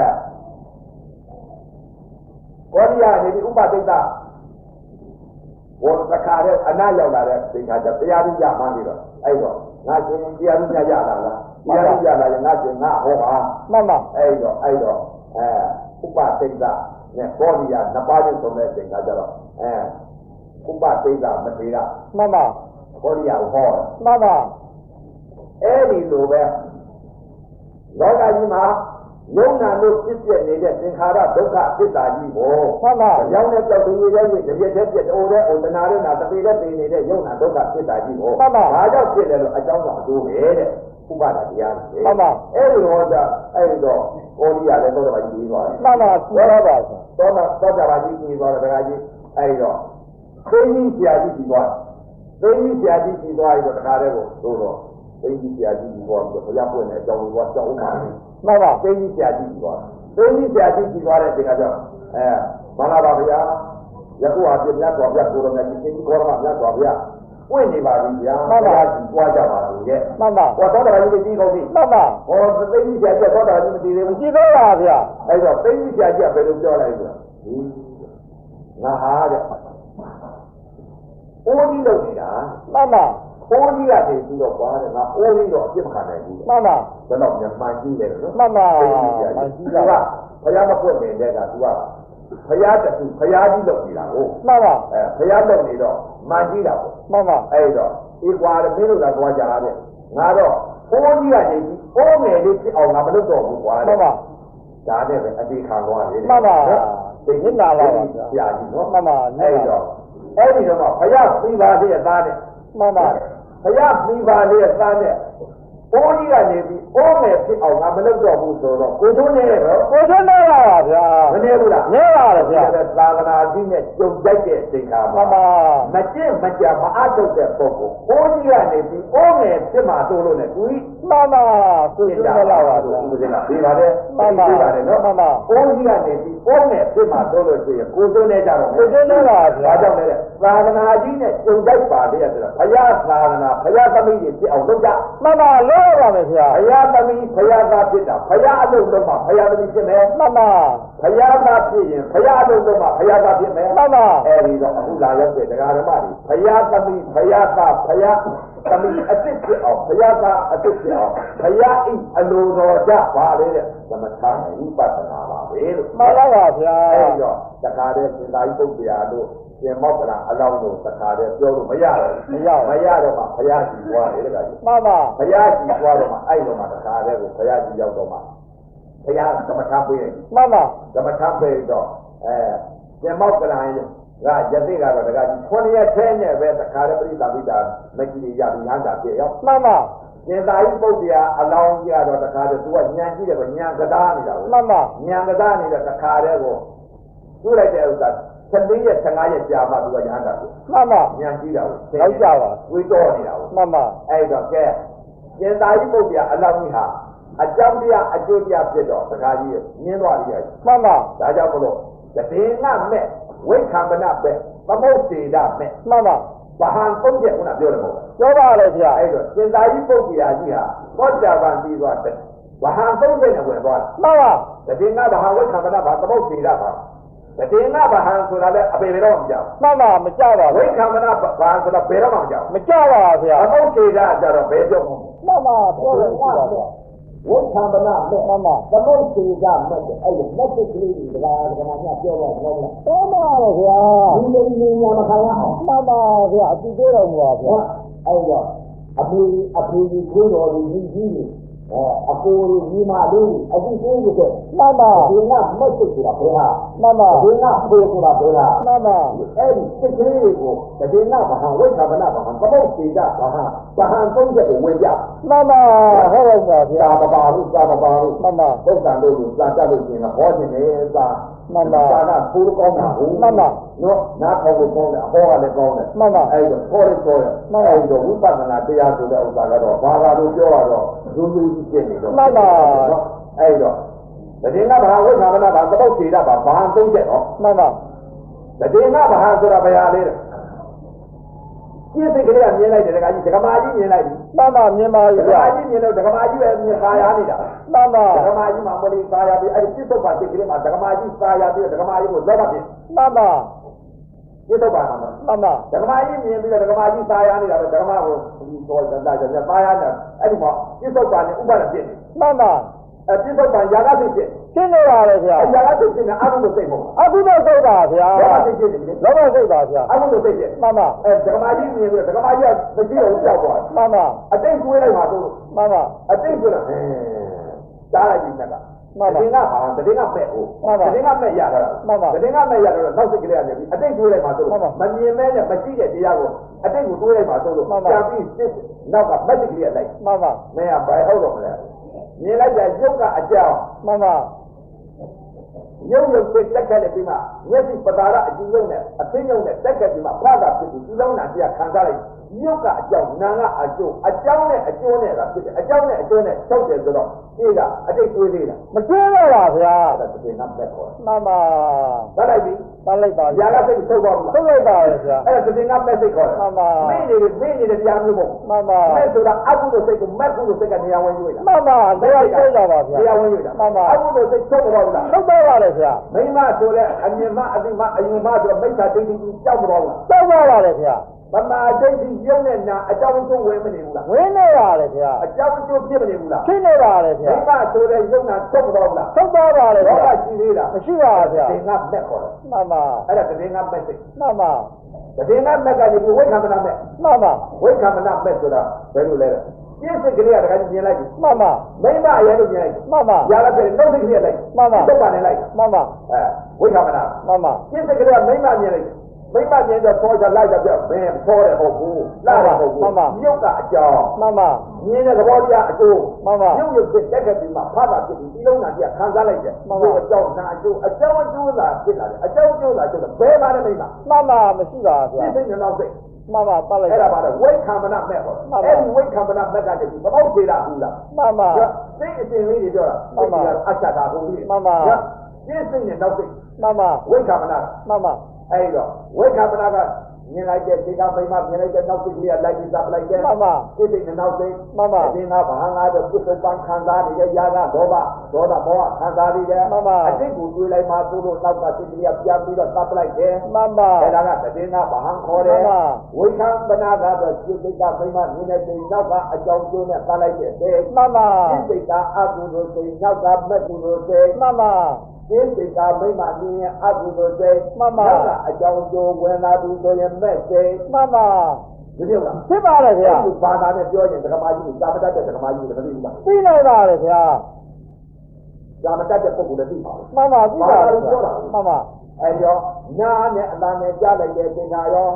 Speaker 1: ကောရိယာနေဒီဥပတိတ်ကဝေါ်တခါတည်းအနာရောက်လာတဲ့ဒီခါကျတရားကြီးကြမှန်းပြီးတော့အဲ့တော့ငါရှင်တရားကြီးရလာလားတရားကြီးရလာရင်ငါရှင်ငါဟောပါ
Speaker 2: မှန်ပါ
Speaker 1: အဲ့တော့အဲ့တော့အဲဥပတိတ်ကနဲ့ကောရိယာနှစ်ပါးချင်းဆုံးတဲ့အချိန်ကကျတော့အဲဥပတိတ်ကမထေရ
Speaker 2: မှန်ပါ
Speaker 1: ကောရိယာဟော
Speaker 2: မှန်ပါ
Speaker 1: အဲ့ဒီလိုပဲလောကကြီးမှာယုံနာလို့ဖြစ်ပြနေတဲ့သင်္ခါရဒုက္ခသစ္စာကြီးကို
Speaker 2: မှန်ပါ
Speaker 1: ကြောင်းနဲ့ကြောက်ပြီးရဲ့ရဲ့တပြည့်တည်းပြည့်တိုးတဲ့ဩတနာနဲ့နာတပေတဲ့ပြင်နေတဲ့ယုံနာဒုက္ခသစ္စာကြီးကို
Speaker 2: မှန်ပါ
Speaker 1: ဘာကြောင့်ဖြစ်လဲလို့အကြောင်းကအကျိုးပဲတဲ့ဥပါဒတရား
Speaker 2: မှန်ပါ
Speaker 1: အဲ့ဒီဟောတာအဲ့ဒီတော့ကောရိယာလည်းသောတာပန်ကြီးသွားတယ်
Speaker 2: မှန်ပါသောတာပန်
Speaker 1: သောတာသောတာပန်ကြီးကြီးသွားတယ်ဒကာကြီးအဲ့ဒီတော့သိကြီးဆရာကြီးကြီးသွားသိကြီးဆရာကြီးကြီးသွားပြီးတော့တခါတည်းကိုသို့တော့သိကြီးဆရာကြီးကြီးသွားပြီးတော့ဘုရားပွင့်တဲ့အကြောင်းကိုသွားကြောက်ဥမှာ
Speaker 2: မှန်ပါ
Speaker 1: သိကြီးဆရာကြီးကြီးသွားသိကြီးဆရာကြီးကြီးသွားတဲ့ဒီကကြောင့်အဲမလာပါဗျာယခုအပြည့်မြတ်တော်ဗျာကိုရောမြတ်ကြီးကြီးကိုရောမြတ်တော်ဗျာပွင့်နေပါပြီဗျာ
Speaker 2: မှန်ပါ
Speaker 1: ကြီးသွားကြပါလို့ရဲ့
Speaker 2: မှန်ပါ
Speaker 1: ဟောသောတာပန်ကြီးကြီးကုန်ပြီ
Speaker 2: မှန်ပါ
Speaker 1: ဟောသိကြီးဆရာကြီးသောတာပန်ကြီးမတည်သေးဘူး
Speaker 2: ကြည့်တော့ပါဗျာ
Speaker 1: အဲ့တော့သိကြီးဆရာကြီးကဘယ်လိုပြောလိုက်လဲဒီငါဟာတဲ့အိုးကြီးလုပ်နေတာ
Speaker 2: မှန်ပါ
Speaker 1: အိုးကြီးကနေပြီးတော့ကွာတဲ့ငါအိုးကြီးတော့အပြစ်မခံနိုင်ဘူး
Speaker 2: မှန်ပါ
Speaker 1: ဘယ်တော့မှမှန်ကြီးတယ်နော်
Speaker 2: မှန်ပါ
Speaker 1: မှန်ကြီးကဘုရားမပွင့်နေတဲ့ကသူကဘုရားတူဘုရားကြီးလုပ်နေတာကို
Speaker 2: မှန်ပါ
Speaker 1: အဲဘုရားလုပ်နေတော့မှန်ကြီးတာပေါ့
Speaker 2: မှန်ပါ
Speaker 1: အဲ့တော့ဒီကွာတဲ့မင်းတို့ကသွားကြတဲ့ငါတော့အိုးကြီးကနေပြီးအိုးငယ်လေးဖြစ်အောင်ငါမလုပ်တော့ဘူးကွာ
Speaker 2: မှန်ပါ
Speaker 1: ဒါနဲ့ပဲအတိခံသွားတယ်
Speaker 2: မှန်ပါသိနေတာပါဗျာ
Speaker 1: ဆရာကြီးနော်
Speaker 2: မှန်ပါ
Speaker 1: အဲ့တော့အဲ့ဒီတော့ဘုရားပြီးပါသေးအသားနဲ့
Speaker 2: မှန်ပါ
Speaker 1: ဘုရားပြီးပါသေးအသားနဲ့အိုးကြီးကနေပြီးအိုးငယ်ဖြစ်အောင်ငါမလုပ်တော့ဘူးဆိုတော့ကိုချိုးနေရော
Speaker 2: ကိုချိုးနေပါဗျာ
Speaker 1: မနေဘူးလား
Speaker 2: မမြဲပါတယ်ဗျာ
Speaker 1: သာသနာကြီးနဲ့ကြုံကြိုက်တဲ့အချိန်ခါမှာမကျင့်မကြမအားထုတ်တဲ့ပုဂ္ဂိုလ်ဘိုးကြီးကနေပြီးအိုးငယ်ဖြစ်မှာတို့လို့နဲ့သူကြီး
Speaker 2: မှန်ပါကိုယ်ပြောလာပါဗျာ
Speaker 1: ဦးဇင်းကဒီပါတယ်မှန်ပါပါတယ်နော်
Speaker 2: မှန်ပါ
Speaker 1: ဘိုးကြီးကနေပြီးအိုးငယ်ဖြစ်မှာတို့လို့ဆိုရင်ကိုယ်စွန်းနေကြတော့
Speaker 2: ကိုယ်စွန်းနေတာဗျာ
Speaker 1: ဒါကြောင့်လေသာသနာကြီးနဲ့ကြုံကြိုက်ပါလေဆိုတော့ဘုရားသာသနာဘုရားသမီးကြီးဖြစ်အောင်လုပ်ကြ
Speaker 2: မှန်ပါလို့ပါမယ်ဗျာ
Speaker 1: ဘုရားသမီးဘုရားသားဖြစ်တာဘုရားအလုပ်လုပ်မှာဘုရားသမီးဖြစ်မယ်
Speaker 2: မှန်ပါ
Speaker 1: ဘုရားသားဖြစ်ရင်ဘုရားအလုပ်လုပ်မှာဘုရားသားဖြစ်မယ်
Speaker 2: မှန်ပါ
Speaker 1: အဲဒီတော့အခုလာရောက်တဲ့တရားဓမ္မတွေဘုရားသမီးဘုရားသားဘုရားသမီးအစ်စ်ဖြစ်အောင်ဘုရားသားအစ်စ်ဖြစ်အောင်ဘုရားအိအလိုတော်ကြပါလေတဲ့သမထနဲ့ဝိပဿနာပါပဲလို့
Speaker 2: မှန်ပါပါဗျာ
Speaker 1: အဲဒီတော့တခါတည်းစင်သာရိပုတ္တရာတို့ရှင်မောက္ခလအလောင်းတို့တခါတည်းပြောလို့မရတော့
Speaker 2: မရ
Speaker 1: မရတော့မှဘုရားကြီးသွားတယ်တခါကြီး
Speaker 2: မှန်ပါ
Speaker 1: ဘုရားကြီးသွားတော့မှအဲ့လိုမှတခါတည်းကိုဘုရားကြီးရောက်တော့မှဘုရားသမထပေးတယ်
Speaker 2: မှန်ပါ
Speaker 1: သမထပေးတော့အဲရှင်မောက္ခလကယသိကတော့တခါကြီးခုနှစ်ရက်ထဲနဲ့ပဲတခါတည်းပြိဿပိတာမကြီးရပြီးဟန်တာပြရောက်
Speaker 2: မှန်ပါ
Speaker 1: ရှင်သာရိပုတ္တရာအလောင်းကြီးကတော့တခါတည်းသူကညံကြည့်တယ်ကညံကစားနေတာကို
Speaker 2: မှန်ပါ
Speaker 1: ညံကစားနေတဲ့တခါတည်းကိုသူ့လိုက်တဲ့ဥစ္စာဆယ်လေးရက်ဆယ်ငါးရက်ကြာမှသူကရဟန္တာကို
Speaker 2: မှန်ပါ
Speaker 1: ညံကြည့်တာကို
Speaker 2: ရောက်ကြပါ
Speaker 1: ဝေးတော်နေတာကို
Speaker 2: မှန်ပါ
Speaker 1: အဲ့တော့ကဲရှင်သာရိပုတ္တရာအလောင်းကြီးဟာအကြောင်းတရားအကျိုးတရားဖြစ်တော့တခါကြီးမြင်းသွားပြီ
Speaker 2: မှန်ပါ
Speaker 1: ဒါကြောင့်မလို့တပင်ကမဲ့ဝိခံမနပဲသမုတ်စေတမဲ့
Speaker 2: မှန်ပါ
Speaker 1: ဘာဟန်သုံးချက်ခုနပြောတယ်မဟုတ်
Speaker 2: လားပြောပါလေဗျာ
Speaker 1: အဲ့တော့ရှင်သာရိပုတ္တရာကြီးဟာသောတာပန်ပြီးသွားတယ်ဘာဟန်သုံးချက်နဲ့ဝင်သွား
Speaker 2: မှန်ပါ
Speaker 1: တပင်ကဘာဟန်ဝိခံမနဘာသမုတ်စေတပါတပင်ကဘာဟန်ဆိုတာလည်းအပေဘယ်တော့မကြောက်
Speaker 2: မှန်ပါမကြောက်ပါ
Speaker 1: ဘူးဝိခံမနဘာဆိုတာဘယ်တော့မှမကြောက်
Speaker 2: မကြောက်ပါဗျာ
Speaker 1: သမုတ်စေတကြတော့ဘယ်ကြောက်မှ
Speaker 2: မှန်ပါပြောရပါဗျာ
Speaker 1: ဝိခံမနမဲ့
Speaker 2: မှန်ပါ
Speaker 1: သမုတ်စေတမဲ့အဲ့ဒီမက်ကလေးတွေကဒါကမှပြောတော့မဟုတ်လား
Speaker 2: တော်ပါလေဗျာ
Speaker 1: ဒီလိုမျိုးများမခံရအောင်
Speaker 2: မှန်ပါဗျာအတူပြောတော်မူပါဗျာ
Speaker 1: အဲ့တော့အဖေအဖေကြီးကိုတော်ကြီးကြီးကြီးအဲအကိုကြီးမလေးအခုကိုကြီးက
Speaker 2: မှန်ပါ
Speaker 1: ဒီကမက်စစ်ဆိုတာဘယ်ဟာ
Speaker 2: မှန်ပါ
Speaker 1: ဒီကဖေးဆိုတာဘယ်ဟာ
Speaker 2: မှန်ပါ
Speaker 1: အဲ့ဒီစစ်ကလေးကိုတည်နာဘာဟာဝိသဗနာဘာဟာသမုတ်စေတာဘာဟာဘာဟာသုံးချက်ကိုဝင်ပြ
Speaker 2: မှန်ပါဟုတ်ပါပါဗျာ
Speaker 1: သာမပါဘူးသာမပါဘူး
Speaker 2: မှန်ပါ
Speaker 1: ဘုရားတို့ကိုသာတတ်လို့ရှင်ကဟောခြင်းနဲ့သာ
Speaker 2: မှန်ပါ
Speaker 1: သာကဖူးကောင်းတာဟုတ်
Speaker 2: မှန်ပါ
Speaker 1: နော်နားထောင်ကိုကောင်းတယ်အဟောကလည်းကောင်းတယ်
Speaker 2: မှန်ပါ
Speaker 1: အဲ့တော့ဟောရဆိုရအဲ့တော့ဝိပဿနာတရားဆိုတဲ့ဥစ္စာကတော့ဘာသာလို့ပြောရတော့ဒုလူကြီးဖြစ်နေတော့
Speaker 2: မှန်ပါ
Speaker 1: နော်အဲ့တော့တည်နာဘာဝိသဗနာဘာသမုတ်စေတာဘာဘာသုံးချက်နော်
Speaker 2: မှန်ပါ
Speaker 1: တည်နာဘာဆိုတာဘယ်ဟာလဲပြည့်စိတ်ကလေးကမြင်လိုက်တယ်ဒကာကြီးဒကမာကြီးမြင်လိုက်ပြီ
Speaker 2: မှန်ပါမြင်ပါပြီ
Speaker 1: ဗျာဒကာကြီးမြင်လို့ဒကမာကြီးပဲမြင်သာရနေတာ
Speaker 2: မှန်ပါ
Speaker 1: ဒကမာကြီးမှာမလေးသာရပြီအဲ့ဒီပြစ္ဆုတ်ပါစိတ်ကလေးမှာဒကမာကြီးသာရပြီဒကမာကြီးကိုလောဘဖြစ်
Speaker 2: မှန်ပါ
Speaker 1: ပြစ္ဆုတ်ပါမှာ
Speaker 2: မှန်ပါ
Speaker 1: ဒကမာကြီးမြင်ပြီးတော့ဒကမာကြီးသာရနေတာတော့ဒကမာကိုဒီတော့တန်တာကျသာရနေအဲ့ဒီမှာပြစ္ဆုတ်ပါနဲ့ဥပါဒဖြစ်နေ
Speaker 2: မှန်ပါ
Speaker 1: အပြစ္ဆုတ်ပါຢာကစိတ်ဖြစ်
Speaker 2: ဖြစ်နေပါလေဗျာ
Speaker 1: ຢာကစိတ်ဖြစ်နေအမှုလို့စိတ်မဟုတ်
Speaker 2: အမှုလို့စိတ်ပါဗျာ
Speaker 1: လောဘစိတ်ဖြစ်နေ
Speaker 2: လောဘစိတ်ပါဗျာ
Speaker 1: အမှုလို့စိတ်ဖြစ်
Speaker 2: မှန်ပါ
Speaker 1: အဲဒကမာကြီးမြင်ပြီးတော့ဒကမာကြီးကမကြည့်တော့ကြောက်သွား
Speaker 2: မှန်ပါ
Speaker 1: အတိတ်ကျွေးလိုက်ပါတော့
Speaker 2: မှန်ပါ
Speaker 1: အတိတ်ကျွေးလိုက်ဟင်းကြားလိုက်ပြီက
Speaker 2: မှန်ပါ
Speaker 1: တည်ငါဘာတည်ငါမဲ့ဟိုတည်ငါမဲ့ရတာ
Speaker 2: မှန်ပါ
Speaker 1: တည်ငါမဲ့ရတော့နောက်စိတ်ကလေးကနေပြီးအတိတ်ကျွေးလိုက်ပါတော့မမြင်မဲနဲ့မကြည့်တဲ့တရားကိုအတိတ်ကိုတွေးလိုက်ပါတော့ကြာပြီးစစ်နောက်ကမက်စိတ်ကလေးလိုက်
Speaker 2: မှန်ပါ
Speaker 1: မင်းကဘယ်ဟုတ်တော့မလဲမြင်လိုက်တဲ့ရုပ်ကအကြောင်း
Speaker 2: မှန်ပါ
Speaker 1: ရုပ်ရုပ်စိတ်တက်ခဲ့တဲ့ပြီးမှမျက်စိပတာရအကျဉ်းရုံနဲ့အသိဉာဏ်နဲ့တက်ခဲ့ပြီးမှဖတာဖြစ်ပြီးဒီလုံးနာတရားခံစားလိုက်ရုပ်ကအကြောင်းနာကအကျိုးအကြောင်းနဲ့အကျိုးနဲ့ကဖြစ်တယ်အကြောင်းနဲ့အကျိုးနဲ့ချုပ်တယ်ဆိုတော့ဒီကအတိတ်တွေးသေးတာ
Speaker 2: မတွေးတော့ပါဗျာ
Speaker 1: အဲ့ဒါတကယ်နတ်ပဲခေါ်
Speaker 2: မှန်ပါ
Speaker 1: သတ်လိုက်ပြီ
Speaker 2: သတ်လိုက်ပါ
Speaker 1: ຢာကစိတ်ထုတ်ပါဘူး
Speaker 2: ထုတ်လိုက်ပါဗျာ
Speaker 1: အဲ့ဒါတကယ်နတ်ပဲစိတ်ခေါ်တယ်
Speaker 2: မှန်ပါ
Speaker 1: မင်းနေမင်းနေတဲ့တရားမျိုးပေါ့
Speaker 2: မှန်ပါ
Speaker 1: အဲ့ဆိုတာအကုသိုလ်စိတ်ကိုမက်ကုသိုလ်စိတ်ကနေရာဝင်ရွေးတာ
Speaker 2: မှန်ပါတရားစိတ်တာပါဗျာ
Speaker 1: တရားဝင်ရွေးတာ
Speaker 2: မှန်ပါ
Speaker 1: အကုသိုလ်စိတ်ထုတ်ပါဘူးလား
Speaker 2: ထုတ်ပါပါလေဗျာ
Speaker 1: မိမဆိုတဲ့အမြင်မအသိမအယူမဆိုမိစ္ဆာဒိဋ္ဌိကြီးကြောက်မတော်ဘူး
Speaker 2: ကြောက်ပါပါလေဗျာ
Speaker 1: မမာဒိဋ္ဌိရုပ်နဲ့နာအကြောင်းကျိုးဝင်မနေဘူးလား
Speaker 2: ဝင်နေပါလေဗျာ
Speaker 1: အကြောင်းကျိုးဖြစ်မနေဘူးလား
Speaker 2: ဖြစ်နေပါလေဗျာ
Speaker 1: မိမဆိုတဲ့ရုပ်နာထုတ်မတော်ဘူးလား
Speaker 2: ထုတ်ပါပါလေဗျာ
Speaker 1: ဘာရှိသေးလား
Speaker 2: မရှိပါဘူးဗျာ
Speaker 1: သင်္ကမက်ခေါ်တယ်
Speaker 2: မှန်ပါ
Speaker 1: အဲ့ဒါသင်္ကမက်စိတ်
Speaker 2: မှန်ပါ
Speaker 1: သင်္ကမက်ကနေပြီးဝိက္ခမနာမက်
Speaker 2: မှန်ပါ
Speaker 1: ဝိက္ခမနာမက်ဆိုတာဘယ်လိုလဲပြည့်စိတ်ကလေးကတခါကြီးမြင်လိုက်ပြီ
Speaker 2: မှန်ပါ
Speaker 1: မိမအရင်လို့မြင်လိုက်
Speaker 2: မှန်ပါ
Speaker 1: ຢာလည်းပြည့်နှုတ်စိတ်ကလေးလိုက်
Speaker 2: မှန်ပါ
Speaker 1: တုတ်ပါနဲ့လိုက်
Speaker 2: မှန်ပါ
Speaker 1: အဲဝိက္ခမနာ
Speaker 2: မှန်ပါ
Speaker 1: ပြည့်စိတ်ကလေးကမိမမြင်လိုက်
Speaker 2: မ
Speaker 1: မိမမြင်တဲ့ပေါ်ကြလိုက်တဲ့ပြမင်းပေါ်တဲ့ဟုတ်ဘူးလာတဲ့ဟုတ်ဘူးရုပ်ကအကြောင်း
Speaker 2: မှန်ပါ
Speaker 1: မြင်တဲ့သဘောတရားအကျိုးမှန်ပါရုပ်ရုပ်ဖြစ်တက်ကပြီးမှဖတ်တာဖြစ်ပြီးဒီလုံးသားပြခံစားလိုက်တယ်မှန်ပါအကြောင်းနာအကျိုးအကြောင်းအကျိုးသာဖြစ်လာတယ်အကြောင်းအကျိုးသာဖြစ်တယ်ဘယ်မှာလဲမိမ
Speaker 2: မှန်ပါမရှိပါဗျာ
Speaker 1: စိတ်နဲ့နောက်စိတ်
Speaker 2: မှန်ပါပတ်လိုက်
Speaker 1: အဲ့ဒါပါလေဝိခံမနာမဲ့ပေါ့အဲ့ဒီဝိခံမနာမဲ့ကတည်းကဘယ်တော့သေးတာဘူးလား
Speaker 2: မှန်ပါ
Speaker 1: စိတ်အစဉ်လေးတွေပြောတာမှန်ပါအချက်တာဟုတ်ပြီ
Speaker 2: မှန်ပါ
Speaker 1: စိတ်စိတ်နဲ့နောက်စိတ်
Speaker 2: မှန်ပါ
Speaker 1: ဝိခံမနာ
Speaker 2: မှန်ပါ
Speaker 1: အဲ့တော့ဝိခံမနာကမြင်လိုက်တဲ့ဒီကမိမမြင်လိုက်တဲ့နောက်စိတ်ကလေးကလိုက်ပြီးစားလိုက်တယ်
Speaker 2: မှန်ပါ
Speaker 1: စိတ်စိတ်နဲ့နောက်စိတ်
Speaker 2: မှန်ပါ
Speaker 1: အင်းကဘာငါတော့ပြစ်ပန်းခံစားနေတဲ့ຢာကဒေါဘဒေါသဘောခံစားနေတယ်
Speaker 2: မှန်ပါ
Speaker 1: အတိတ်ကိုတွေးလိုက်မှသို့လို့နောက်ကစိတ်ကလေးကပြန်ပြီးတော့စားလိုက်တယ်
Speaker 2: မှန်ပါ
Speaker 1: အဲ့ဒါကတည်င်းကဘာဟန်ခေါ်တယ်ဝိခံပနာကတော့စိတ်စိတ်ကမိမမြင်တဲ့စိတ်နောက်ကအကြောင်းကျိုးနဲ့စားလိုက်တဲ့စိတ်
Speaker 2: မှန်ပါ
Speaker 1: စိတ်ကအကုသိုလ်စိတ်နောက်ကမက်ကုသိုလ်စိတ်
Speaker 2: မှန်ပါ
Speaker 1: ဒီစိတ်ကမိမမြင်ရင်အကုသိုလ်စိတ်
Speaker 2: မှန်ပါ
Speaker 1: နောက်ကအကြောင်းကျိုးဝင်လာပြီဆိုရင်မဲ့စိတ်
Speaker 2: မှန်ပါ
Speaker 1: ဒီလိုလား
Speaker 2: ဖြစ်ပါလေခင်ဗျာ
Speaker 1: ဒီဘာသာနဲ့ပြောရင်ဓမ္မကြီးကိုသာမတတ်တဲ့ဓမ္မကြီးကိုမသိဘူးလား
Speaker 2: သိနိုင်ပါလေခင်ဗျာ
Speaker 1: သာမတတ်တဲ့ပုဂ္ဂိုလ်လည်းသိပါဘူး
Speaker 2: မှန်ပါသိပါလို့ပြောတာမှန်ပါ
Speaker 1: အဲရောနာနဲ့အတန်နဲ့ကြားလိုက်တဲ့သင်္ခါရော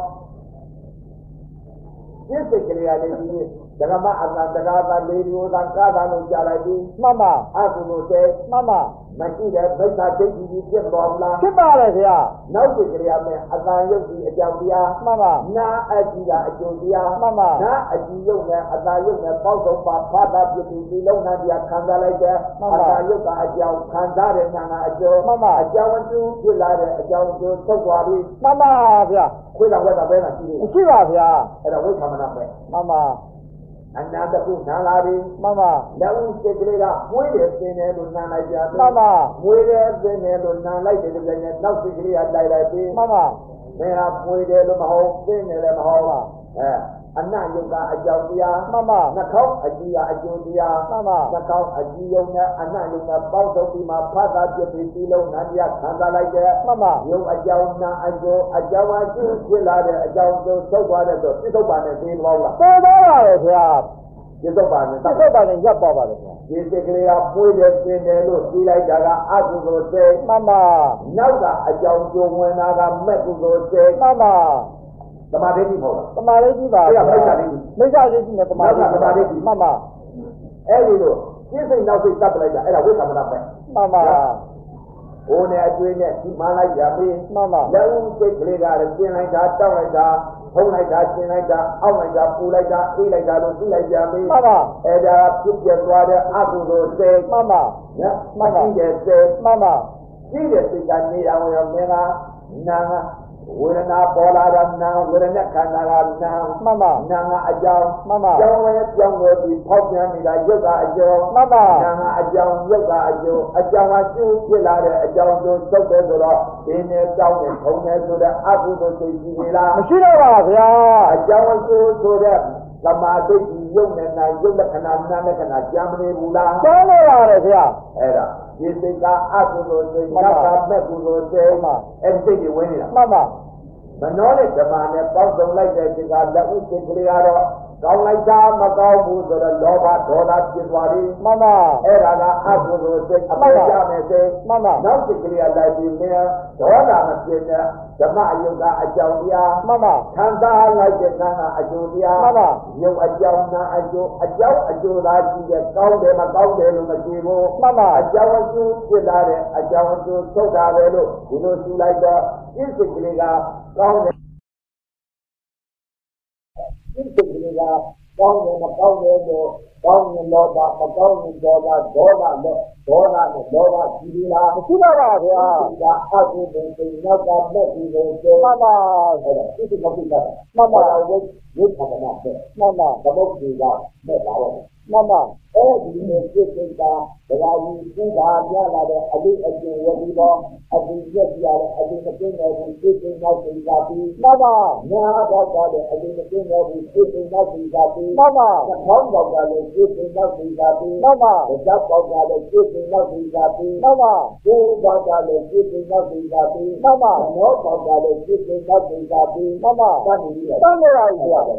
Speaker 1: ဒီစိတ်ကလေးရတယ်ဒီဓမ္မအတန်တရားသာလေးမျိုးသာကာသာလို့ကြားလိုက်ပြီး
Speaker 2: မှန်ပါ
Speaker 1: အကုသိုလ်စိတ်
Speaker 2: မှန်ပါ
Speaker 1: မရှိတဲ့ဗိသဒိဋ္ဌိကြီးပြတ်တော်မလား
Speaker 2: ဖြစ်ပါလေခင်ဗျာ
Speaker 1: နောက်စိတ်ကလေးရမယ်အတန်ရုပ်ကြီးအကြောင်းတရား
Speaker 2: မှန်ပါ
Speaker 1: နာအကြည့်ကအကျိုးတရား
Speaker 2: မှန်ပါ
Speaker 1: နာအကြည့်ရုပ်နဲ့အတန်ရုပ်နဲ့ပေါင်းစုံပါဖာတာပြည့်ပြီးဒီလုံးနာတရားခံစားလိုက်တဲ့အတန်ရုပ်ကအကြောင်းခံစားတဲ့နာနာအကျိုး
Speaker 2: မှန်ပါ
Speaker 1: အကြောင်းအကျိုးဖြစ်လာတဲ့အကြောင်းအကျိုးသုတ်သွားပြီ
Speaker 2: မှန်ပါဗျာ
Speaker 1: ခွေးတော်ဝက်တာပဲလားရှိသေး
Speaker 2: တယ်ရှိပါဗျာ
Speaker 1: အဲ့ဒါဝိသမနာပဲ
Speaker 2: မှန်ပါ
Speaker 1: အနာတကုနာလာပြီ
Speaker 2: မှန်ပါ
Speaker 1: လက်ဦးစိတ်ကလေးကမွေးတယ်သင်တယ်လို့နားလိုက်ကြတယ်
Speaker 2: မှန်ပါ
Speaker 1: မွေးတယ်သင်တယ်လို့နားလိုက်တယ်လည်းလည်းနောက်စိတ်ကလေးကတိုက်လိုက်ပြီ
Speaker 2: မှန်ပါ
Speaker 1: မင်းဟာမွေးတယ်လို့မဟုတ်သင်တယ်လည်းမဟုတ်ပါအဲအနယုတ်ကအကြောင်းတရား
Speaker 2: မှန်ပါ
Speaker 1: နှာခေါင်းအကြည့်ကအကျိုးတရား
Speaker 2: မှန်ပါ
Speaker 1: နှာခေါင်းအကြည့်ယုံနဲ့အနယုတ်နဲ့ပေါင်းစုံပြီးမှဖတ်တာပြည့်ပြီးပြီးလုံးနာတရားခံစားလိုက်တဲ့
Speaker 2: မှန်ပါ
Speaker 1: ယုံအကြောင်းနာအကျိုးအကြောင်းအကျိုးဖြစ်လာတဲ့အကြောင်းကိုသုတ်သွားတဲ့ဆိုပြစ္ဆုတ်ပါနဲ့သိသွားလား
Speaker 2: သိသွားပါလေခင်ဗျာ
Speaker 1: ပြစ္ဆုတ်ပါနဲ့
Speaker 2: ပြစ္ဆုတ်ပါနဲ့ရပ်သွားပါလေခင်ဗျာ
Speaker 1: ဒီစိတ်ကလေးကပွေးတယ်သင်တယ်လို့ပြီးလိုက်တာကအကုသိုလ်စိတ်
Speaker 2: မှန်ပါ
Speaker 1: နောက်ကအကြောင်းကျိုးဝင်တာကမဲ့ကုသိုလ်စိတ်
Speaker 2: မှန်ပါ
Speaker 1: သမာဓိကြီးပေါ့
Speaker 2: သမာဓိကြီးပါ
Speaker 1: ဗျာမိစ္ဆာလေး
Speaker 2: မိစ္ဆာလေးကြီးနဲ့သမာဓိ
Speaker 1: သမာဓိကြီး
Speaker 2: မှန်ပါ
Speaker 1: အဲ့ဒီလိုစိတ်စိတ်နောက်စိတ်တပ်ပလိုက်တာအဲ့ဒါဝိသမနာပဲ
Speaker 2: မှန်ပါ
Speaker 1: ဘိုးနဲ့အကျွေးနဲ့ဒီမှန်းလိုက်ရပြီ
Speaker 2: မှန်ပါ
Speaker 1: လက်ဦးစိတ်ကလေးကလည်းကျင်လိုက်တာတောက်လိုက်တာဖုံးလိုက်တာကျင်လိုက်တာအောက်လိုက်တာပူလိုက်တာအေးလိုက်တာလို့သိလိုက်ကြပြီ
Speaker 2: မှန်ပါ
Speaker 1: အဲ့ဒါဖြစ်ပြသွားတဲ့အကုသိုလ်စိတ်
Speaker 2: မှန်ပါ
Speaker 1: နော်မှန်ပါဒီစိတ်
Speaker 2: မှန်ပါ
Speaker 1: ဒီတဲ့စိတ်ကနေအောင်ရောမင်းကနာဝေဒနာပေါ်လာတာနာဝေဒနာခန္ဓာကနာ
Speaker 2: မှန်ပါ
Speaker 1: နာကအကြောင်း
Speaker 2: မှန်ပါ
Speaker 1: ကြောင်းဝဲကြောင်းဝဲပြီးဖောက်ပြန်နေတာရုပ်ကအကျော်
Speaker 2: မှန်ပါ
Speaker 1: နာကအကြောင်းရုပ်ကအကျော်အကြောင်းကကျိုးဖြစ်လာတဲ့အကြောင်းကိုသုတ်တယ်ဆိုတော့ဒီနဲ့ကြောင်းနဲ့ထုံတယ်ဆိုတဲ့အကုသိုလ်စိတ်ကြီးလား
Speaker 2: မရှိတော့ပါဗျာ
Speaker 1: အကြောင်းကျိုးဆိုတဲ့သမာဓိကြီးရုပ်နဲ့နာရုပ်လက္ခဏာနာလက္ခဏာကြံမနေဘူးလား
Speaker 2: ကျမ်းနေပါတယ်ဗျာ
Speaker 1: အဲ့ဒါဒီစိတ်ကအကုသိုလ်စိတ်နောက်ကမဲ့ကုသိုလ်စိတ်အဲ့ဒီစိတ်တွေဝင်နေတာ
Speaker 2: မှန်ပါ
Speaker 1: မနောနဲ့ဓမ္မနဲ့ပေါင်းစုံလိုက်တဲ့ဒီကလက်ဥစိတ်ကလေးကတော့ကောင်းလိုက်တာမကောင်းဘူးဆိုတော့လောဘဒေါသဖြစ်သွားပြီ
Speaker 2: မှန်ပါ
Speaker 1: အဲ့ဒါကအကုသိုလ်စိတ်အပြည့်ရမယ်စိတ်
Speaker 2: မှန်ပါ
Speaker 1: နောက်စိတ်ကလေးကလိုက်ပြီးမြင်ဒေါသမဖြစ်တဲ့ဓမ္မအယုတ်ကအကြောင်းတရား
Speaker 2: မှန်ပါ
Speaker 1: ခံစားလိုက်တဲ့နာကအကျိုးတရား
Speaker 2: မှန်ပါ
Speaker 1: ယုတ်အကြောင်းနာအကျိုးအကြောင်းအကျိုးသာရှိတဲ့ကောင်းတယ်မကောင်းတယ်လို့မရှိဘူး
Speaker 2: မှန်ပါ
Speaker 1: အကြောင်းအကျိုးဖြစ်လာတဲ့အကြောင်းအကျိုးထုတ်တာပဲလို့ဒီလိုရှိလိုက်တော့ဒီစိတ်ကလေးကကောင်းတယ်ဒီစိတ်ကလေးကကောင်းတယ်မကောင်းတယ်လို့ကောင်းရင်လောဘမကောင်းရင်ဒေါသဒေါသနဲ့ဒေါသနဲ့လောဘကြီးလား
Speaker 2: မရှိပါပါဗျာ
Speaker 1: ဒါအကုသိုလ်စိတ်နောက်ကမဲ့ပြီးလို့ဆို
Speaker 2: မှန်ပါ
Speaker 1: အဲ့ဒါဒီကိစ္စကို
Speaker 2: မှန်ပါ
Speaker 1: ဝိဝိသမနာပဲ
Speaker 2: မှန်ပါ
Speaker 1: သမုတ်ကြီးကမဲ့လာတော့
Speaker 2: မှန်ပါ
Speaker 1: အဲ့ဒီလိုဖြစ်နေတာဒါကကြီးသူကပြလာတဲ့အလေးအကျဉ်းဝပြီးတော့အဒီရက်ပြရတဲ့အဒီမသိနေဘူးသိသိနောက်သိတာပြီး
Speaker 2: မှန်ပါ
Speaker 1: ညာတော့တဲ့အဒီမသိနေဘူးသိသိနောက်သိတာပြီး
Speaker 2: မှန်ပါ
Speaker 1: ခေါင်းပေါက်ကလည်းသိသိနောက်သိတာပြီး
Speaker 2: မှန်ပါ
Speaker 1: ဇက်ပေါက်ကလည်းသိသိနောက်သိတာပြီး
Speaker 2: မှန်ပါ
Speaker 1: ကိုယ်ပေါက်ကလည်းသိသိနောက်သိတာပြီး
Speaker 2: မှန်ပါ
Speaker 1: နောပေါက်ကလည်းသိသိနောက်သိတာပြီး
Speaker 2: မှန်ပါ
Speaker 1: တန်းနေပြီ
Speaker 2: တန်းနေပါပြီဗျာ
Speaker 1: မ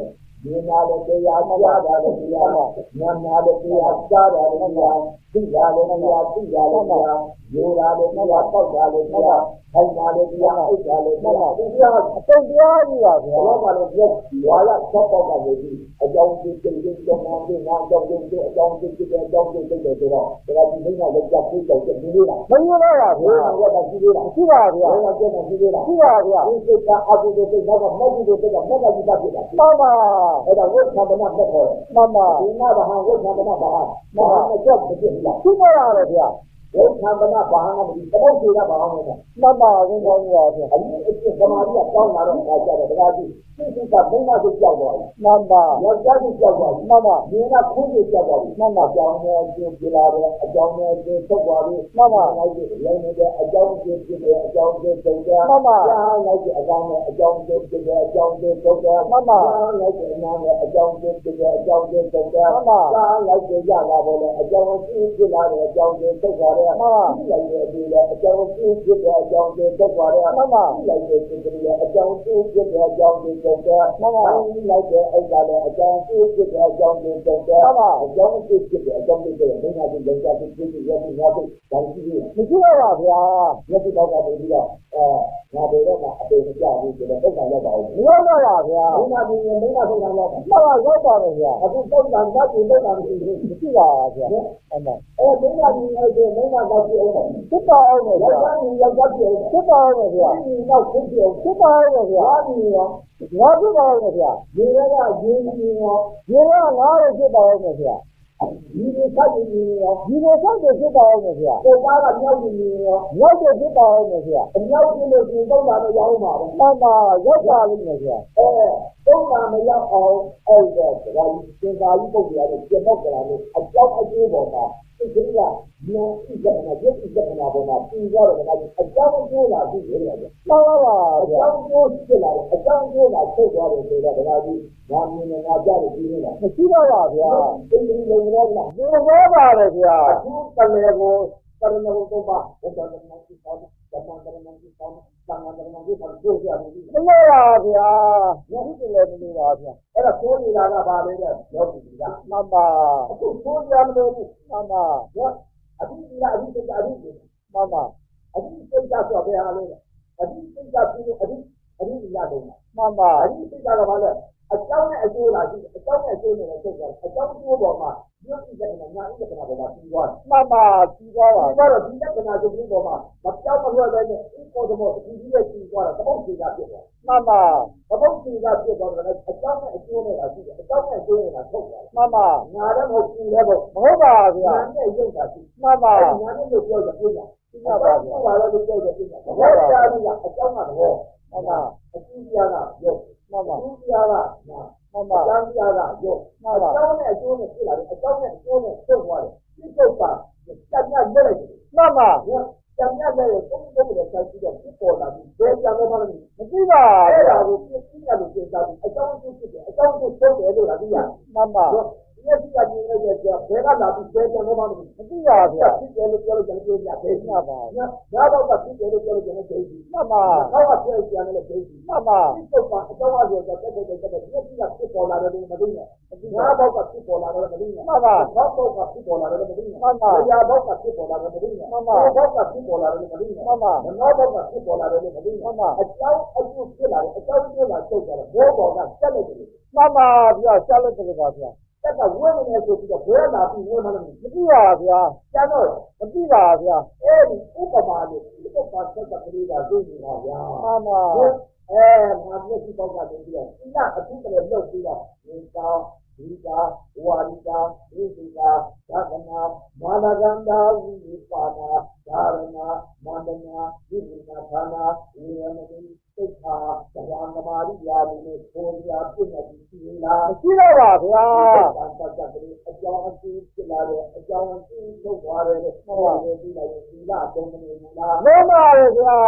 Speaker 1: မြင်လာတဲ့တရားကြားတာလည်းတရားနာနာတဲ့တရားကြားတာလည်းတရားသိတာလည်းတရားသိတာလည်းတရားရိုးတာလည်းတရားတောက်တာလည်းတရားထိုင်တာလည်းတရားဥဒ္ဒါလည်းတရားဒီတရားအတုံးတရားကြီးပါဗျာဘောကလည်းပြည့်ဝါရသောက်ပေါက်ကနေပြီးအကြောင်းသိသိသိကြောင်းနာသိနာကြောင်းသိသိအကြောင်းသိသိအကြောင်းသိသိတယ်ဆိုတော့ဒါကဒီမိန်းကလည်းကြပ်ပြီးတော့ပြင်းနေတာမင်းရပါဗျာဘောကရှိသေးလားရှိပါဗျာဘောကကျက်ရှိသေးလားရှိပါဗျာဒီစိတ်ကအဘိဓိစိတ်နောက်ကမက်ဒီစိတ်ကမက်ကကြီးတက်ဖြစ်တာမှန်ပါအဲ့ဒါဝိသန္တနာတက်ပေါ်မှန်ပါဒီနာဘာဝိသန္တနာဘာမဟာနဲ့ကြက်ဖြစ်လာရှိပါရတယ်ဗျာဝိသန္တနာဘာငါမဒီတပုတ်စီကဘာအောင်လဲမှန်ပါဝင်ကောင်းပါဗျာအရင်အစ်သမာဓိကတောင်းလာတော့ခါကြတယ်ဒါကဒီစိတ်ကဘုံမစိတ်ကြောက်သွားတယ်မှန်ပါယောက်ျားစိတ်ကြောက်သွားတယ်မှန်ပါဒီကခွင့်စိတ်ကြောက်သွားတယ်မှန်ပါကြောင်းနဲ့ကျင်းပြလာတယ်အကြောင်းနဲ့ကျင်းထုတ်သွားပြီမှန်ပါလိုက်ပြီးရင်းနေတဲ့အကြောင်းကျင်းဖြစ်တယ်အကြောင်းကျင်းထုတ်တယ်မှန်ပါကြားလိုက်တဲ့အကြောင်းနဲ့အကြောင်းကျင်းဖြစ်တယ်အကြောင်းကျင်းထုတ်တယ်မှန်ပါကြားလိုက်တဲ့အနာနဲ့အကြောင်းကျင်းဖြစ်တယ်အကြောင်းကျင်းထုတ်တယ်မှန်ပါကြားလိုက်တဲ့ရလာပေါ်လေအကြောင်းကျင်းဖြစ်လာတဲ့အကြောင်းကျင်းထုတ်သွားတယ်မှန်ပါဒီလိုက်တဲ့အပြီးလေအကြောင်းကျင်းဖြစ်တဲ့အကြောင်းကျင်းထုတ်သွားတယ်မှန်ပါဒီလိုက်တဲ့စိတ်ကလေးအကြောင်းကျင်းဖြစ်တဲ့အကြောင်းကျင်းထုတ်တယ်မှန်ပါဒီလိုက်တဲ့အဲ့ဒါလေအကြောင်းကျင်းဖြစ်တဲ့အကြောင်းကျင်းထုတ်တယ်မှန်ပါအကြောင်းကျင်းဖြစ်တဲ့အကြောင်းကျင်းထုတ်တယ်ဘယ်မှာဒီလောကဖြစ်ဖြစ်ရပြီးငါတို့ဒါရှိသေးတယ်မရှိပါဗျာမျက်စိတော့ကနေပြီးတော့အဲငါတို့တော့အပေမကြဘူးဆိုတော့ဥစ္စာရောက်ပါဦးမရောက်တော့ပါဗျာဘုရားကြီးရဲ့မိန်းမဆုံးတာတော့မှတ်ပါရောက်ပါမယ်ဗျာအခုပုံစံဓာတ်ကြီးပုံစံမရှိဘူးမရှိပါဗျာအဲ့ဒါအဲမိန်းမကြီးရဲ့မိန်းမတော့ပြည့်အောင်စစ်ပါအောင်လေယောက်ျားကြီးယောက်ျားပြည့်အောင်စစ်ပါအောင်လေဗျာဒီတော့စစ်ပြည့်အောင်စစ်ပါအောင်လေဗျာဟာဒီရောငါစစ်ပါအောင်လေဗျာဒီကရင်းကြီးရောဒီကငါ့ကိုစစ်ပါအောင်လေဗျာဒီလိုဆက်နေရောဒီလိုဆက်နေဖြစ်ပါအောင်လေဗျာကိုသားကမြောက်နေရောမြောက်တဲ့ဖြစ်ပါအောင်လေဗျာအမြောက်ကျင်းလို့ကျင်းတော့လာတော့ရောက်မှာပဲမှန်ပါရောက်ပါလိမ့်မယ်ဗျာအဲတော့လာမရောက်အောင်အဲ့ဒါကဒါကြီးစင်သာကြီးပုတ်ရတယ်ပြတ်တော့ကြတာလို့အကြောင်းအကျိုးပေါ်မှာဒီကိစ္စဉာဏ်ဤကနာရုပ်ဤကနာပေါ်မှာပြီးသွားတယ်ကအကြောင်းအကျိုးလာပြီးရတယ်မှန်ပါပါအကြောင်းအကျိုးဖြစ်လာတယ်အကြောင်းအကျိုးလာထုတ်သွားတယ်ဆိုတော့ဒါကြီးငါမြင်နေငါကြားတယ်ပြီးနေတာမရှိတော့ပါဗျာဒီလိုလိုတော့လားဒီလိုပါပဲဗျာအခုတလေကိုတရဏဘုံမှာဘုရားကနာကြည့်တော့တမန်တော်မှာကြည့်တော့တမန်တော်မှာကြည့်တော့ကြိုးရမယ်မလို့ပါဗျာယခုတလေမလို့ပါဗျာအဲ့ဒါကိုးနေတာကဘာလဲတဲ့ယောဂီကမှန်ပါအခုကိုးရမလို့မှန်ပါအတိအကျအတိအကျအတိမှန်ပါအတိအကျဆိုဘယ်ဟာလဲအတိအကျပြီးအတိအတိရတော့မှန်ပါအတိအကျကဘာလဲအကြောင်းနဲ့အကျိုးလာရှိအကြောင်းနဲ့အကျိုးနဲ့ဆက်ကြတယ်အကြောင်းကျိုးပေါ်မှာရုပ်ဤကနာညာဤကနာပေါ်မှာပြီးသွားတယ်မှန်ပါပြီးသွားတာဒါတော့ဒီလက္ခဏာကျိုးပေါ်မှာမပြောင်းမလွှဲပဲနဲ့ဤပေါ်တော့ဒီကြီးရဲ့ပြီးသွားတာသဘောတရားဖြစ်သွားမှန်ပါသဘောတရားဖြစ်သွားတယ်အကြောင်းနဲ့အကျိုးနဲ့ရှိတယ်အကြောင်းနဲ့အကျိုးနဲ့ထုတ်သွားမှန်ပါငါလည်းမဟုတ်ဘူးလည်းမဟုတ်ပါဗျာညာနဲ့ရုပ်တာရှိမှန်ပါညာနဲ့ရုပ်ပြောတယ်ပြညာပြညာပါဗျာဘာလို့ပြောတယ်ပြညာသဘောတရားကအကြောင်းကသဘောမှန်ပါအကျိုးတရားကရုပ်မှန်ပါအကျိုးတရားကနာမှန်ပါအကျိုးတရားကရုပ်မှန်ပါအကြောင်းနဲ့အကျိုးနဲ့ဖြစ်လာတယ်အကြောင်းနဲ့အကျိုးနဲ့ထုတ်သွားတယ်ဒီထုတ်တာတဏှာလက်လိုက်မှန်ပါတဏှာလက်ရဲ့သုံးသုံးနဲ့ဆက်ပြီးတော့ဖြစ်ပေါ်လာပြီးဘယ်ကြောင့်လဲမလို့မသိပါဘူးအဲ့ဒါကိုပြည့်စုံရလို့စဉ်းစားပြီးအကြောင်းအကျိုးဖြစ်တယ်အကြောင်းအကျိုးထုတ်တယ်လို့လားသိရမှန်ပါဒီကကြည့်နေကြတယ်ဘယ်ကလာပြီးဘယ်ကြောင့်လဲမလို့မသိပါဘူးဖြစ်တယ်လို့ပြောလို့ကျွန်တော်ပြောပြတယ်မှန်ပါငါတော့ကဖြစ်တယ်လို့ပြောလို့ကျွန်တော်ပြောပြီးမှန်ပါဟောကပြောကြတယ်လို့ပြောပြီးမှန်ပါဒီတော့ကအကြောင်းအကျိုးတက်တက်တက်တက်ဒီကဖြစ်ပေါ်လာတယ်လို့မသိနဲ့ငါတော့ကဖြစ်ပေါ်လာတယ်လို့မသိနဲ့မှန်ပါတော့တော့ကဖြစ်ပေါ်လာတယ်လို့မသိနဲ့မှန်ပါရာတော့ကဖြစ်ပေါ်လာတယ်လို့မသိနဲ့မှန်ပါတော့ကဖြစ်ပေါ်လာတယ်လို့မသိနဲ့မှန်ပါတော့တော့ကဖြစ်ပေါ်လာတယ်လို့မသိနဲ့မှန်ပါအကြောင်းအကျိုးဖြစ်လာတယ်အကြောင်းကျိုးလာချုပ်ကြတယ်ဘောပေါ်ကတက်လိုက်တယ်မှန်ပါဗျာဆက်လိုက်တယ်ပါဗျာတက်ကဝင်းနေဆိုပြီးတော့ဘယ်လာပြီးဝင်းမလို့မသိပါဗျာကျန်တော့မသိပါဗျာအဲဒီဥပမာလေးဒီတော့ပါသက်ကလေးကသိနေတာဗျာမှန်ပါအဲငါမျက်စိပေါက်ကနေပြီးတော့ဒီကအထုကလေးလှုပ်ပြီးတော့ဒီကာဒီကာဝါဒီကာဒီဒီကာသာသနာမာနကန္တာဝိပါဒာဓာရဏမန္တနာဒီဒီနာဌာနာဝိရမတိသိက္ခာတရားသမာဓိရာလို့ဆိုရပြည့်နေပြီရှိလားရှိတော့ပါဗျာသာသတ္တကလေးအကြောင်းအကျိုးဖြစ်လာတယ်အကြောင်းအကျိုးလုပ်သွားတယ်လို့ဟောတယ်ပြီးလိုက်ဒီလားအတုံးမနေဘူးလားမှန်ပါရဲ့ဗျာ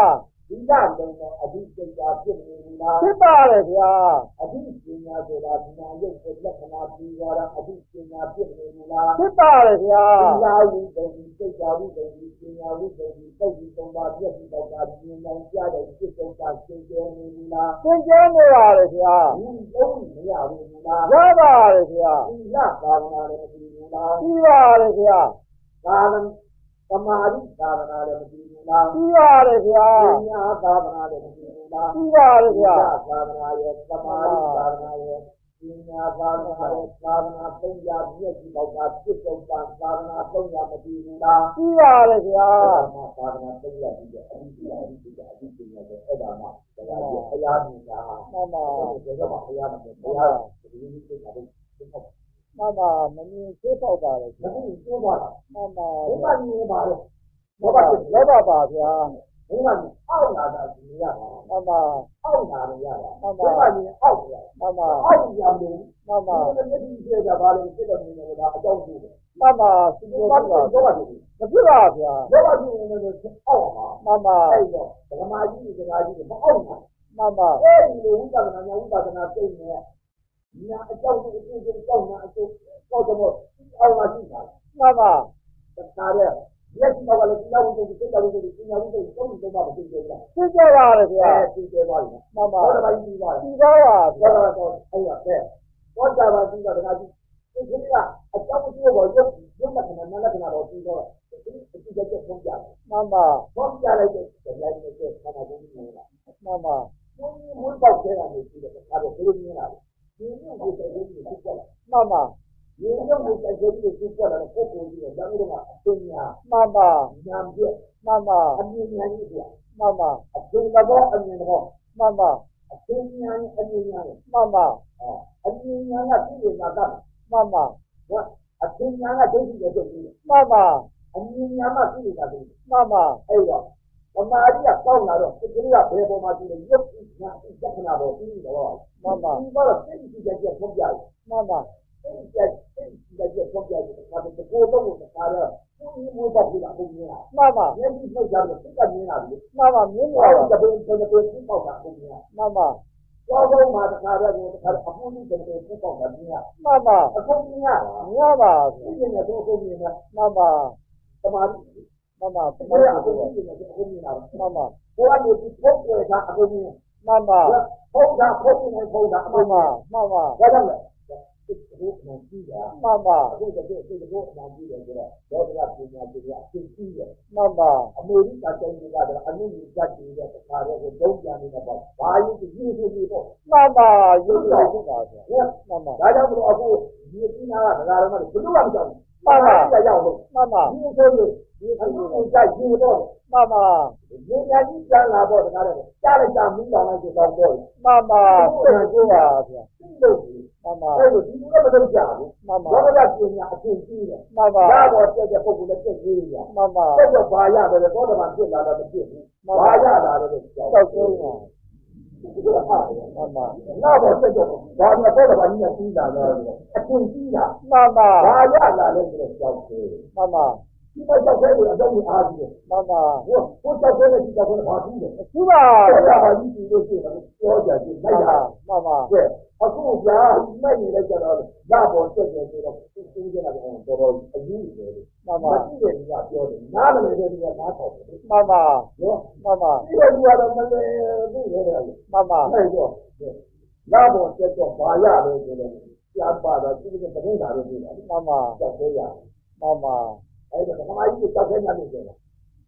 Speaker 1: ဒီကလုံးတော့အဓိစိတ်သာဖြစ်နေလား
Speaker 2: ဖြစ်ပါတယ်ဗျာ
Speaker 1: အဓိပညာဆိုတာဒီနာရုပ်ကိုလက္ခဏာပြီးသွားတာအဓိပညာဖြစ်နေလား
Speaker 2: ဖြစ်ပါတယ်ဗျာ
Speaker 1: ဒီလာဝိတုံဒီစိတ်သာဝိတုံဒီပညာဝိတုံဒီပုဂ္ဂိသုံးပါးပြည့်စုံတော့တာဉာဏ်နိုင်ကြတဲ့စိတ်သုံးပါးသင်ကျဲနေလား
Speaker 2: သင်ကျဲနေပါတယ်ဗျာ
Speaker 1: ဒီသုံးမရဘူးလား
Speaker 2: ရပါတယ်ဗျာ
Speaker 1: ဒီလသာဝနာလည်းမပြီးဘူးလား
Speaker 2: ပြီးပါတယ်ဗျာ
Speaker 1: သာလံသမာဓိသာဝနာလည်းမပြီးဘူးလား
Speaker 2: ပြီးပါတယ်ဗျာ
Speaker 1: ပညာသာဝနာလည်းမပြီးဘူးလား
Speaker 2: ပြီးပါတယ်ဗျာ
Speaker 1: သာဝနာရဲ့သမာဓိသာဝနာရဲ့ပညာသာဝနာရဲ့သာဝနာသုံးရာပြည့်စုံတော့တာပြည့်စုံတာသာဝနာသုံးရာမပြီးဘူးလား
Speaker 2: ပြီးပါတယ်ဗျာ
Speaker 1: သာဝနာသုံးရာပြီးတဲ့အဓိပ္ပာယ်အဓိပ္ပာယ်အဓိပ္ပာယ်ရဲ့အဲ့ဒါမှတရားကြီးဘုရားမြင်တာ
Speaker 2: မှန်ပါ
Speaker 1: ဒီကမှာဘုရားမြင်ဘုရားဒီလိုမျိုးပြောတာ
Speaker 2: မှန်ပါမမြင်သိပေါက်ပါတယ်
Speaker 1: မသိပြောပါလား
Speaker 2: မှန်ပါ
Speaker 1: ဘုရားမြင်ပါလေ
Speaker 2: လောဘလောဘပါဗျာ
Speaker 1: ဘုရားမြင်အောက်လာတာမြင်ရတာ
Speaker 2: မှန်ပါ
Speaker 1: အောက်လာရတာဘုရားမြင်အောက်ရ
Speaker 2: မှန်ပါ
Speaker 1: အောက်ရမယ်
Speaker 2: မှန်ပါ
Speaker 1: ဒီလိုမျိုးပြောကြပါလေစိတ်တော်မြင်နေတာအကြောင်းကြီးတယ်
Speaker 2: မှန်ပါသူ
Speaker 1: ဒီ
Speaker 2: ပြော
Speaker 1: မှာ
Speaker 2: တာ
Speaker 1: တော့ဘာဖြစ်လဲ
Speaker 2: မဖြစ်ပါဗျာ
Speaker 1: ဘောပါကြီးနေလို့အောက်ပါ
Speaker 2: မှန်ပါ
Speaker 1: အဲ့တော့ဓမ္မကြီးစကားကြီးမအောက်ပါ
Speaker 2: မှန်ပါ
Speaker 1: အဲ့ဒီလိုဝိပဿနာညာဝိပဿနာသိနေညာအကြောင်းကိုအကျိုးကိုကြောက်နာအကျိုးပေါ့တော့အောက်မှာရှိတာ
Speaker 2: မှန်ပါ
Speaker 1: တခါတဲ့လက်ရှိတော့လည်းဒီလောက်ကိုစိတ်တော်ကိုဒီညာဝိပဿနာသုံးလုံးပါမသိကြဘူးလား
Speaker 2: သိကြပါတယ်ဗျာ
Speaker 1: အဲသိကြပါလိမ့်မယ်
Speaker 2: မှန်ပါ
Speaker 1: ဘောဓဘာကြီးပြီးပါလား
Speaker 2: ဒီပါပါ
Speaker 1: ဘောဓဘာတော့အဲ့ရတဲ့ဘောဓဘာကြီးကတခါကြီးဒီကိစ္စအကြောင်းကိုရုပ်ရုပ်လက္ခဏာနာလက္ခဏာတော့ပြီးတော့ဒီအကြည့်ချက်ဆုံးကြတယ်
Speaker 2: မှန်ပါ
Speaker 1: ဘောပြလိုက်တဲ့တရားကြီးနဲ့ခန္ဓာကိုယ်ကြီးနေတာ
Speaker 2: မှန်ပါ
Speaker 1: ဘုန်းကြီးမွေးပေါက်တဲ့ကနေပြီးတော့ဒါတော့ဘယ်လိုမြင်လာလဲဒီလိုကိုစိတ်ကြီးကိုပြတ်လာ
Speaker 2: မှန်ပါ
Speaker 1: ဒီလိုကိုစိတ်ကြီးကိုပြတ်လာတော့ပုံပုံကြီးကဇာတ်တော်ကအပညာ
Speaker 2: မှန်ပါ
Speaker 1: ဉာဏ်ပြည့်
Speaker 2: မှန်ပါ
Speaker 1: အမြင်ဉာဏ်ကြီးပြ
Speaker 2: မှန်ပါ
Speaker 1: အကျဉ်းတော်အမြင်တော်
Speaker 2: မှန်ပါ
Speaker 1: အကျဉ်းဉာဏ်အမြင်ဉာဏ်
Speaker 2: မှန်ပါ
Speaker 1: အမြင်ဉာဏ်ကပြည့်နေတာက
Speaker 2: မှန်ပါ
Speaker 1: အကျဉ်းဉာဏ်ကဒိဋ္ဌိရဲ့ပြည့်နေ
Speaker 2: မှန်ပါ
Speaker 1: အမြင်ဉာဏ်မှပြည့်နေတာက
Speaker 2: မှန်ပါ
Speaker 1: အဲ့တော့သမာဓိကကောင်းလာတော့ဒီကလေးကဘယ်ပေါ်မှာရှိလဲရုပ်ဉာဏ်လက္ခဏာပေါ်ပြီးတော့
Speaker 2: မှန်ပါ
Speaker 1: ဒီကတော့သိသိကြကြဆုံးပြတယ်
Speaker 2: မှန်ပါ
Speaker 1: သိကြသိကြကြဆုံးပြတယ်ဒါပေမဲ့ကိုယ်တော့ကိုယ်ကလည်းကိုယ်မျိုးပေါ့ပြတာကိုမြင်လာ
Speaker 2: မှန်ပါ
Speaker 1: မျက်စိနှုတ်ကြတော့စိတ်ကမြင်လာပြီ
Speaker 2: မှန်ပါမြင်နေ
Speaker 1: အဲ့
Speaker 2: ပါ
Speaker 1: ဒါဘယ်ဘယ်ဘယ်သိပေါ့တာကိုမြင်လာ
Speaker 2: မှန်ပါ
Speaker 1: ကျောင်းဆုံးမှာတခါတည်းကိုတခါအမှုကြီးတယ်သိပေါ့တာမြင်လာ
Speaker 2: မှန်ပါ
Speaker 1: အခုမြင်ရတာ
Speaker 2: မြင်ပါ
Speaker 1: သိနေတယ်တော့ကိုမြင်လာ
Speaker 2: မှန်ပါ
Speaker 1: သမာဓိ
Speaker 2: မှန်ပါ
Speaker 1: ဘယ်အကူကြီးနေတယ်ကိုမြင်လာ
Speaker 2: မှန်ပါ
Speaker 1: ဘယ်ကနေဒီပုတ်ွယ်တာအကူမြင်
Speaker 2: မှန်ပါ
Speaker 1: ဖုတ်တာဖုတ်နေဖုတ်တာအ
Speaker 2: မှ
Speaker 1: ကူ
Speaker 2: န်ပါ
Speaker 1: မြင်
Speaker 2: မှန်ပါ
Speaker 1: ဘာကြောင့်လဲဒီကိုမှန်ကြည့်တာ
Speaker 2: မှန်ပါ
Speaker 1: အခုတကယ်ဒီကိုမှန်ကြည့်တယ်ဆိုတော့ဘောဓရာပညာပညာအသိကြီးတယ်
Speaker 2: မှန်ပါ
Speaker 1: အမေရိကန်တိုင်းတွေကတော့အနည်းငယ်ကြက်ကြီးတဲ့အခါတော့ကိုလုံးပြန်နေတာပေါ့ဘာကြီးကြီးကြီးကြီးပေါ့
Speaker 2: မှန်ပါရုပ်ရည်ဖြစ်ပါဗျာမှန်ပါ
Speaker 1: ဒါကြောင့်မလို့အခုဒီအင်းသားကဒကာတော်မလို့ဘယ်လိုမှမကြောက်ဘူးမှန်ပါရောက်လို့
Speaker 2: မှန်ပါ
Speaker 1: ဒီဆိုရင်ဒီအမှုကိုကြက်ကြီးတော့
Speaker 2: မှန်ပါ
Speaker 1: ဒီညာကြီးကျန်လာတော့ဒကာတော်ကြားလိုက်တာမင်းတော်လိုက်ဆိုတော့တော့
Speaker 2: မှန်ပါကိုယ်ကိုပါဗျာ
Speaker 1: သိလို့
Speaker 2: မှန်ပါ
Speaker 1: အဲ့လိုဒီလိုလည်းမလုပ်ကြဘူး
Speaker 2: မှန်ပါ
Speaker 1: ဘောဓရာပညာအသိကြီးတယ်
Speaker 2: မှန်ပါ
Speaker 1: ရတော့တက်တဲ့ပုဂ္ဂိုလ်လည်းတက်ကြီးရ
Speaker 2: မှန်ပါ
Speaker 1: တက်တော့ဘာရတယ်ဘောဓမာဖြစ်လာတော့မဖြစ်ဘူးဘာရတာလဲကြောက်
Speaker 2: တောက်ကျုံးပါ
Speaker 1: ဒီကဟာ
Speaker 2: မှန်ပါ
Speaker 1: နောက်တော့တက်တော့ဘာမှဘောဓမာကြီးကပြီးလာတော့အချင်းကြီးတာ
Speaker 2: မှန်ပါ
Speaker 1: ဘာရလာလဲဆိုတော့ကြောက်တယ်
Speaker 2: မှန်ပါ
Speaker 1: ဒီမှာကြောက်တယ်အတော့အားကြီးတယ်
Speaker 2: မှန်ပါ
Speaker 1: ဟိုဟိုကြောက်တယ်ဒီကြောက်တယ်ဘာပြီးလဲ
Speaker 2: သူပါ
Speaker 1: ဘာသာဘာကြီးပြီးလို့ရှိရင်ပြောကြတယ်လိုက်တာ
Speaker 2: မှန်ပါ
Speaker 1: ကဲအခုကြာမဲ့နေလိုက်ကြတော့ရပေါ်တက်တယ်ဆိုတော့သူသူကျနေတာကတော့တော်တော်အကြီးကြီးတယ်
Speaker 2: မှန်
Speaker 1: မ
Speaker 2: ပါ
Speaker 1: ကြည့်တဲ့လူကပြောတယ်နားမလည်တဲ့လူကနားထောင်တယ်
Speaker 2: မှန်ပါ
Speaker 1: နော်
Speaker 2: မှန်ပါ
Speaker 1: ဒီလိုလူကတော့မလည်သိတယ်လေ
Speaker 2: မှန်ပါ
Speaker 1: အဲ့တော့လာပေါ်တက်တော့ဘာရလဲဆိုတော့ကြားပါတော့သူကတပည့်သားတွေနေတာ
Speaker 2: မှန်ပါ
Speaker 1: ကြောက်သေးရ
Speaker 2: မှန်ပါ
Speaker 1: အဲ့တော့ဓမ္မကြီးကိုကြောက်သေးတယ်လို့ပြောတာ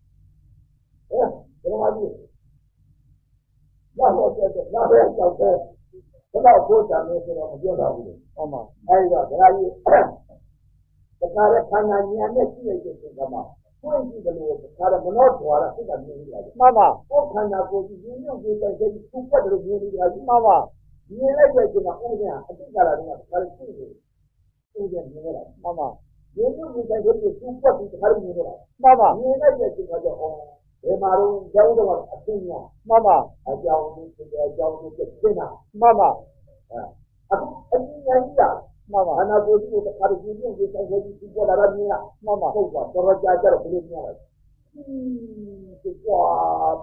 Speaker 1: ဟဲ့ဓမ္မကြီးလာပေါ်တက်တော့လာပဲကြောက်သေးဘယ်တော့ကိုယ်တမ်းလဲဆိုတော့မပြောတော့ဘူး
Speaker 2: မှန်ပါ
Speaker 1: အဲ့တော့ဓမ္မကြီးတခါရခန္ဓာဉာဏ်နဲ့ကြည့်လိုက်တဲ့အခါမှာကိုယ်ကြည့်တယ်လို့တခါရမနောထွာရစိတ်ကမြင်နေရတယ်
Speaker 2: မှန်ပါ
Speaker 1: ကိုယ်ခန္ဓာကိုယ်ကြည့်ရင်ရုပ်ကြည့်လိုက်တဲ့သူ့ပတ်တယ်လို့မြင်နေရတယ်
Speaker 2: မှန်ပါ
Speaker 1: မြင်လိုက်တဲ့အချိန်မှာဥညာအတိတ်ကာလတုန်းကဒါလည်းရှိနေတယ်ဥညာမြင်ရတာ
Speaker 2: မှန်ပါ
Speaker 1: ဒီလိုမြင်တဲ့ကိုသူ့ပတ်ပြီးတခါမြင်ရတာ
Speaker 2: မှန်ပါ
Speaker 1: မြင်လိုက်တဲ့အချိန်မှာကျတော့ဘယ်မှာတော့ကျောင်းတော့အသိညာ
Speaker 2: မှန်ပါ
Speaker 1: အကြောင်းကိုသိတဲ့အကြောင်းကိုသိနေတာ
Speaker 2: မှန်ပါ
Speaker 1: အခုအသိဉာဏ်ကြီးက
Speaker 2: မှန်ပါ
Speaker 1: အနာကိုယ်ကိုတခါကြည့်ရင်ဒီဆိုင်ကိုသူ့ပေါ်လာတာမြင်ရ
Speaker 2: မှန်ပါ
Speaker 1: ဟုတ်ပါတော့ကြာကြတော့ဘယ်လိုမြင်ရလဲဒီကွာဒီပါ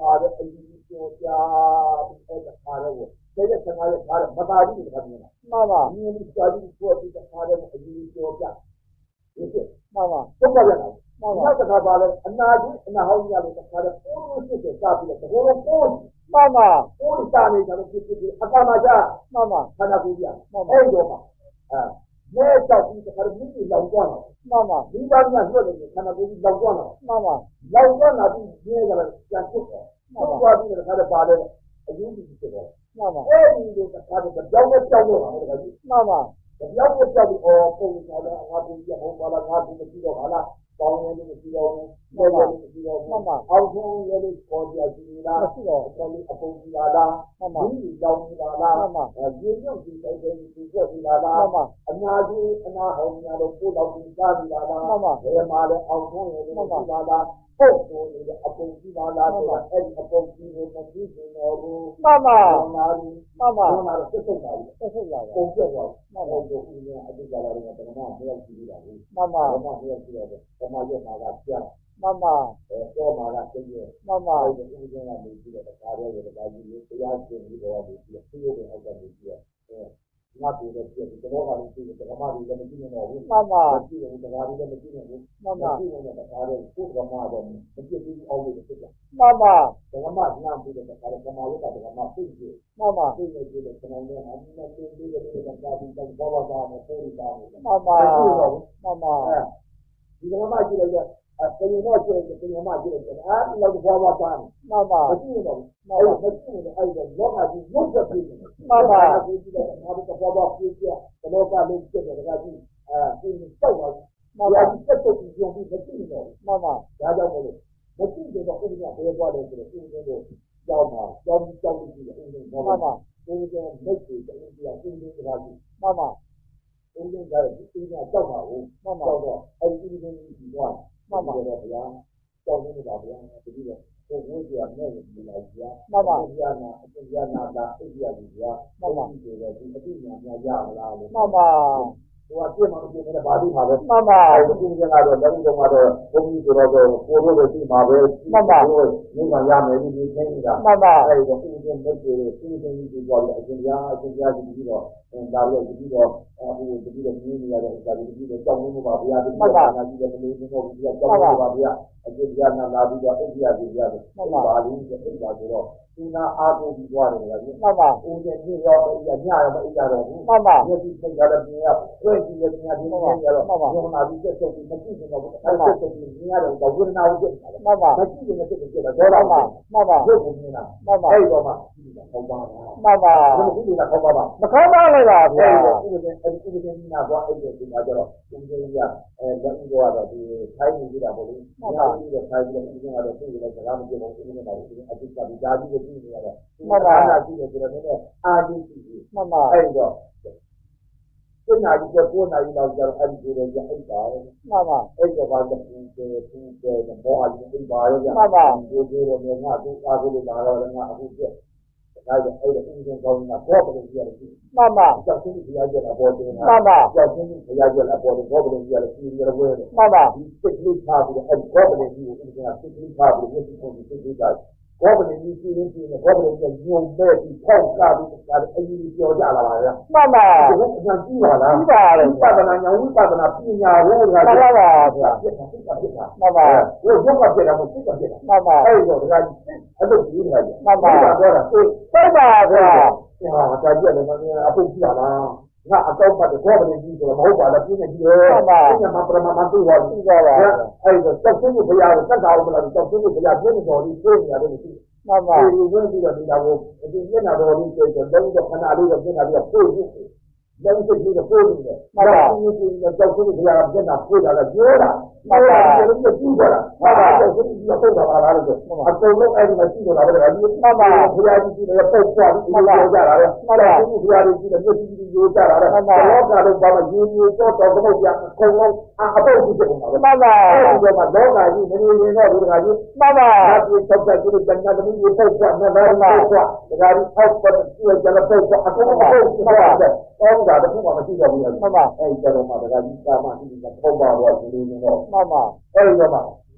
Speaker 1: ပါတဲ့အရေးပြောကြအဲ့ဒါခါတော့တဲ့တဲ့ဆန္ဒရဲ့ခါတော့မသာဘူးတခါမျိုးလား
Speaker 2: မှန်ပါ
Speaker 1: ဒီလိုကြာကြီးပေါ်ပြီးတခါတော့အရေးပြောကြဒီက
Speaker 2: မှန်ပါ
Speaker 1: ဘုရားရတာမှန်ပါတခါပါလဲအနာကြီးအနာဟောင်းရလို့တခါတော့ပိုးလို့စစ်စစ်စားပြီးတော့ဘုရားပိုး
Speaker 2: မှန်ပါ
Speaker 1: ပိုးစားနေတာလို့ဖြစ်ဖြစ်အကမှာကြ
Speaker 2: မှန်ပါ
Speaker 1: ခန္ဓာကိုယ်ပြအဲ့တော့မှအဲမဲတောက်ပြီးတခါတော့မိမိလောင်သွားတော့
Speaker 2: မှန်ပါ
Speaker 1: ဒီပါးကညွှတ်တယ်ခန္ဓာကိုယ်လောင်သွားတော့
Speaker 2: မှန်ပါ
Speaker 1: လောင်သွားလာပြီးကျဲကြတယ်ကြံ့ထုတ်တယ်ဟုတ်ပါပြီတခါတော့ပါလဲအယူကြီးဖြစ်တယ်
Speaker 2: မှန်ပါ
Speaker 1: အဲ့ဒီလိုတခါတော့ကြောက်ကြောက်တော့တာတခါကြီး
Speaker 2: မှန်ပါ
Speaker 1: ကြောက်ကြောက်ပြီးအော်ပုံစံတော့ငါကိုကြည့်အောင်ပါလားငါကိုမကြည့်တော့ဟာလားပေါင်းရင်းမရှိတော့ဘူး။ပေါ်ရင်းမရှိတော့ဘူး။အောက်ဆုံးရလေးပေါ်ပြကြည့်လားမရှိတော့ဘူး။အပုံကြည့်လား။ဒီကြောင်ကြည့်လား။ဒီရုပ်ကြည့်တဲ့ဒီကြည့်လား။အနာကြီးအနာဟောင်းများတော့ပို့တော့ကြည့်သားကြည့်လား။ဘယ်မှာလဲအောက်ဆုံးရလေးကြည့်လား။ဟုတ်ဆိုရင်အပုံကြည့်လားဆိုတော့အဲ့ဒီအပုံကြည့်ကိုမကြည့်နေတော့ဘူး
Speaker 2: ။မှန်ပါ
Speaker 1: ။နာရီ
Speaker 2: မှန်ပါ
Speaker 1: ။နာရီဆက်ဆက်ပါဘူး
Speaker 2: ။ဆက်ဆက်ပါ
Speaker 1: ဘူး။ပုံပြတော့မှန်ပါဘူး။ဒီကအတိတ်ကလာတော့ဘယ်မှာမရောက်ကြည့်တာဘူး
Speaker 2: ။မှန်ပါ
Speaker 1: ။ဘယ်မှာမရောက်ကြည့်တော့ဘယ်မှာရောက်မှာကကြာ
Speaker 2: မှန်ပါ
Speaker 1: အဲတော့မှာကသိရဲ့
Speaker 2: မှန်ပါ
Speaker 1: ဒီဥပဒေကနေပြီးတော့ဒါရဲရတာကြီးတရားရှင်ပြီးတော့ဒီပြည့်ရုပ်နဲ့အောက်ကနေပြီးတော့အဲငါတို့လည်းပြည့်တယ်တော့ကလည်းပြည့်တယ်ဓမ္မတွေလည်းမကြည့်နေတော့ဘူး
Speaker 2: မှန်ပါ
Speaker 1: ကြည့်တယ်ဓမ္မတွေလည်းမကြည့်နေဘူး
Speaker 2: မှန်ပါ
Speaker 1: ကြည့်နေတဲ့ဒါရဲကိုယ်ဓမ္မတော့မကြည့်ဘူးအောက်လို့ဖြစ်တယ်
Speaker 2: မှန်ပါ
Speaker 1: ဓမ္မညာပြီးတော့ဒါရဲဓမ္မလို့တာဓမ္မသိတယ်
Speaker 2: မှန်ပါ
Speaker 1: သိနေပြီးတော့ကျွန်တော်လည်းအမှန်နဲ့သိပြီးတော့ဒါပြီးတော့ဘာဝတာနဲ့ပို့တာနဲ့
Speaker 2: မှန်ပါမှန်ပါ
Speaker 1: ဒီဓမ္မကြည့်လိုက်အဲ့ဒီတော့ကျတဲ့ဒီမှာကြည့်တယ်အားလုံးဘာဝတာ
Speaker 2: မှန်ပါ
Speaker 1: မကြည့်တော့အဲ့ဒါမကြည့်တော့အဲ့ဒါလောကကြီးရုပ်သက်ပြီးတယ်
Speaker 2: မှန်ပါ
Speaker 1: ဒီကြည့်တယ်အားလုံးဘာဝပြည့်ပြည့်ဘလောကလုံးကျတဲ့ဒါကြီးအဲဒီတောက်ပါမှန်ပါဒီတက်တက်ကြုံပြီးမကြည့်တော့
Speaker 2: မှန်ပါ
Speaker 1: ဒါကြောင့်မို့လို့မကြည့်တော့ဥပဒေဘယ်သွားတယ်ဆိုတော့ဥပဒေကိုကြောက်ပါကြောက်ကြောက်ကြည့်တယ်ဥပဒေ
Speaker 2: မှန်ပါ
Speaker 1: ဥပဒေမိတ်တွေတူတူဥပဒေကဒါကြီး
Speaker 2: မှန်ပါ
Speaker 1: ဥပဒေကဒီဥပဒေကြောက်ပါဘူး
Speaker 2: မှန်ပါ
Speaker 1: တော့အဲ့ဒီဥပဒေကြီးသွားမှန်ပါတော့ဗျာကြောက်နေတာဗျာတတိယကိုဝိဇ္ဇာနဲ့ဒီလိုက်ဗျာ
Speaker 2: မှန်ပါ
Speaker 1: ဗျာနာအပြာနာတာအိယာကြီးဗျာ
Speaker 2: မှန်ပါ
Speaker 1: ဒီလိုဒီအတိညာများရမလားလို့
Speaker 2: မှန်ပါ
Speaker 1: ဟိုကပြည့်မှမပြည့်နဲ့ဘာလို့မှာပဲ
Speaker 2: မှန်ပါ
Speaker 1: အဲ့ဒီကကတော့လည်းတော့ကတော့ဘုန်းကြီးဆိုတော့ကိုလိုပဲဒီမှာပဲ
Speaker 2: မှန်ပါ
Speaker 1: မိမရမယ်ဒီဒီသိနေတာ
Speaker 2: မှန်ပါ
Speaker 1: အဲ့ဒီကိုဦးဇင်းလက်တွေသူ့တင်ကြီးပေါ်ပြီးအရှင်ရားအရှင်ရားကြီးပြီးတော့ဒါလည်းပြီးတော့အခုဒီလိုမျိုးနေရတဲ့ဒါလည်းပြီးတော့ကြောင်းလို့ပါဗျာဒီမှာနာကြည့်တယ်မလို့ဒီတော့ဒီကြောင်းလို့ပါဗျာအရှင်ရားနာလာပြီးတော့အိယာကြီးဗျာဆိုပါလိမ့်တဲ့အိယာဆိုတော့ဒီနာအားကိုပြီးသွားတယ်ဗျာ
Speaker 2: မှန်ပါ
Speaker 1: ဦးဇင်းပြရောအိယာညရောမအိယာတော့ဘူး
Speaker 2: မှန်ပါ
Speaker 1: ဒီဒီစိတ်ကလည်းပြရဆွဲကြည့်ရပြဒီမှာရတော့ဘုရားဒီချက်ချုပ်ပြီးမကြည့်တော့ဘူးအဲ့ဒါချက်ချုပ်ပြီးမြင်ရတော့ဝိရဏဝိတ္တ
Speaker 2: မှန်ပါ
Speaker 1: မကြည့်ရင်လည်းဖြစ်တယ်တော့တော့
Speaker 2: မှန်ပါ
Speaker 1: ရုပ်ကိုမြင်တာ
Speaker 2: မှန်ပါ
Speaker 1: အဲ့တော့မှဒီကဟောပါတာ
Speaker 2: မှန်ပါ
Speaker 1: ဒီလိုဒီလိုဟောပါပါ
Speaker 2: မခေါင်းပါလိုက်ပါဗျာ
Speaker 1: အဲ့ဒီဥပဒေအဲ့ဒီဥပဒေနာပွားအဲ့ဒီဒီမှာကျတော့ဥပဒေကြီးကအဲလက်ဥတော့တော့ဒီထိုင်းနေတာပေါ့လေမှန်ပါဒီတော့ထိုင်းပြီးဥပဒေကတော့သူ့ရဲ့စကားမပြောဘူးဥပဒေမှာဒီအတိတ်ကဒီဓာတ်ကြီးကိုကြည့်နေရတော့
Speaker 2: မှန်ပါ
Speaker 1: အားရှိတယ်ဆိုတော့လည်းအာတိရှိတယ်
Speaker 2: မှန်ပါ
Speaker 1: အဲ့တော့စနေကြီးကကိုနာရီလောက်ကျတော့အဲ့ဒီကိုရအိတ်ပါရဲ့
Speaker 2: မှန်ပါ
Speaker 1: အဲ့ဒီဘာလို့ဒီဒီဒီဘောအရင်အိတ်ပါရဲ့
Speaker 2: မှန်ပါ
Speaker 1: ဒီဒီရောငါတို့အားကိုလာတော့ငါအခုပြဒါကြောင့်အဲ့ဒီအင်းကောင်းကဘောပလင်ကြီးရတယ်
Speaker 2: မှန်ပါ
Speaker 1: ကြောက်ချင်းကြီးရကြတာပေါ်တယ်
Speaker 2: မှန်ပါ
Speaker 1: ကြောက်ချင်းကြီးရကြတာပေါ်တယ်ဘောပလင်ကြီးရတယ်ကြီးရဝဲတယ်
Speaker 2: မှန်ပါ
Speaker 1: ဒီစိတ်လေးထားပြီးအဲ့ဒီဘောပလင်ကြီးကိုအင်းကစိတ်လေးထားပြီးဝတ်ပြီးပုံပြီးစိတ်လေးထားဘောပလင်ကြီးကြီးရင်းကြီးနဲ့ဘောပလင်ကြီးညုံပဲပြီးဖောက်ကားပြီးဒါအရင်ကြီးပြောကြလာပါဗျာ
Speaker 2: မှန်ပါ
Speaker 1: ဒီကအမှန်ကြီးပါလား
Speaker 2: ကြီးပါတယ်
Speaker 1: ဝိပဿနာဉာဏ်ဝိပဿနာပညာရောဒါ
Speaker 2: မှန်ပါပါဗျာ
Speaker 1: ပြစ်တာပြစ်တာပြစ်တာ
Speaker 2: မှန်ပါ
Speaker 1: ဟိုရုပ်ကပြစ်တာမဟုတ်ပြစ်တာပြစ်တာ
Speaker 2: မှန်ပါ
Speaker 1: အဲ့တော့ဒါကြီးအဲ့လိုကြီးနေတာကြီး
Speaker 2: မှန်ပါ
Speaker 1: ပြောတာသိ
Speaker 2: သိပါဗျာ
Speaker 1: ဟာဒါကြည့်လည်းမင်းအပုတ်ကြည့်လားငါအကောက်ပတ်တော့ဘောပလင်ကြီးဆိုတော့မဟုတ်ပါလားပြင်းနေကြီးရော
Speaker 2: မှန်ပါ
Speaker 1: ပြင်းမှာပရမမသိပါဘူး
Speaker 2: သိပါပါ
Speaker 1: အဲ့တော့တောက်ဆုံးကိုဘုရားကိုစက်တာအောင်မလားတောက်ဆုံးကိုဘုရားပြင်းနေတော်လေးသိနေရတယ်မရှိ
Speaker 2: မှန်ပါ
Speaker 1: ဒီလိုဝင်ပြီးတော့ဒီလာကိုဒီမျက်နှာတော်လေးတွေ့တော့လုံးတော့ခဏလေးတော့မျက်နှာပြီးတော့ပို့ဖို့လုံးစိတ်ကြီးတော့ပို့နေတယ်
Speaker 2: မှန်ပါ
Speaker 1: ဒီလိုကိုတောက်ဆုံးကိုဘုရားမျက်နှာပို့တာလည်းပြောတာ
Speaker 2: မှန်ပါ
Speaker 1: ဒီလိုမျိုးကြည့်ကြတာမှန်ပါတောက်ဆုံးကြီးတော့ပို့တာပါလားလို့အကုန်လုံးအဲ့ဒီမှာကြည့်နေတာပဲဒါကြီး
Speaker 2: မှန်ပါ
Speaker 1: ဘုရားကြီးကြီးလည်းပုတ်သွားပြီးပြောကြတာလေ
Speaker 2: မှန်ပါ
Speaker 1: ဒီဘုရားကြီးကြီးလည်းမျက်စိကြီးရိုးကြတာလေလောကလုံးဘာမှရင်းရင်းတော့တော့တော့ပြအကုန်လုံးအပုတ်ကြီးဖြစ်နေတာပဲ
Speaker 2: မှန်ပါ
Speaker 1: အဲ့ဒီတော့မှလောကကြီးမနေရင်တော့ဒီကကြီး
Speaker 2: မှန်ပါ
Speaker 1: ဒါကြီးတော့ကြည့်လို့ကျန်တဲ့သမီးကိုပုတ်သွားနေတယ်ပုတ်သွားဒါကြီးအောက်ပတ်ပြီးကျန်တဲ့ပုတ်သွားအကုန်လုံးပုတ်သွားတယ်အော်ဒါတခုမှမရှိတော့ဘူး
Speaker 2: မှန်ပါ
Speaker 1: အဲ့ဒီတော့မှဒါကြီးကာမတိကပုံပါတော့ဒီလိုမျိုးတော့
Speaker 2: မှန်ပါ
Speaker 1: အဲ့ဒီတော့မှ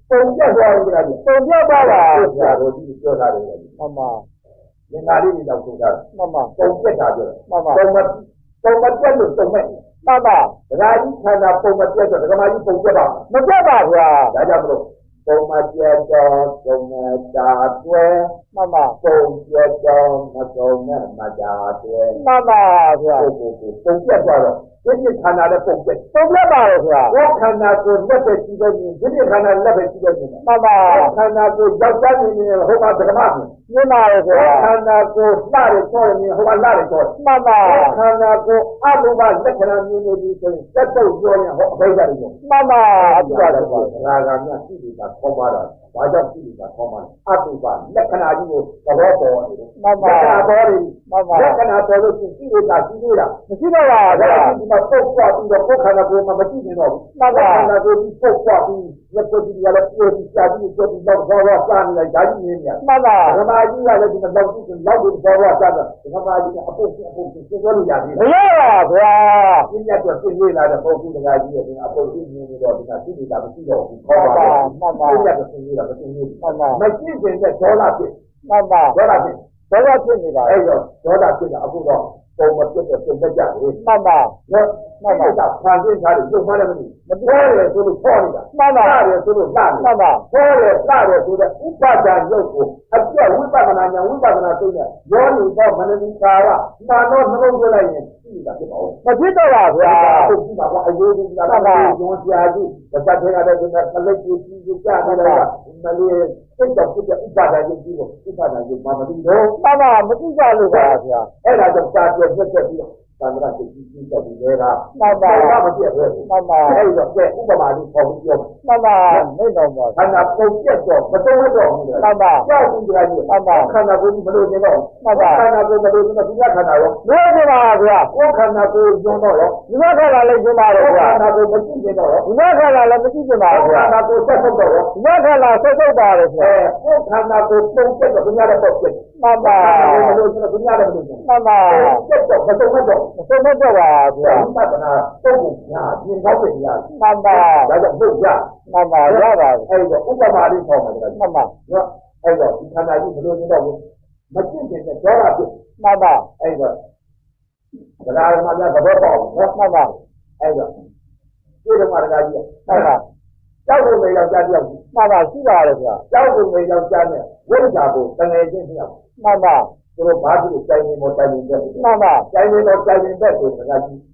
Speaker 1: ပုံပြတ်သွားတယ်ကြည့်
Speaker 2: ပုံပြတ်ပါလား
Speaker 1: ဆရာတော်ကြီးပြောထားတယ်ကြည့်
Speaker 2: မှန်ပါ
Speaker 1: ငင်္ဂါလေးတွေတော့ထုတ်ထားတယ်
Speaker 2: မှန်ပါ
Speaker 1: ပုံပြတ်တာပြော
Speaker 2: မှန်ပါ
Speaker 1: ပုံမပုံမပြတ်လို့တုံမဲ့
Speaker 2: မှန်ပါ
Speaker 1: ဒကာကြီးခန္ဓာပုံမပြတ်တော့ဒကာမကြီးပုံပြတ်ပါ
Speaker 2: မပြတ်ပါဗျာ
Speaker 1: ဒါကြောင့်မလို့ပုံမပြတ်တော့ပုံမတာတွဲ
Speaker 2: မှန်ပါ
Speaker 1: ပုံပြတ်တော့မပုံနဲ့မတာတွဲ
Speaker 2: မှန်ပါဗျာ
Speaker 1: ကိုကိုကိုပုံပြတ်သွားတော့ဒီနေ့ခန္ဓာနဲ့ပုံပြတ်
Speaker 2: ပုံပြတ်ပါလေဗျာ
Speaker 1: ဘောခန္ဓာကိုလက်ပဲကြည့်လို့မြင်ဒီနေ့ခန္ဓာလက်ပဲကြည့်လို့မြင်
Speaker 2: မှန်ပါ
Speaker 1: ခန္ဓာကိုယောက်ျားမြင်နေဟိုမှာဓမ္မမြင်
Speaker 2: မြင်ပါလေဗျာ
Speaker 1: ခန္ဓာကိုလှတယ်ဆိုရင်ဟိုမှာလှတယ်ဆို
Speaker 2: မှန်ပါ
Speaker 1: ခန္ဓာကိုအဘုဘလက္ခဏာမြင်နေပြီဆိုရင်စက်တော့ပြောရင်ဟောအဘိဓါတွေ
Speaker 2: မှန်ပါအပြတ်ပါလေဗျာ
Speaker 1: ရာဂာမြတ်ရှိနေတာခေါ်ပါတာဘာကြောင့်ရှိနေတာခေါ်ပါအဘုဘလက္ခဏာကြီးကိုသဘောပေါ်နေတယ်
Speaker 2: မှန်ပါ
Speaker 1: လက္ခဏာပေါ်နေ
Speaker 2: မှန်ပါ
Speaker 1: လက္ခဏာပေါ်လို့ရှိရင်ရှိနေတာရှိနေတာ
Speaker 2: မရှိတော့ပါ
Speaker 1: ဒါ
Speaker 2: ဗျာ
Speaker 1: ကဒီမှာပုတ်ပွားပြီးတော့ပုတ်ခန္ဓာကိုမှမရှိနေတော့ဘူးခန္ဓာကိုဒီပုတ်ပွားပြီးလက်ပုတ်ကြီးကလည်းပြေပြီးစာပြီးပြေပြီးတော့ဘောဘောစားနေလိုက်ဒါကြီးနေနေ
Speaker 2: မှန်ပါ
Speaker 1: ဓမ္မကြီးကလည်းဒီမှာလောက်ကြည့်လောက်ပြီးဘောဘောစားတော့ဓမ္မကြီးကအပုတ်အပုတ်ကိုပြောလို့ရသေး
Speaker 2: မ
Speaker 1: တယ်
Speaker 2: ရပါဗျာ
Speaker 1: ဒီညတော့သိနေလာတဲ့ပုတ်ကြီးတကားကြီးရဲ့အပုတ်ကြီးနေနေတော့ဒီကသိနေတာမရှိတော့ဘူး
Speaker 2: မှ
Speaker 1: ခေါ်
Speaker 2: န်
Speaker 1: ပါ
Speaker 2: ပါ
Speaker 1: တော့
Speaker 2: မှန်ပါ
Speaker 1: ဒီညတော့သိနေတာမရှိနေဘူး
Speaker 2: မှန်ပါ
Speaker 1: မရှိတဲ့ဒေါသဖြစ်
Speaker 2: မှန်ပါ
Speaker 1: ဒေါသဖြစ်
Speaker 2: ဒေါသဖြစ်နေတာ
Speaker 1: အဲ့တော့ဒေါသဖြစ်တာအခုတော့ပုံမပြတ်တဲ့ပုံပြတ်ကြတယ်
Speaker 2: မှန်ပါ
Speaker 1: နော်မှန်ပါကဖန်ဆင်းထားတယ်ရုပ်မှလည်းမသိမပြောရဆိုလို့ခေါ်နေတာ
Speaker 2: မှန်ပါ
Speaker 1: ရတယ်ဆိုလို့လှတယ်
Speaker 2: မှန်ပါ
Speaker 1: ခေါ်ရလှတယ်ဆိုတဲ့ဥပါဒာရုပ်ကိုအပြည့်ဝိပဿနာဉာဏ်ဝိပဿနာသိတဲ့ရောနေတော့မနတိကာရမာနောနှလုံးသွင်းလိုက်ရင်ရှိနေတာဖြစ်ပါဦး
Speaker 2: မဖြစ်တော့ပါဗျာ
Speaker 1: ဟုတ်ပြီပါကအယိုးကြီးကလည်းရုံးရှားကြီးတစ်ပတ်ထဲကလည်းဒီကလေးကြီးကြီးကြားနေတယ်မလေးစိတ်တော့ဖြစ်တဲ့ဥပါဒာရုပ်ကြီးကိုဥပါဒာရုပ်မှမသိတော့
Speaker 2: မှန်ပါမသိကြလို့ပါဗျာ
Speaker 1: အဲ့ဒါကြောင့်စာပြည့်ပြည့်ပြီးတော့သံဃာစိတ်ကြီးကြီးတက်ပြီးလဲတာ
Speaker 2: မှန်ပါ
Speaker 1: ဘာမပြည့်ပဲ
Speaker 2: မှန်ပါ
Speaker 1: အဲ့တော့ကဲဥပမာလေးပေါ်ပြီးပြော
Speaker 2: မှန်ပါနေတော့ပါ
Speaker 1: ခန္ဓာပုံပြတ်တော့မတုံးတော့ဘူးလေ
Speaker 2: မှန်ပါ
Speaker 1: ကြောက်ကြည့်ကြရည်ခန္ဓာကိုယ်မလို့နေတော့ခန္ဓာကိုယ်မလို့နေတော့ဒီခန္ဓာရော
Speaker 2: နေပါဗျာ
Speaker 1: ကိုယ်ခန္ဓာကိုယ်ညွန်တော့ရော
Speaker 2: ဒီဘက်ကလည်းကျင်းပါလေ
Speaker 1: ကိုယ်
Speaker 2: ဗျာ
Speaker 1: ခန္ဓာကိုယ်မကြည့်နေတော့ရော
Speaker 2: ဒီဘက်ကလည်းမကြည့်ကြပါ
Speaker 1: ကိုယ်
Speaker 2: ဗျာ
Speaker 1: ခန္ဓာကိုယ်ဆက်ဆုပ်တော့ရော
Speaker 2: ဒီဘက်ကလည်းဆက်ဆုပ်ပါလေဗျာ
Speaker 1: အဲကိုယ်ခန္ဓာကိုယ်ပုံပြတ်တော့ဘုရားလည်းပေါ့ပြတ်
Speaker 2: မှန်ပါ
Speaker 1: မလို့နေတော့ဘုရားလည်းမလို့နေ
Speaker 2: မှန်ပါ
Speaker 1: ပြတ်တော့မတုံးတော့
Speaker 2: မဆုံးမတော့ပါဗျာ
Speaker 1: ဝိပဿနာပုဂ္ဂိုလ်ညာပြင်ကောင်းပြင်ရ
Speaker 2: မှန်ပါ
Speaker 1: ဒါကြောင့်ဘုရား
Speaker 2: မှန်ပါရပါ
Speaker 1: အဲ့တော့ဥပမာလေးပေါ်မှာတကယ်
Speaker 2: မှန်ပါ
Speaker 1: နော်အဲ့တော့ဒီခန္ဓာကြီးဘယ်လိုနေတော့ဘူးမကျင့်တဲ့ဒေါသဖြစ်
Speaker 2: မှန်ပါ
Speaker 1: အဲ့တော့ဒကာမများသဘောပေါက်နော်
Speaker 2: မှန်ပါ
Speaker 1: အဲ့တော့ဒီဓမ္မဒကာကြီး
Speaker 2: မှန်ပါ
Speaker 1: ကြောက်လို့နေယောက်ျားတယောက်
Speaker 2: မှန်ပါရှိပါလေဗျာ
Speaker 1: ကြောက်လို့နေယောက်ျားနဲ့ဝိဇ္ဇာကိုတငယ်ချင်းတယောက်
Speaker 2: မှန်ပါ
Speaker 1: သူတို့ဘာဖြစ်လို့တိုင်နေမို့တိုင်နေတဲ့
Speaker 2: မှန်ပါ
Speaker 1: တိုင်နေတော့တိုင်နေတဲ့ဆိုဒကာကြီး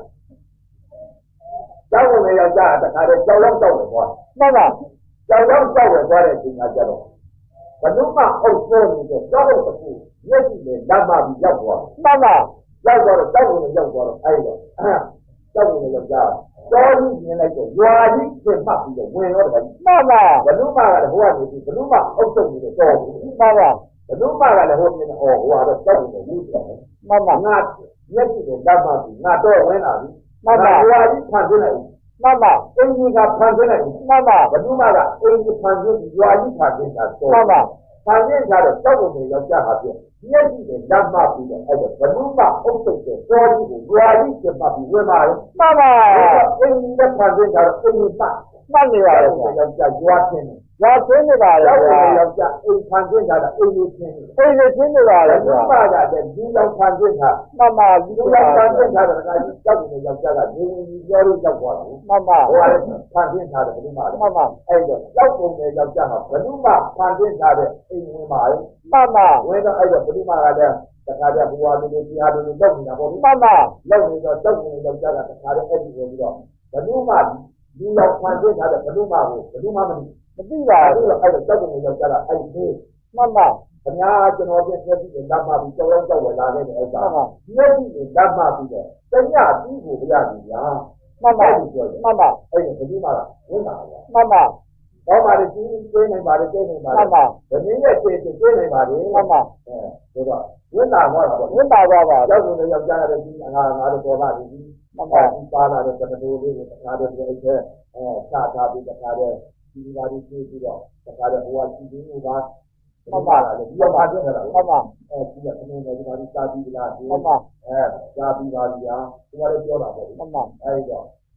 Speaker 1: ကြောက်လို့နေယောက်ျားတခါတည်းကြောက်ရောက်ကြောက်တယ်ကွာ
Speaker 2: မှန်ပါ
Speaker 1: ကြောက်ရောက်ကြောက်ရသွားတဲ့အချိန်ကကြတော့ဘယ်သူမှအုပ်စိုးနေတဲ့ကြောက်လို့တစ်ခုမျက်စိနဲ့ဓမ္မပြီးရောက်သွား
Speaker 2: မှန်ပါ
Speaker 1: ရောက်သွားတော့ကြောက်လို့ရောက်သွားတော့အဲ့တော့ကြောက်လို့ရောက်ကြတော်ကြီးမြင်လိုက်တော့ရွာကြီးပြင်မှတ်ပြီးတော့ဝင်တော့တယ်
Speaker 2: မှန်ပါ
Speaker 1: ဘယ်သူမှလည်းဟိုကနေပြီးဘယ်သူမှအုပ်စိုးနေတဲ့တော်ဘူး
Speaker 2: မှန်ပါ
Speaker 1: ဘယ်သူမှလည်းဟိုမြင်တော့ဟိုကတော့ကြောက်လို့ဝူးတယ်
Speaker 2: မှန်ပါ
Speaker 1: ငါမျက်စိနဲ့ဓမ္မပြီးငါတော့ဝင်လာပြီရွာကြီးဖန်ဆင်းလိုက်
Speaker 2: မှန်ပါ
Speaker 1: အင်းကြီးကဖန်ဆင်းလိုက်
Speaker 2: မှန်ပါ
Speaker 1: ဘယ်သူမှကအင်းကြီးဖန်ဆင်းပြီးရွာကြီးဖန်ဆင်းတာတော့
Speaker 2: မှန်ပါ
Speaker 1: ဖန်ဆင်းကြတော့ကြောက်လို့ရောက်ကြဟာပြမျက်စိနဲ့ဓမ္မပြီးတော့အဲ့တော့ဘယ်သူမှအုပ်စိုးတဲ့တော်ကြီးကိုရွာကြီးပြင်မှတ်ပြီးဝင်လာတယ်
Speaker 2: မှန်ပါ
Speaker 1: အင်းကြီးကဖန်ဆင်းကြတော့အင်းကြီးမှတ်
Speaker 2: မှန်နေပါလေဗျာ
Speaker 1: ယောက်ျားရွာချင်းတယ်
Speaker 2: ရသင်းနေပါလေ
Speaker 1: ယောက်
Speaker 2: ဗျာ
Speaker 1: ျားယောက်ျားအိမ်ဖန်ဆင်းကြတာအင်းကြီးချင်းတယ်
Speaker 2: အိမ်လေးသင်းနေပါလေ
Speaker 1: ဘယ်သူ
Speaker 2: ဗျာ
Speaker 1: မှကတဲ့ဒီလောက်ဖန်ဆင်းတာ
Speaker 2: မှန်ပါဒီ
Speaker 1: ဒီ
Speaker 2: လို
Speaker 1: လောက်
Speaker 2: ပါ
Speaker 1: ဖန်ဆင်းတာကလည်းကြောက်နေယောက်ျားကနေဝင်ပြီးပြောလို့ကြောက်သွားတာ
Speaker 2: မှန်ပါ
Speaker 1: ဟိုကလည်းဖန်ဆင်းထားတယ်ဘယ်သူမှ
Speaker 2: မှန်ပါ
Speaker 1: အဲ့တော့ကြောက်ကုန်တဲ့ယောက်ျားဟာဘယ်သူမှဖန်ဆင်းထားတဲ့အိမ်ဝင်ပါလေ
Speaker 2: မှန်ပါ
Speaker 1: ဝင်တော့အဲ့တော့ဘယ်သူမှကလည်းတခါတည်းဘုရားလူတွေတရားလူတွေတောက်နေတာပေါ့လေ
Speaker 2: မှန်ပါ
Speaker 1: လောက်နေတော့ကြောက်ကုန်တဲ့ယောက်ျားကတခါတည်းအဲ့ဒီဝင်ပြီးတော့ဘယ်သူမှဒီလောက်ဖန်ဆင်းထားတဲ့ဘယ်သူမှကိုဘယ်သူမှမသိ
Speaker 2: မသိပါ
Speaker 1: အဲ့
Speaker 2: ဘူး
Speaker 1: တော့အဲ့တော့ကြောက်ကုန်တဲ့ယောက်ျားကအဲ့ဒီ
Speaker 2: မှန်ပါ
Speaker 1: အများကျွန်တော်ပြည့်ပြည့်ပြီးဓမ္မပြီးကြောက်ရောက်ကြောက်ဝင်လာတဲ့ဥစ္စာမျက်စိနဲ့ဓမ္မပြီးတော့တညပြီးကိုပြရစီဗျာ
Speaker 2: မှန်ပါမှန်ပါ
Speaker 1: အဲ့တော့ဘယ်သူမှဝင်လာဗျာ
Speaker 2: မှန်ပါ
Speaker 1: တော့ပါလေကြီးကျွေးနေပါလေကျွေးနေပါလေ
Speaker 2: မှန်ပါ
Speaker 1: ဘယ်နည်းနဲ့ကျွေးကျွေးနေပါလေ
Speaker 2: မှန်ပါ
Speaker 1: အဲဒါကဝင်လာတော့တော့
Speaker 2: ဝင်ပါပါပါ
Speaker 1: ကြောက်ကုန်တဲ့ယောက်ျားရဲ့ဒီငါငါတို့ပေါ်လာပြီ
Speaker 2: မှန်
Speaker 1: ပါ
Speaker 2: ပါ
Speaker 1: ဒီပါလာတဲ့တမလို့လေးကိုတခါတည်းအဲ့ဒါအဲချထားပြီးတခါတည်းဒီပါဒီကျွေးပြီးတော့တခါတည်းဟိုကကြည့်ပြီးပါမှန်ပါလားဒီတော့ပါပြနေတာ
Speaker 2: မှန်ပါ
Speaker 1: အဲဒီကခဏနေဒီမှာစာပြီးလားဒီ
Speaker 2: မှန်ပါ
Speaker 1: အဲစာပြီးပါဗျာဒီကလည်းပြောတာပေါ့
Speaker 2: မှန်ပါ
Speaker 1: အဲဒီတော့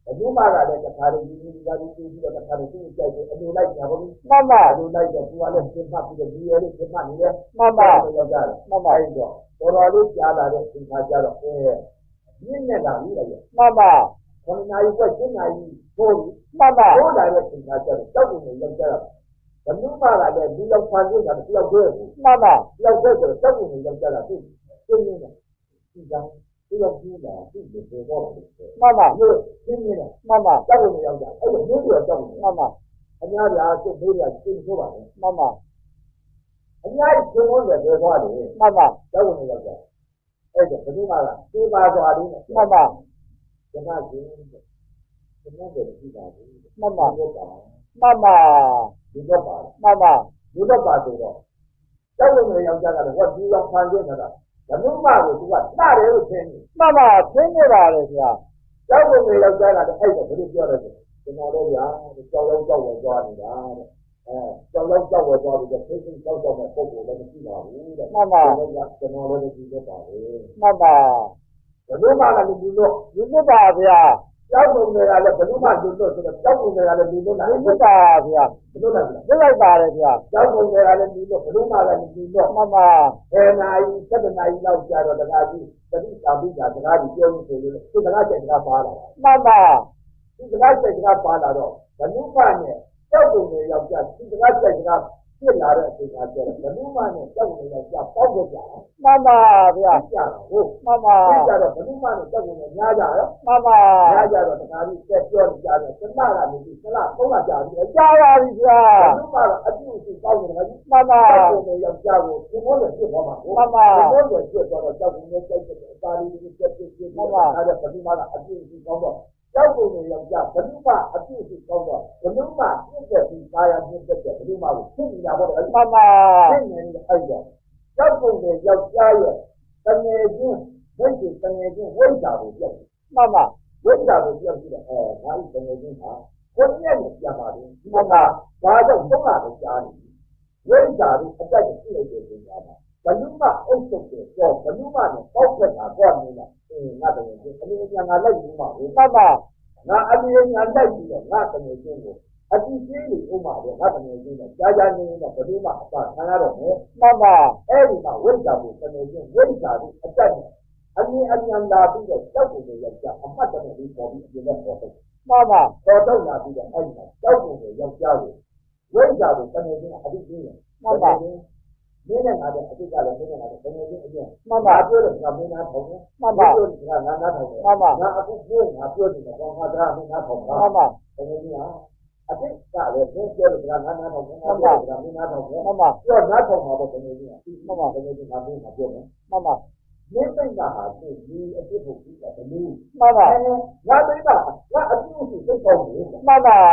Speaker 1: လူမကလည်းတစ်ခါတည်းဒီဒီကဒီဒီကတစ်ခါတည်းသူ့ကြိုက်တယ်အလိုလိုက်တာပေါ့။
Speaker 2: မှန်ပါ
Speaker 1: အလိုလိုက်တော့သူကလည်းသင်မှတ်ပြီးတော့ဒီရဲလေးသင်မှတ်နေတယ်
Speaker 2: မှန်ပါ
Speaker 1: ရောက်ကြတယ်မှန်ပါရင်တော့တော်တော်လေးကြားလာတဲ့သင်္ခါကြတော့အဲမြင့်နဲ့လာပြီးတော့
Speaker 2: မှန်ပါ
Speaker 1: ခဏနာရီကရှင်းနာရီပို့
Speaker 2: မှန်ပါ
Speaker 1: ပို့လာတဲ့သင်္ခါကြတော့တောက်ကုန်နဲ့ရောက်ကြတာဘလူမကလည်းဒီလောက်ဖန်ဆင်းတာတယောက်တည်း
Speaker 2: မှန်ပါ
Speaker 1: တယောက်တည်းဆိုတော့တောက်ကုန်နဲ့ရောက်ကြတာသူရှင်းနေတာဒီကံဒီလောက်ကြီးလာသူ့ကိုပေါ်တော့တယ်
Speaker 2: မှန်ပါ
Speaker 1: လို့ရှင်းနေတာ
Speaker 2: မှန်ပါ
Speaker 1: တောက်ကုန်နဲ့ရောက်ကြအဲ့လိုမျိုးပြောတောက်ကုန်
Speaker 2: မှန်ပါ
Speaker 1: အများကြီးသူ့မေးရရှင်းဆိုပါလေ
Speaker 2: မှန်ပါ
Speaker 1: အများကြီးရှင်းလို့လည်းပြောသွားတယ်
Speaker 2: မှန်ပါ
Speaker 1: တောက်ကုန်နဲ့ရောက်ကြအဲ့ဒါဘလူမကသေပါသွားတယ်
Speaker 2: မှန်ပါ
Speaker 1: ကျမကျင်းကျမတို့ကြည့်ပါဘူး
Speaker 2: မှန်ပါ
Speaker 1: ဟုတ်ပါ
Speaker 2: မှန်ပါ
Speaker 1: ဒီတော့ပါ
Speaker 2: မှန်ပါ
Speaker 1: ဒီတော့ပါဆိုတော့တောက်ဝင်ရောက်ကြတာဟောဒီလောက်ဖန်ဆင်းနေတာဘယ်လိုမှကိုသူကစတယ်လို့ထင်တယ်
Speaker 2: မှန်ပါသင်နေပါလေခင်ဗျာ
Speaker 1: တောက်ဝင်ရောက်ကြတာအဲ့ဒါဘယ်လိုပြောရလဲကျွန်တော်တို့ဗျာကြောက်လောက်ကြောက်ဝယ်သွားနေတာတဲ့အဲကြောက်လောက်ကြောက်ဝယ်သွားပြီးတော့ဖိစိကြောက်ကြောက်မဲ့ပုံကိုလည်းမရှိပါဘူးတဲ့
Speaker 2: မှန်ပါ
Speaker 1: ကျွန်တော်လည်းဒီတော့ပါပဲ
Speaker 2: မှန်ပါ
Speaker 1: ဘယ်လိုမှလည်းလူလို့
Speaker 2: ဒီလိုပါဗျာ
Speaker 1: ကြောက်ဝင်တွေကလည်းဘယ်လိုမှလူလို့ဆိုတော့ကြောက်ဝင်တွေကလည်းလူလို့လား
Speaker 2: ဒီလိုပါဗျာ
Speaker 1: ဘယ်လိုလဲ
Speaker 2: သိလိုက်ပါလေဗျာ
Speaker 1: ကြောက်ဝင်တွေကလည်းလူလို့ဘယ်လိုမှလည်းလူလို့
Speaker 2: မှန်ပါ
Speaker 1: အဲနာယီစက်တနာယီလောက်ကြာတော့တခါကြီးတတိသာပိတာစကားကြီးပြောလို့ဆိုလို့ဒီစကားချက်စကားပါလာ
Speaker 2: မှန်ပါ
Speaker 1: ဒီစကားချက်စကားပါလာတော့ဘနုမနဲ့ကြောက်ကုန်တွေယောက်ျားဒီစကားချက်စကားဖြစ်လာတဲ့အချိန်ကကျတော့ဘနုမနဲ့ကြောက်ကုန်တွေယောက်ျားပေါက်ကြကြ
Speaker 2: မှန်ပါဗျာ
Speaker 1: ကြတာဟုတ်
Speaker 2: မှန်ပါ
Speaker 1: ကြတော့ဘနုမနဲ့ကြောက်ကုန်တွေညားကြရော
Speaker 2: မှန်ပါ
Speaker 1: ညားကြတော့တခါကြီးဆက်ပြောကြတယ်စမကနေပြီးစလားသုံးလာကြပြီ
Speaker 2: ကြားပါပြီဗျာ
Speaker 1: ဘနုမကအပြုအစုပေါက်နေတာကြီး
Speaker 2: မှန်ပါ
Speaker 1: ကြောက်ကုန်တွေယောက်ျားကိုဒီလိုနဲ့ဖြစ်သွားမှာဟုတ်
Speaker 2: မှန်ပါ
Speaker 1: ဒီလိုနဲ့ဖြစ်သွားတော့ကြောက်ကုန်တွေကြိုက်တဲ့အစာလေးတွေချက်ချက်ချက်မှန်ပါအဲ့ဒါဘနုမကအပြုအစုပေါက်တော့ကြောက်ကုန်တွေယောက်ျားဘနုမအပြုအစုပေါက်တော့ဘနုမပြည့်တဲ့ဒီကာယမြင့်တဲ့ဘနုမကိုဖြစ်နေတာပေါ့
Speaker 2: မှန်ပါ
Speaker 1: ဖြစ်နေတဲ့အဲ့တော့ကြောက်ကုန်တွေယောက်ျားရဲ့တငယ်ချင်းဝိတ်ကြီးတငယ်ချင်းဝိတ်တာကိုပြောက်
Speaker 2: မှန်ပါ
Speaker 1: ဝိတ်တာကိုပြောက်ကြည့်တယ်အဲငါ့တငယ်ချင်းဟာကိုယ်နဲ့ပြန်ပါလိမ့်ဒီမှာဘာကြောင့်သုံးလာတော့ကြားနေဝိတ်တာကိုအတက်ကြီးလိုက်တယ်ဆိုတာဘလူမအုပ်စုပ်တယ်တော့ဘလူမနဲ့ပေါက်ဖက်တာတော့နေလားအင်းငါတငယ်ချင်းအလေးပြန်ငါလိုက်ပြီးမှဟုတ်
Speaker 2: မှန်ပါ
Speaker 1: ငါအလေးညာလိုက်ပြီးတော့ငါတငယ်ချင်းကိုအတိအကျဉ်းကိုဥမာတော့ငါတငယ်ချင်းနဲ့ကြားကြားနေတော့ဘယ်လိုမှအပါခံရတော့မယ်
Speaker 2: မှန်ပါ
Speaker 1: အဲ့ဒီမှာဝိဇ္ဇာကိုတကယ်ချင်းဝိဇ္ဇာကိုအတက်နဲ့အမြင်အဉာဏ်လာပြီးတော့ကြောက်ကုန်တွေရောက်ကြအမှတ်တမဲ့လေးပေါ်ပြီးအပြင်နဲ့ပေါ်တော့
Speaker 2: မှန်ပါ
Speaker 1: ပေါ်တော့လာပြီးတော့အဲ့ဒီမှာကြောက်ကုန်တွေရောက်ကြလို့ဝိဇ္ဇာကိုတကယ်ချင်းအတိအကျဉ်းနဲ့မှန်ပါမင်းနဲ့ငါတဲ့အတိတ်ကလည်းမင်းနဲ့ငါတဲ့တကယ်ချင်းအပြင်မှန်ပါပြောလို့ငါမင်းသားထောင်တယ်မှန်ပါပြောလို့ငါငါသားထောင်တယ်မှန်ပါငါအခုပြောငါပြောနေတယ်ကောင်ငါသားမင်းသားထောင်တာမှန်ပါတကယ်ချင်းဟာအတိတ်ကလည်းမင်းပြောလို့ငါငါသားထောင်တယ်ငါပြောလို့ငါမင်းသားထောင်တယ်မှန်ပါပြောငါထောင်မှာပေါ့တကယ်ချင်းမှန်ပါတကယ်ချင်းငါမင်းသားပြောတယ်မှန်ပါမင်းသိတာဟာသူဒီအဖြစ်ကိုပြီးတာဘယ်လိုမှန်ပါငါသိတာငါအပြုအစုသိကောင်းတယ်မှန်ပါပါ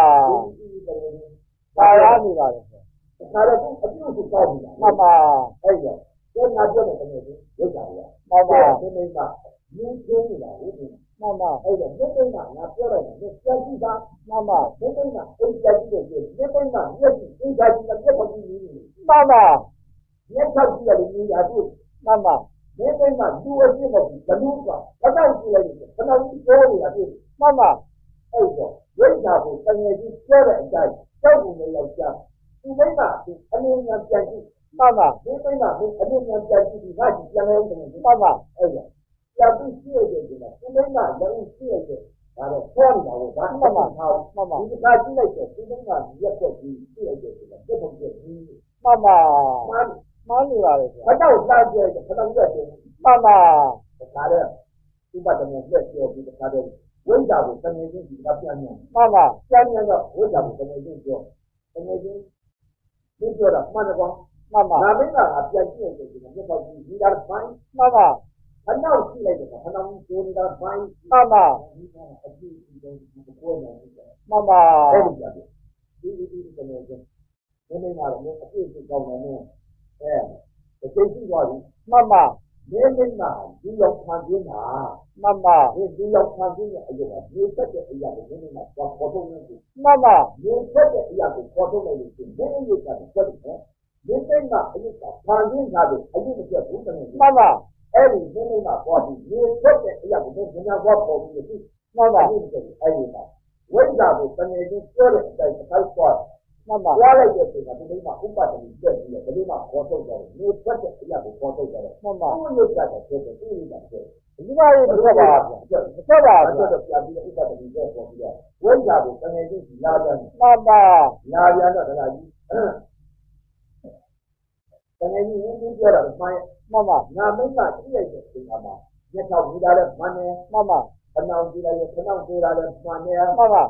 Speaker 1: ရနေပါလေဒါလည်းအပြုအစုကောင်းပြီမှန်ပါအဲ့တော့ကျန်ငါပြောတဲ့တကယ်ကြီးရုပ်တာရမှန်ပါဒီမိမယူချင်းနေတာဟုတ်ပြီမှန်ပါအဲ့တော့ဒီမိမငါပြောတယ်ဒီစက်ကြီးကမှန်ပါဒီမိမအိမ်စက်ကြီးကိုဒီမိမမျက်ကြီးအင်္ဂါကြီးနဲ့ပြတ်ပေါ်ကြီးနေတယ်မှန်ပါမျက်ထောက်ကြီးလည်းနေရာတွေ့မှန်ပါဒီမိမသူ့အဖြစ်မဟုတ်ဘလူးကဘာကြောင့်ကြည့်လိုက်လဲခဏကြီးပြောနေတာတွေ့မှန်ပါအဲ့တော့ဝိဇ္ဇာကိုတကယ်ကြီးပြောတဲ့အတိုင်းကြောက်ကုန်နေရောက်ကြဒီမိမဒီအနေနဲ့ပြန်ကြည့်မှန်ပါဒီမိမဒီအနေနဲ့ပြန်ကြည့်ဒီကကြီးပြန်လဲဦးတယ်မှန်ပါအဲ့ဒါကြာပြီးရှိရတယ်ဒီမှာဒီမိမလည်းရှိရတယ်ဒါတော့ပေါ်နေတာကိုဒါမှမဟုတ်မှန်ပါဒီကကြည့်လိုက်တော့ဒီမိမရက်ွက်ကြီးရှိရတယ်ဒီမှာပြတ်ပုံပြကြီးမှန်ပါမှန်မှန်နေပါလေဘာကြောင့်စားကြဲခဏကြီးတယ်မှန်ပါဒါလည်းဒီပတ်တယ်လက်ပြောပြီးတခါတည်းဝိဇ္ဇာကိုတကယ်ချင်းဒီကပြန်ပြန်မှန်ပါပြန်ပြန်တော့ဝိဇ္ဇာကိုတကယ်ချင်းပြောတကယ်ချင်းဒီပြောတာမှန်တယ်ကွာမှန်ပါငါမင်းကပြန်ကြည့်နေတယ်ဒီမှာတော့ဒီဒါဖိုင်းမှန်ပါအနောက်ကြည့်လိုက်တော့ခဏမှကိုနေတာဖိုင်းမှန်ပါဒီကအကြည့်ဒီတော့ဒီကိုနေတယ်မှန်ပါအဲ့ဒီကြတယ်ဒီဒီဒီတကယ်ချင်းဒီနေ့မှာလည်းအပြည့်စုံကောင်းတယ်နဲ့အဲတကယ်ကြည့်သွားပြီမှန်ပါမင်းမင်းကဒီလောက်ခံပြင်းတာမှန်ပါဒီဒီလောက်ခံပြင်းတဲ့အရာကဒီသက်တဲ့အရာကိုမင်းမင်းကပေါ်ထုတ်နေတယ်မှန်ပါဒီသက်တဲ့အရာကိုပေါ်ထုတ်နေလို့ရှိရင်မင်းရုပ်ကတက်တယ်မင်းမင်းကအယုကခံပြင်းတာကိုအယုမပြတ်ဘူးတကယ်မှန်ပါအဲ့ဒီမင်းမင်းကပေါ်ပြီးဒီသက်တဲ့အရာကိုမင်းကပေါ်ပြီး
Speaker 2: မှန်ပါ
Speaker 1: အဲ့ဒီအဲ့ဒီပါဝိဇ္ဇာကိုတကယ်ကြီးပြောတဲ့အတိုင်းတစ်ခါသွား
Speaker 2: မှန်ပါ
Speaker 1: သွားလိုက်တဲ့အချိန်မှာဒီလိုမှဥပဒတိပြည့်ပြီးတော့ဘယ်လိုမှပေါ်ထုတ်ကြတယ်။ဒီထွက်တဲ့အရာကိုပေါ်ထုတ်ကြတယ်။
Speaker 2: မှန်ပါ
Speaker 1: သူ့လို့ကြတယ်ဖြစ်တယ်သူ့လို့ကြတယ်
Speaker 2: ဒီမှာရေတစ်ခါပါဗျာတစ်ခါပါ
Speaker 1: အဲ့
Speaker 2: ဗျာ
Speaker 1: တော့ပြန်ပြီးဥပဒတိပြည့်ပေါ်ပြီးတော့ဝိဇ္ဇာကိုတကယ်ကြီးလာပြန်
Speaker 2: မှန်ပါ
Speaker 1: လာပြန်တော့ဒါကြီးတကယ်ကြီးရင်းပြီးပြောတာမှန်ရဲ့
Speaker 2: မှန်ပါ
Speaker 1: ငါမိမကြည့်လိုက်တဲ့အချိန်မှာညက်တော့ပြီးတာလည်းမှန်တယ်
Speaker 2: မှန်ပါ
Speaker 1: အနောင်ကြည့်လိုက်ရင်ခဏကြည့်တာလည်းမှန်တယ်
Speaker 2: မှန်ပါ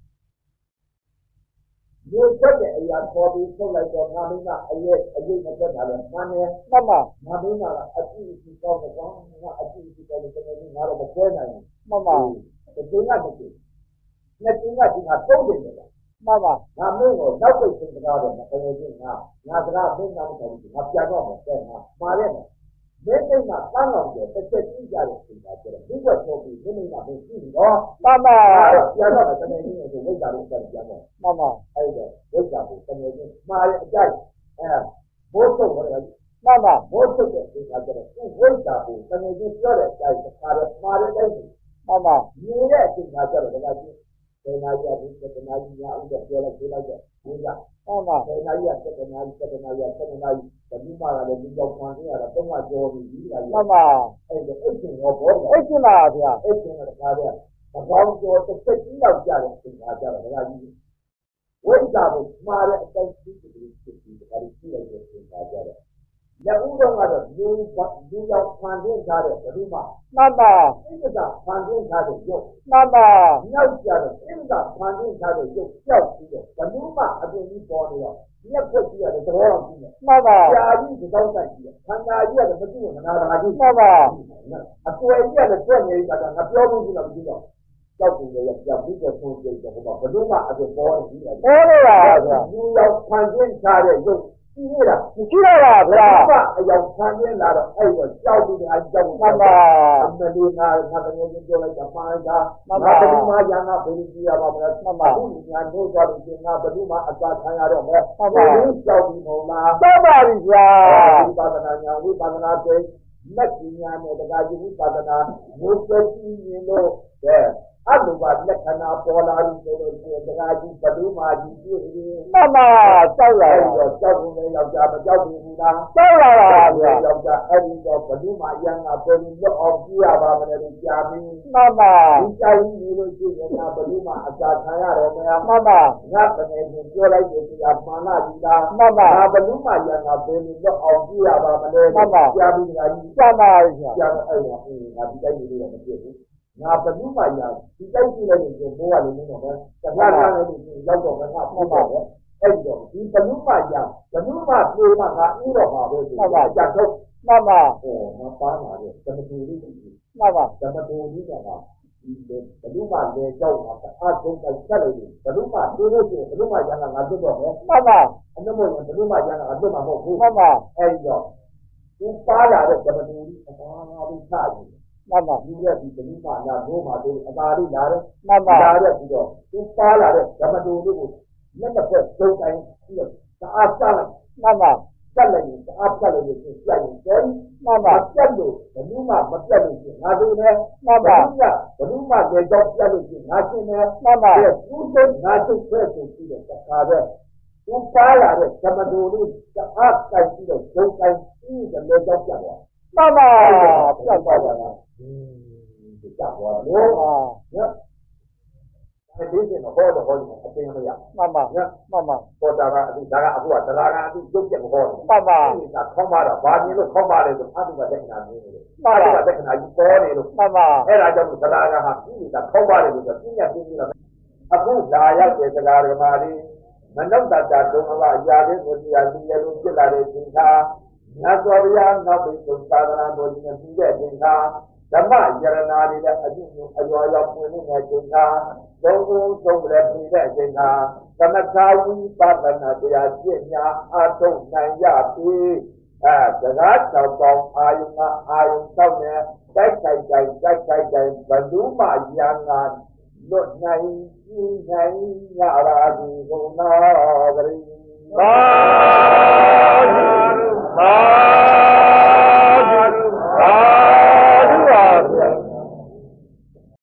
Speaker 1: ဒီချက်တဲ့အရာပေါ်ပြီးထုတ်လိုက်တော့ငါမိမအရေးအရေးနဲ့တက်တာလည်းမှန်တယ်
Speaker 2: မှန်ပါ
Speaker 1: ငါမိမကအကြည့်အကြည့်ကောင်းတယ်ကွာငါအကြည့်အကြည့်ကောင်းတယ်တကယ်ကြီးငါတော့မပွဲနိုင်ဘူး
Speaker 2: မှန်ပါ
Speaker 1: ဒီကိန်းကတည်းကနှစ်ကိန်းကဒီမှာသုံးတယ်လေ
Speaker 2: မှန်ပါ
Speaker 1: ငါမင်းကိုနောက်ပိတ်စကားတော့မတကယ်ကြီးငါငါစကားမင်းငါမတော်ဘူးငါပြန်တော့မယ်တဲ့ငါမှားတယ်မင်းကိန်းကတန်းအောင်ကျတစ်ချက်ကြည့်ကြတဲ့ချိန်မှာကျတော့ဒီကွက်တော့ပြီးမင်းမိမမင်းကြည့်တော့
Speaker 2: မှန်ပါ
Speaker 1: ပြန်တော့မယ်တကယ်ကြီးကိုဝိဇ္ဇာလို့ပြန်ပြန်တော့
Speaker 2: မှန်ပါ
Speaker 1: အဲ့ဒါဝိဇ္ဇာကိုတကယ်ကြီးမှားတဲ့အကြိုက်အဲဘိုးထုတ်တယ်
Speaker 2: မှန်ပါ
Speaker 1: ဘိုးထုတ်တဲ့အခါကျတော့သူ့ဝိဇ္ဇာကိုတကယ်ကြီးပြောတဲ့အကြိုက်တစ်ခါတော့မှားတဲ့အတိုင်း
Speaker 2: မှန်ပါ
Speaker 1: မြင်တဲ့အချိန်မှာကျတော့ဒါကကြီးဒေနာကြီးကဒီဒေနာကြီးညာဦးကပြောလိုက်ပြောလိုက်တဲ့ဝိဇ္ဇာ
Speaker 2: မှန်ပါ
Speaker 1: ဒေနာကြီးကဒေနာကြီးဒေနာကြီးဒေနာကြီးတတိမာလည်းဒီကြောင့်ခံရတာတော့မှကြောပြီးဒီလာကြီး
Speaker 2: မှန်ပါ
Speaker 1: အဲ့ဒါအိတ်ရှင်ရောဘောတယ်
Speaker 2: အဲ့ကျင်ပါဗျာ
Speaker 1: အိတ်ရှင်ကတခါတည်းသဘောကျော်တစ်ချက်ကြီးလောက်ကြတဲ့အချိန်မှာကျတော့ဒါကကြီးဝိဇ္ဇာကိုမှားတဲ့အတိုင်းသိတယ်ဖြစ်ပြီးဒါကကြီးလိုက်တဲ့အချိန်မှာကျတော့လက်ဦးတော့ကတော့ဒီဒီကြောင့်ခံရထားတဲ့ဘယ်သူမှ
Speaker 2: မှန်ပါ
Speaker 1: စိတ်ကခံရထားတဲ့ရုပ်
Speaker 2: မှန်ပါ
Speaker 1: နောက်ကြတော့စိတ်ကခံရထားတဲ့ရုပ်ကြောက်ပြီးတော့ဘယ်သူမှအပြင်ကြီးပေါ်နေတော့လက်ခွက်ကြီးရတယ်သဘောတော်ကြီးတယ်
Speaker 2: မှန်ပါ
Speaker 1: ။ကြာကြီးဒီတော့တိုက်ကြီးခန္ဓာကြီးကလည်းမသိဘူးမနာတာကြီး
Speaker 2: မှန်ပါ
Speaker 1: အကွယ်ကြီးကလည်းတွက်နေကြတာငါပြောလို့ရှိတော့မရှိတော့ကြောက်တယ်ရပြပြီးတော့ဆုံးပြတော့ဟိုမှာဘယ်သူမှအပြင်ပေါ်နေပြီ။
Speaker 2: ဟောလို့ပါဗျာ
Speaker 1: လူရောက်ခံရထားတဲ့ရုပ်ကြည့်ရတာ
Speaker 2: မရှိတော့ပါဗျာ
Speaker 1: ဘယ်ကအယောက်ခံရလာတော့အဲ့တော့ကြောက်ပြီးတော့ကြောက်
Speaker 2: မှန်ပါ
Speaker 1: အမလေးငါငါတကယ်ကြီးပြောလိုက်တာမှားလိုက်တာငါဘယ်သူမှညာငါဘယ်လိုကြည့်ရပါမလဲမှန်ပါဘူးညာတို့သွားလို့ရှင်ငါဘယ်သူမှအသာခံရတော့မယ်ဟုတ်ပါဘူးကြောက်ပြီးမဟုတ်လား
Speaker 2: တော့ပါပြီဗျာ
Speaker 1: ဝိပဿနာညာဝိပဿနာတွေမက်ညာနဲ့တရားယူဝိပဿနာမျိုးပဲကြည့်ရင်တော့တဲ့အလိုပါလက္ခဏာပေါ်လာပြီးဆိုလို့ရှိရင်တရားယူဘယ်သူမှကြည့်ပြီးရင်
Speaker 2: မှန်ပါကြောက်လာ
Speaker 1: အဲ့
Speaker 2: တာ
Speaker 1: တော့ကြောက်နေယောက်ျားမကြောက်ဘူးလား
Speaker 2: ကြောက်လာတာဗျာ
Speaker 1: ယောက်ျားအဲ့ဒီတော့ဘယ်သူမှရန်ကပေါ်ပြီးတော့အောင်ကြည့်ရပါမလဲလို့ကြားပြီး
Speaker 2: မှန်ပါ
Speaker 1: ဒီတိုင်းနေလို့ရှိရင်ငါဘယ်သူမှအသာခံရတယ်မလား
Speaker 2: မှန်ပါ
Speaker 1: ငါတကယ်ကိုပြောလိုက်တယ်ကြာမှန်လားဒီလား
Speaker 2: မှန်ပါ
Speaker 1: ငါဘယ်သူမှရန်ကပေါ်ပြီးတော့အောင်ကြည့်ရပါမလဲကြားပြီးငါကြီး
Speaker 2: ကြောက်ပါဗျာ
Speaker 1: ကြားတော့အဲ့ဒါအေးငါဒီတိုင်းနေလို့မဖြစ်ဘူးငါဘယ်သူမှရဒီတိုင်းကြည့်လိုက်ရင်ဘိုးကလည်းနေတော့ပဲတခါတည်းလည်းရောက်တော့ငါဖတ်တော့အဲ့ဒီတော့ဒီဘယ်သူမှရဘယ်သူမှပြေးမှငါဥတော့ပါပဲဆိုတော့ကြာတော့
Speaker 2: မှန်ပါ
Speaker 1: ဟောငါပါလာတယ်တမတူလေး
Speaker 2: မှန်ပါ
Speaker 1: ဓမ္မတူကြီးကဒီဘယ်သူမှလည်းကြောက်တာအားဆုံးတိုက်ချက်လို့ဘယ်သူမှတွေးလို့ရှိရင်ဘယ်သူမှရန်ကငါတွတ်တော့မယ်
Speaker 2: မှန်ပါ
Speaker 1: အနှမို့ဘယ်သူမှရန်ကအတွတ်မှာမဟုတ်ဘူး
Speaker 2: မှန်ပါ
Speaker 1: အဲ့ဒီတော့သူပါလာတဲ့ဓမ္မတူကြီးအပါလေးစတယ်
Speaker 2: မှန်ပါ
Speaker 1: ဒီရက်ဒီဘယ်သူမှလာဘိုးမှာတို့အပါလေးလာတယ်
Speaker 2: မှန်ပါ
Speaker 1: လာတဲ့ပြီးတော့သူပါလာတဲ့ဓမ္မတူလေးကိုလက်တစ်ဖက်သုံးတိုင်းပြီးတော့တအားချလိုက်
Speaker 2: မှန်ပါ
Speaker 1: ပြတ်လိုက်ရင်တအားပြတ်လိုက်ရင်ပြတ်ရင်တယ်
Speaker 2: မှန်ပါ
Speaker 1: ပြတ်လို့ဘယ်သူမှမပြတ်လို့ရှိရင်ငါတို့လည်း
Speaker 2: မှန်ပါ
Speaker 1: ဘယ်သူမှလည်းကြောက်ပြတ်လို့ရှိရင်ငါရှင်းတယ်
Speaker 2: မှန်ပါ
Speaker 1: တဲ့သူတို့ငါတို့ဖက်ဆိုပြီးတော့တခါတော့သူပါလာတဲ့ဓမ္မတူလေးတအားတိုက်ပြီးတော့ဒုံတိုင်းပြီးတယ်လည်းကြောက်ပြတ်သွား
Speaker 2: မှန်ပါပြတ်သွားပါလား
Speaker 1: อืมကြောက်သွားလို့
Speaker 2: ဟာ
Speaker 1: နော်ဒီစင်ဟောတော့ဟောတယ်အတင်းမရ
Speaker 2: မှန်ပါ
Speaker 1: နော်
Speaker 2: မှန်ပါ
Speaker 1: ပေါ်တာကအတူဒါကအခုကသလာကအတူကျုပ်ကျက်မဟောတယ်
Speaker 2: မှန်ပါ
Speaker 1: ဒီကခေါင်းပါတော့ဘာမြင်လို့ခေါင်းပါလဲဆိုအတုကတက်ခဏမြင်နေတယ်
Speaker 2: မှန်
Speaker 1: အတု
Speaker 2: ပါ
Speaker 1: ကတက်ခဏကြီးပေါ်နေလို့
Speaker 2: မှန်ပါ
Speaker 1: အဲ့ဒါကြောင့်သလာကဟာဒီကခေါင်းပါတယ်လို့ဆိုပြညာပြင်းပြီးတော့အခုလာရောက်တဲ့သလာဓမ္မတွေမနုဿတ္တဒုံအဝအရာလေးကိုတရားသိရလို့ဖြစ်လာတဲ့သင်္ခါငါတော်ဗျာနောက်ပြီးသုသာသနာတော်ကြီးနဲ့ပြီးတဲ့သင်္ခါဓမ္မယရနာတွေလည်းအကျဉ်းအရွာရောက်ပွင့်နေတဲ့သင်္ခါသုံးခုသုံးလည်းပြီးတဲ့သင်္ခါသမထဝိပဿနာတရားပြညာအထုံနိုင်ရပြီအဲစကား၆ပေါင်းအာယုကအာယု၆နဲ့တိုက်တိုက်တိုက်တိုက်တိုက်တိုက်ဘယ်သူမှရန်ကလွတ်နိုင်ကြီးနိုင်ရပါသည်ဘုံတော်ဂရိ
Speaker 2: သာသာ